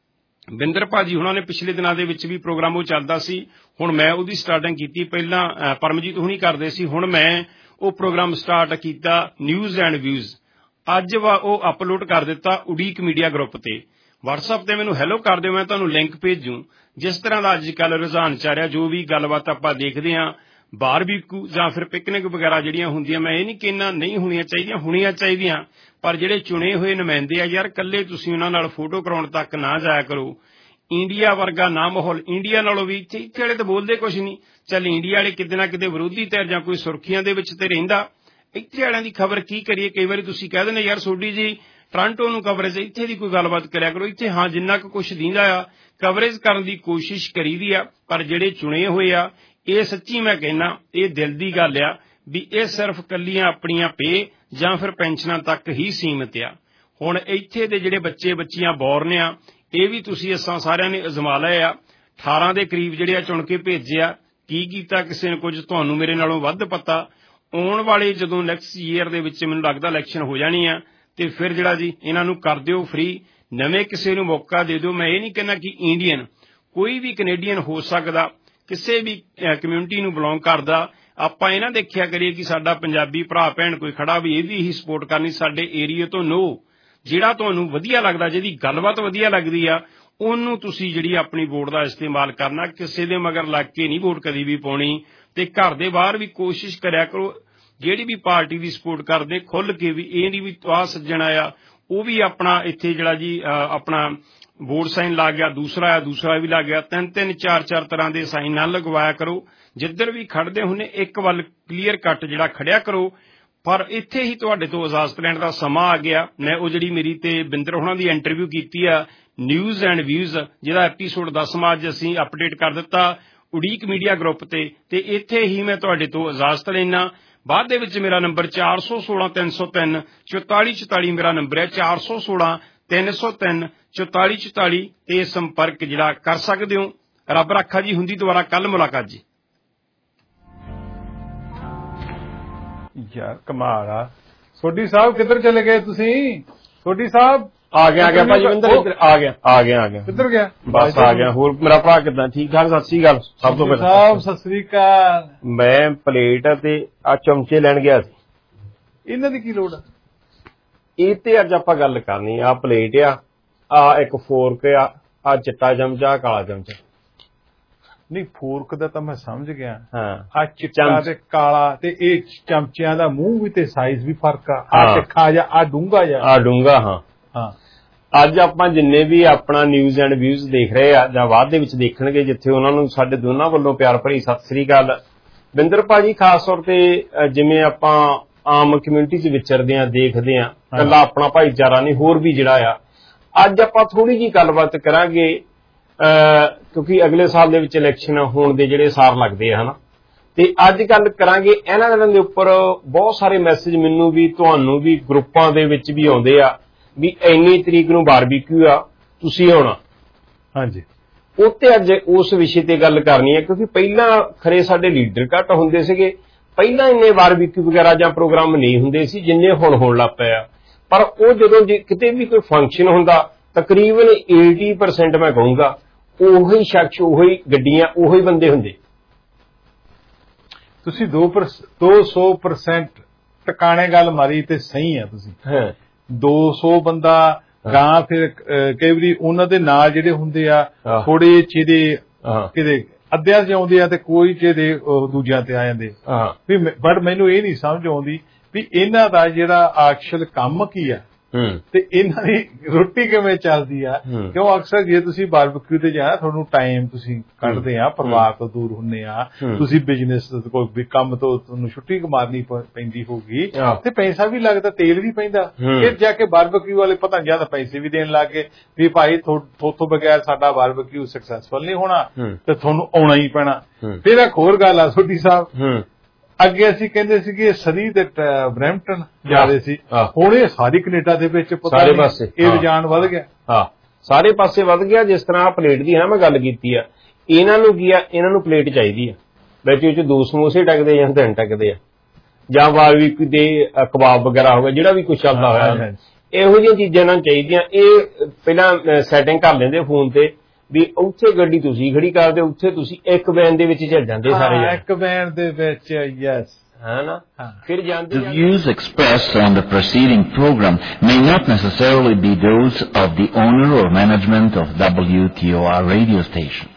ਬਿੰਦਰ ਭਾਜੀ ਹੁਣਾਂ ਨੇ ਪਿਛਲੇ ਦਿਨਾਂ ਦੇ ਵਿੱਚ ਵੀ ਪ੍ਰੋਗਰਾਮ ਉਹ ਚੱਲਦਾ ਸੀ, ਹੁਣ ਮੈਂ ਉਹਦੀ ਸਟਾਰਟਿੰਗ ਕੀਤੀ। ਪਹਿਲਾਂ ਪਰਮਜੀਤ ਹੁਣੀ ਕਰਦੇ ਸੀ, ਹੁਣ ਮੈਂ ਉਹ ਪ੍ਰੋਗਰਾਮ ਸਟਾਰਟ ਕੀਤਾ ਨਿਊਜ਼ ਐਂਡ ਵਿਊਜ਼। ਅੱਜ ਵਾ ਉਹ ਅਪਲੋਡ ਕਰ ਦਿੱਤਾ ਉਡੀਕ ਮੀਡੀਆ ਗਰੁੱਪ ਤੇ। ਵਟਸਐਪ ਤੇ ਮੈਨੂੰ ਹੈਲੋ ਕਰ ਦਿਓ, ਮੈਂ ਤੁਹਾਨੂੰ ਲਿੰਕ ਭੇਜੂ। ਜਿਸ ਤਰ੍ਹਾਂ ਦਾ ਅੱਜ ਕੱਲ੍ਹ ਰੁਝਾਨ ਚੱਲ ਰਿਹਾ, ਜੋ ਵੀ ਗੱਲਬਾਤ ਆਪਾਂ ਦੇਖਦੇ ਹਾਂ, ਬਾਰਬੀਕਿਊ ਜਾਂ ਫਿਰ ਪਿਕਨਿਕ ਵਗੈਰਾ ਜਿਹੜੀਆਂ ਹੁੰਦੀਆਂ, ਮੈਂ ਇਹ ਨਹੀਂ ਕਹਿੰਦਾ ਨਹੀਂ ਹੋਣੀਆਂ ਚਾਹੀਦੀਆਂ, ਹੋਣੀਆਂ ਚਾਹੀਦੀਆਂ। ਪਰ ਜਿਹੜੇ ਚੁਣੇ ਹੋਏ ਨੁਮਾਇੰਦੇ ਆ ਯਾਰ, ਇਕੱਲੇ ਤੁਸੀਂ ਉਹਨਾਂ ਨਾਲ ਫੋਟੋ ਕਰਾਉਣ ਤੱਕ ਨਾ ਜਾਇਆ ਕਰੋ। ਇੰਡੀਆ ਵਰਗਾ ਨਾ ਮਾਹੌਲ, ਇੰਡੀਆ ਨਾਲੋਂ ਵੀ ਇੱਥੇ ਇੱਥੇ ਵਾਲੇ ਤਾਂ ਬੋਲਦੇ ਕੁਛ ਨਹੀਂ। ਚੱਲ ਇੰਡੀਆ ਵਾਲੇ ਕਿਤੇ ਨਾ ਕਿਤੇ ਵਿਰੋਧੀ ਧਿਰ ਜਾਂ ਕੋਈ ਸੁਰਖੀਆਂ ਦੇ ਵਿੱਚ ਤੇ ਰਹਿੰਦਾ। ਇੱਥੇ ਵਾਲਿਆਂ ਦੀ ਖਬਰ ਕੀ ਕਰੀਏ? ਕਈ ਵਾਰੀ ਤੁਸੀਂ ਕਹਿ ਦਿੰਦੇ ਯਾਰ ਸੋਢੀ ਜੀ ਟੋਰਾਂਟੋ ਨੂੰ ਕਵਰੇਜ, ਇੱਥੇ ਦੀ ਕੋਈ ਗੱਲਬਾਤ ਕਰਿਆ ਕਰੋ। ਇੱਥੇ ਹਾਂ ਜਿੰਨਾ ਕੁ ਕੁਛ ਦਿੰਦਾ ਆ ਕਵਰੇਜ ਕਰਨ ਦੀ ਕੋਸ਼ਿਸ਼ ਕਰੀਦੀ ਆ। ਪਰ ਜਿਹੜੇ ਚੁਣੇ ਹੋਏ ਆ, ਇਹ ਸੱਚੀ ਮੈਂ ਕਹਿੰਦਾ ਇਹ ਦਿਲ ਦੀ ਗੱਲ ਆ ਵੀ ਇਹ ਸਿਰਫ ਕੱਲੀਆਂ ਆਪਣੀਆਂ ਪੇ ਜਾਂ ਫਿਰ ਪੈਨਸ਼ਨਾਂ ਤੱਕ ਹੀ ਸੀਮਿਤ ਆ। ਹੁਣ ਇੱਥੇ ਦੇ ਜਿਹੜੇ ਬੱਚੇ ਬੱਚੀਆਂ ਬੋਰਨ ਆ, ਇਹ ਵੀ ਤੁਸੀਂ ਅਸਾਂ ਸਾਰਿਆਂ ਨੇ ਅਜ਼ਮਾ ਲਏ ਆ। ਅਠਾਰਾਂ ਦੇ ਕਰੀਬ ਜਿਹੜੇ ਆ ਚੁਣ ਕੇ ਭੇਜਿਆ। ਕੀ ਕੀਤਾ ਕਿਸੇ ਨੇ ਕੁਝ, ਤੁਹਾਨੂੰ ਮੇਰੇ ਨਾਲੋਂ ਵੱਧ ਪਤਾ। ਆਉਣ ਵਾਲੇ ਜਦੋਂ ਨੈਕਸਟ ਈਅਰ ਦੇ ਵਿੱਚ ਮੈਨੂੰ ਲੱਗਦਾ ਇਲੈਕਸ਼ਨ ਹੋ ਜਾਣੀ ਆ, ਤੇ ਫਿਰ ਜਿਹੜਾ ਜੀ ਇਹਨਾਂ ਨੂੰ ਕਰ ਦਿਓ ਫ੍ਰੀ, ਨਵੇਂ ਕਿਸੇ ਨੂੰ ਮੌਕਾ ਦੇ ਦਿਓ। ਮੈਂ ਇਹ ਨਹੀਂ ਕਹਿੰਦਾ ਕਿ ਇੰਡੀਅਨ, ਕੋਈ ਵੀ ਕੈਨੇਡੀਅਨ ਹੋ ਸਕਦਾ, ਕਿਸੇ ਵੀ ਕਮਿਊਨਿਟੀ ਨੂੰ ਬਿਲੋਂਗ ਕਰਦਾ। ਆਪਾਂ ਇਹ ਨਾ ਦੇਖਿਆ ਕਰੀਏ ਕਿ ਸਾਡਾ ਪੰਜਾਬੀ ਭਰਾ ਭੈਣ ਕੋਈ ਖੜਾ ਵੀ ਇਹਦੀ ਹੀ ਸਪੋਰਟ ਕਰਨੀ। ਸਾਡੇ ਏਰੀਏ ਤੋਂ ਨੋ, ਜਿਹੜਾ ਤੁਹਾਨੂੰ ਵਧੀਆ ਲੱਗਦਾ, ਜਿਹਦੀ ਗੱਲਬਾਤ ਵਧੀਆ ਲੱਗਦੀ ਆ, ਉਹਨੂੰ ਤੁਸੀਂ ਜਿਹੜੀ ਆਪਣੀ ਵੋਟ ਦਾ ਇਸਤੇਮਾਲ ਕਰਨਾ। ਕਿਸੇ ਦੇ ਮਗਰ ਲੱਗ ਕੇ ਨਹੀਂ ਵੋਟ ਕਦੀ ਵੀ ਪਾਉਣੀ। ਤੇ ਘਰ ਦੇ ਬਾਹਰ ਵੀ ਕੋਸ਼ਿਸ਼ ਕਰਿਆ ਕਰੋ, ਜਿਹੜੀ ਵੀ ਪਾਰਟੀ ਦੀ ਸਪੋਰਟ ਕਰਦੇ ਖੁੱਲ ਕੇ ਵੀ, ਇਹ ਨਹੀਂ ਵੀ ਆਹ ਸੱਜਣ ਆਇਆ ਉਹ ਵੀ ਆਪਣਾ ਇੱਥੇ ਜਿਹੜਾ ਜੀ ਆਪਣਾ ਵੋਟ ਸਾਈਨ ਲੱਗ ਗਿਆ, ਦੂਸਰਾ ਆ ਦੂਸਰਾ ਵੀ ਲੱਗ ਗਿਆ, ਤਿੰਨ ਤਿੰਨ ਚਾਰ ਚਾਰ ਤਰ੍ਹਾਂ ਦੇ ਸਾਈਨ ਨਾ ਲਗਵਾਇਆ ਕਰੋ। ਜਿੱਧਰ ਵੀ ਖੜਦੇ ਹੁੰਨੇ ਇੱਕ ਵੱਲ ਕਲੀਅਰ ਕੱਟ ਜਿਹੜਾ ਖੜਿਆ ਕਰੋ। ਪਰ ਇੱਥੇ ਹੀ ਤੁਹਾਡੇ ਤੋਂ ਇਜਾਜ਼ਤ ਲੈਣ ਦਾ ਸਮਾਂ ਆ ਗਿਆ। ਮੈਂ ਉਹ ਜਿਹੜੀ ਮੇਰੀ ਤੇ ਬਿੰਦਰ ਹੋਣਾ ਦੀ ਇੰਟਰਵਿਊ ਕੀਤੀ ਆ ਨਿਊਜ਼ ਐਂਡ ਵਿਊਜ਼, ਜਿਹਦਾ ਐਪੀਸੋਡ ਦਸਵਾਂ ਅੱਜ ਅਸੀਂ ਅਪਡੇਟ ਕਰ ਦਿੱਤਾ ਉਡੀਕ ਮੀਡੀਆ ਗਰੁੱਪ ਤੇ, ਤੇ ਇੱਥੇ ਹੀ ਮੈਂ ਤੁਹਾਡੇ ਤੋਂ ਇਜਾਜ਼ਤ ਲੈਣਾ। ਬਾਅਦ ਦੇ ਵਿੱਚ ਮੇਰਾ ਨੰਬਰ ਚਾਰ ਸੌ ਸੋਲਾਂ ਤਿੰਨ ਸੌ ਤਿੰਨ ਚੁਤਾਲੀ ਚੁਤਾਲੀ ਮੇਰਾ ਨੰਬਰ ਹੈ, ਚਾਰ ਸੌ ਸੋਲਾਂ ਤਿੰਨ ਸੌ ਤਿੰਨ ਚੁਤਾਲੀ ਚੁਤਾਲੀ ਤੇ ਸੰਪਰਕ ਜਿਹੜਾ ਕਰ ਸਕਦੇ ਹੋ। ਰੱਬ ਰਾਖਾ ਜੀ, ਹੁੰਦੀ ਦੁਬਾਰਾ ਕੱਲ ਮੁਲਾਕਾਤ ਜੀ। ਯਾਰ ਕਮਾਲ ਆ। ਸੋਢੀ ਸਾਹਿਬ ਕਿੱਧਰ ਚਲੇ ਗਏ ਤੁਸੀਂ? ਸੋਢੀ ਸਾਹਿਬ ਆ ਗਿਆ ਆ ਗਿਆ ਭਾਜੀ ਵਿੰਦਰ, ਇੱਧਰ ਆ ਗਿਆ ਆ ਗਿਆ ਆ ਗਿਆ ਕਿੱਧਰ ਗਿਆ? ਬਸ ਆ ਗਿਆ। ਹੋਰ ਮੇਰਾ ਭਰਾ ਕਿੱਦਾਂ? ਠੀਕ ਠਾਕ? ਸਤਿ ਸ੍ਰੀ ਅਕਾਲ। ਸਭ ਤੋਂ ਪਹਿਲਾਂ ਸਾਹਿਬ ਸਤਿ ਸ੍ਰੀ ਅਕਾਲ। ਮੈਂ ਪਲੇਟ ਤੇ ਆ ਚਮਚੇ ਲੈਣ ਗਿਆ ਸੀ। ਇਹਨਾਂ ਦੀ ਕੀ ਲੋੜ ਆ? ਇਹ ਤੇ ਅੱਜ ਆਪਾਂ ਗੱਲ ਕਰਨੀ ਆ। ਪਲੇਟ ਆ, ਆ ਇੱਕ ਫੋਰਕ ਆ, ਆ ਚਿੱਟਾ ਚਮਚਾ, ਕਾਲਾ ਚਮਚਾ। ਨਹੀਂ ਫੋਰਕ ਦਾ ਤਾਂ ਮੈਂ ਸਮਝ ਗਿਆ। ਹਾਂ ਆ ਚਿੱਟਾ ਤੇ ਕਾਲਾ, ਤੇ ਇਹ ਚਮਚਿਆਂ ਦਾ ਮੂੰਹ ਵੀ ਤੇ ਸਾਈਜ਼ ਵੀ ਫਰਕ ਆ। ਆ ਤਿੱਖਾ ਜਾਂ ਆ ਡੂੰਘਾ ਜਾਂ ਆ ਡੂੰਘਾ। ਹਾਂ ਹਾਂ ਅੱਜ ਆਪਾਂ ਜਿੰਨੇ ਵੀ ਆਪਣਾ ਨਿਊਜ਼ ਐਂਡ ਵਿਊਜ਼ ਦੇਖ ਰਹੇ ਆ ਜਾਂ ਬਾਅਦ ਦੇ ਵਿੱਚ ਦੇਖਣਗੇ, ਜਿੱਥੇ ਉਹਨਾਂ ਨੂੰ ਸਾਡੇ ਦੋਨਾਂ ਵੱਲੋਂ ਪਿਆਰ ਭਰੀ ਸਤਿ ਸ੍ਰੀ ਅਕਾਲ। ਬਿੰਦਰ ਭਾਜੀ, ਖਾਸ ਤੌਰ ਤੇ ਜਿਵੇਂ ਆਪਾਂ ਆਮ ਕਮਿਊਨਿਟੀ ਚ ਵਿਚਰਦੇ ਆ, ਦੇਖਦੇ ਆ, ਇਕੱਲਾ ਆਪਣਾ ਭਾਈਚਾਰਾ ਨਹੀਂ, ਹੋਰ ਵੀ ਜਿਹੜਾ ਆ, ਅੱਜ ਆਪਾਂ ਥੋੜੀ ਜਿਹੀ ਗੱਲਬਾਤ ਕਰਾਂਗੇ ਕਿਉਂਕਿ ਅਗਲੇ ਸਾਲ ਦੇ ਵਿੱਚ ਇਲੈਕਸ਼ਨ ਹੋਣ ਦੇ ਜਿਹੜੇ ਸਾਰ ਲੱਗਦੇ ਆ, ਹਨਾ। ਤੇ ਅੱਜ ਗੱਲ ਕਰਾਂਗੇ ਇਹਨਾਂ ਦਿਨਾਂ ਦੇ ਉੱਪਰ ਬਹੁਤ ਸਾਰੇ ਮੈਸੇਜ ਮੈਨੂੰ ਵੀ, ਤੁਹਾਨੂੰ ਵੀ, ਗਰੁੱਪਾਂ ਦੇ ਵਿੱਚ ਵੀ ਆਉਂਦੇ ਆ ਵੀ ਇੰਨੀ ਤਰੀਕ ਨੂੰ ਬਾਰਬੀਕਿਊ ਆ, ਤੁਸੀਂ ਆਉਣਾ। ਹਾਂਜੀ, ਉੱਤੇ ਅੱਜ ਉਸ ਵਿਸ਼ੇ ਤੇ ਗੱਲ ਕਰਨੀ ਹੈ, ਕਿਉਂਕਿ ਪਹਿਲਾਂ ਖਰੇ ਸਾਡੇ ਲੀਡਰ ਘੱਟ ਹੁੰਦੇ ਸੀਗੇ, ਪਹਿਲਾਂ ਇੰਨੇ ਬਾਰਬੀਕਿਊ ਵਗੈਰਾ ਜਾਂ ਪ੍ਰੋਗਰਾਮ ਨਹੀਂ ਹੁੰਦੇ ਸੀ ਜਿੰਨੇ ਹੁਣ ਹੋਣ ਲੱਗ ਪਏ ਆ। ਪਰ ਉਹ ਜਦੋਂ ਜੇ ਕਿਤੇ ਵੀ ਕੋਈ ਫੰਕਸ਼ਨ ਹੁੰਦਾ, ਤਕਰੀਬਨ ਅੱਸੀ ਪਰਸੈਂਟ ਮੈਂ ਕਹੂੰਗਾ ਉਹੀ ਸ਼ਖਸ, ਉਹੀ ਗੱਡੀਆਂ, ਉਹੀ ਬੰਦੇ ਹੁੰਦੇ। ਤੁਸੀਂ ਦੋ ਸੌ ਪਰਸੈਂਟ ਟਿਕਾਣੇ ਗੱਲ ਮਾਰੀ ਤੇ ਸਹੀ ਆ ਤੁਸੀਂ। ਹਾਂ, ਦੋ ਸੌ ਬੰਦਾ ਗਾਂ, ਫਿਰ ਕਈ ਵਾਰੀ ਉਹਨਾਂ ਦੇ ਨਾਲ ਜਿਹੜੇ ਹੁੰਦੇ ਆ ਥੋੜੇ ਚਿਹਦੇ ਕਿਤੇ ਅੱਧਿਆਂ ਚ ਆਉਂਦੇ ਆ ਤੇ ਕੋਈ ਚਿਹਦੇ ਦੂਜਿਆਂ ਤੇ ਆ ਜਾਂਦੇ ਵੀ। ਬਟ ਮੈਨੂੰ ਇਹ ਨਹੀਂ ਸਮਝ ਆਉਂਦੀ ਵੀ ਇਹਨਾਂ ਦਾ ਜਿਹੜਾ ਐਕਚੁਅਲ ਕੰਮ ਕੀ ਆ ਤੇ ਇਹਨਾਂ ਦੀ ਰੋਟੀ ਕਿਵੇਂ ਚੱਲਦੀ ਆ। ਕਿਉਂ ਅਕਸਰ ਜੇ ਤੁਸੀਂ ਬਾਰਬੀਕਿਊ ਤੇ ਜਾਣਾ, ਤੁਹਾਨੂੰ ਟਾਈਮ ਤੁਸੀਂ ਕੱਢਦੇ ਆ, ਪਰਿਵਾਰ ਤੋਂ ਦੂਰ ਹੁੰਦੇ ਆ, ਤੁਸੀਂ ਬਿਜ਼ਨਸ ਕੋਈ ਕੰਮ ਤੋਂ ਤੁਹਾਨੂੰ ਛੁੱਟੀ ਮਾਰਨੀ ਪੈਂਦੀ ਹੋਊਗੀ ਤੇ ਪੈਸਾ ਵੀ ਲੱਗਦਾ, ਤੇਲ ਵੀ ਪੈਂਦਾ। ਫਿਰ ਜਾ ਕੇ ਬਾਰਬੀਕਿਊ ਵਾਲੇ ਪਤਾ ਨਹੀਂ ਜਿਆਦਾ ਪੈਸੇ ਵੀ ਦੇਣ ਲੱਗ ਗਏ ਵੀ ਭਾਈ ਥੋਥੋਂ ਬਗੈਰ ਸਾਡਾ ਬਾਰਬੀਕਿਊ ਸਕਸੈਸਫੁਲ ਨਹੀਂ ਹੋਣਾ ਤੇ ਤੁਹਾਨੂੰ ਆਉਣਾ ਹੀ ਪੈਣਾ। ਫਿਰ ਇੱਕ ਹੋਰ ਗੱਲ ਆ ਸੋਢੀ ਸਾਹਿਬ, ਅੱਗੇ ਅਸੀਂ ਕਹਿੰਦੇ ਸੀਗੇ ਸਰੀ ਤੇ ਬਰੈਂਪਟਨ ਜਾਂਦੇ ਸੀ, ਹੁਣ ਇਹ ਸਾਰੀ ਕੈਨੇਡਾ ਦੇ ਵਿੱਚ ਸਾਰੇ ਪਾਸੇ ਇਹ ਰੁਝਾਨ ਵੱਧ ਗਿਆ। ਹਾਂ, ਸਾਰੇ ਪਾਸੇ ਵੱਧ ਗਿਆ। ਜਿਸ ਤਰ੍ਹਾਂ ਪਲੇਟ ਦੀ ਨਾ ਮੈਂ ਗੱਲ ਕੀਤੀ ਆ, ਇਹਨਾਂ ਨੂੰ ਕੀ ਆ, ਇਹਨਾਂ ਨੂੰ ਪਲੇਟ ਚਾਹੀਦੀ ਆ, ਵਿੱਚ ਵਿੱਚ ਦੋ ਸਮੋਸੇ ਟਕਦੇ ਜਾਂ ਤਿੰਨ ਟਕਦੇ ਆ, ਜਾਂ ਬਾਰਬੀਕਿਊ ਦੇ ਕਬਾਬ ਵਗੈਰਾ ਹੋ ਗਿਆ, ਜਿਹੜਾ ਵੀ ਕੁਛ ਚੱਲਦਾ ਹੋਇਆ, ਇਹੋ ਜਿਹੀਆਂ ਚੀਜ਼ਾਂ ਇਹਨਾਂ ਨੂੰ ਚਾਹੀਦੀਆਂ। ਇਹ ਪਹਿਲਾਂ ਸੈਟਿੰਗ ਕਰ ਲੈਂਦੇ ਫੋਨ ਤੇ ਵੀ ਉੱਥੇ ਗੱਡੀ ਤੁਸੀਂ ਖੜੀ ਕਰਦੇ, ਉੱਥੇ ਤੁਸੀਂ ਇੱਕ ਵੈਨ ਦੇ ਵਿੱਚ ਚੱਲ ਜਾਂਦੇ ਸਾਰੇ ਜਣੇ, ਇੱਕ ਵੈਨ ਦੇ ਵਿੱਚ। ਯੈਸ, ਹੈ ਨਾ। ਫਿਰ ਜਾਂਦੇ The views expressed on the preceding program may not necessarily be those of the owner or management of W T O R radio station.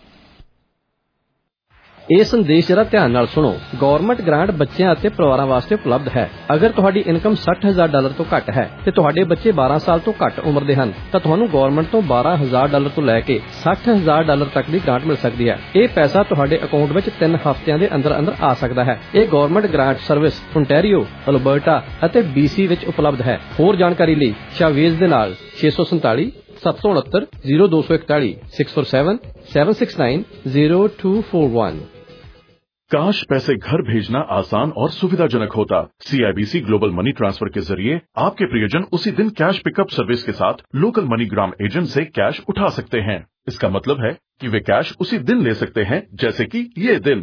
ਇਹ ਸੰਦੇਸ਼ ਜਰਾ ਧਿਆਨ ਨਾਲ ਸੁਣੋ। ਗਵਰਨਮੈਂਟ ਗ੍ਰਾਂਟ ਬੱਚਿਆਂ ਅਤੇ ਪਰਿਵਾਰਾਂ ਵਾਸਤੇ ਉਪਲਬਧ ਹੈ। ਅਗਰ ਤੁਹਾਡੀ ਇਨਕਮ ਸੱਠ ਹਜ਼ਾਰ ਡਾਲਰ ਤੋਂ ਘੱਟ ਹੈ ਤੇ ਤੁਹਾਡੇ ਬੱਚੇ ਬਾਰਾਂ ਸਾਲ ਤੋਂ ਘੱਟ ਉਮਰ ਦੇ ਹਨ ਤਾਂ ਤੁਹਾਨੂੰ ਗਵਰਨਮੈਂਟ ਤੋਂ ਬਾਰਾਂ ਹਜ਼ਾਰ ਡਾਲਰ ਤੋਂ ਲੈ ਕੇ ਸੱਠ ਹਜ਼ਾਰ ਡਾਲਰ ਤੱਕ ਦੀ ਗ੍ਰਾਂਟ ਮਿਲ ਸਕਦੀ ਹੈ। ਇਹ ਪੈਸਾ ਤੁਹਾਡੇ ਅਕਾਊਂਟ ਵਿੱਚ ਤਿੰਨ ਹਫ਼ਤਿਆਂ ਦੇ ਅੰਦਰ ਅੰਦਰ ਆ ਸਕਦਾ ਹੈ। ਇਹ government grant service Ontario, Alberta ਅਤੇ ਬੀਸੀ ਵਿੱਚ ਉਪਲਬਧ ਹੈ। ਹੋਰ ਜਾਣਕਾਰੀ ਲਈ ਸ਼ਾਵੇਜ਼ ਦੇ ਨਾਲ ਛੇ ਸੌ ਸੰਤਾਲੀ ਸੱਤ ਸੌ ਉਨੱਤਰ ਜ਼ੀਰੋ ਦੋ ਸੌ ਇਕਤਾਲੀ six four seven seven six nine zero two four one. Cash पैसे घर भेजना आसान और सुविधाजनक होता। सीआईबीसी ग्लोबल मनी ट्रांसफर के जरिए आपके प्रियजन उसी दिन कैश पिकअप सर्विस के साथ लोकल मनीग्राम एजेंट से कैश उठा सकते हैं। इसका मतलब है कि वे कैश उसी दिन ले सकते हैं, जैसे कि ये दिन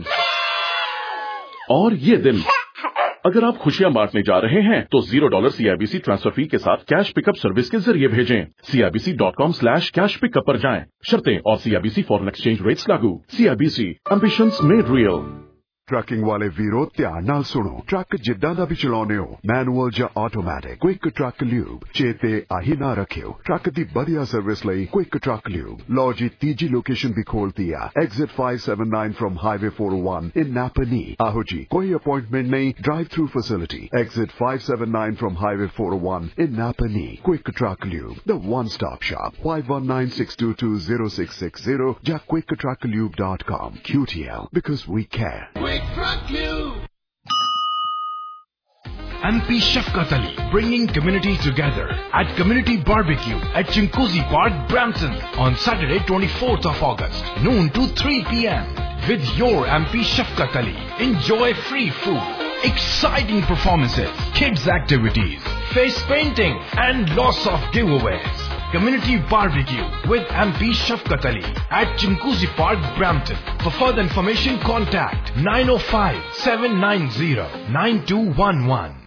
और ये दिन। अगर आप खुशियां बांटने जा रहे हैं तो zero dollar CIBC transfer fee के साथ कैश पिकअप सर्विस के जरिए भेजें। CIBC dot com slash cash pickup पर जाएं। शर्तें और सीआईबीसी फॉरेन एक्सचेंज रेट्स लागू। CIBC ambitions made real. Trucking वाले वीरो ध्यान नाल सुनो। ट्रक जिद्दां दा भी चलाउने हो, मैनुअल या ऑटोमैटिक, क्विक ट्रक ल्यूब चेते आही ना रखियो। ट्रक दी बढ़िया सर्विस लई क्विक ट्रक ल्यूब। लो जी तीजी लोकेशन भी खोलती है, exit five seven nine from highway four O one in Napanee. आहो जी कोई अपॉइंटमेंट नहीं, drive through facility. Exit five seven nine from highway four O one in Napanee. Quick Truck Lube, the one stop shop. Five one nine six two two zero six six zero या Quick Truck Lube dot com. Q T L, because we care. M P Shafqat Ali, bringing communities together at Community Barbecue at Chinkuzi Park, Brampton on Saturday twenty-fourth of August, noon to three p.m. With your M P Shafqat Ali, enjoy free food, exciting performances, kids activities, face painting and lots of giveaways. Community Barbecue with M P Shafqat Ali at Chinkuzi Park, Brampton. For further information, contact nine oh five, seven nine zero, nine two one one.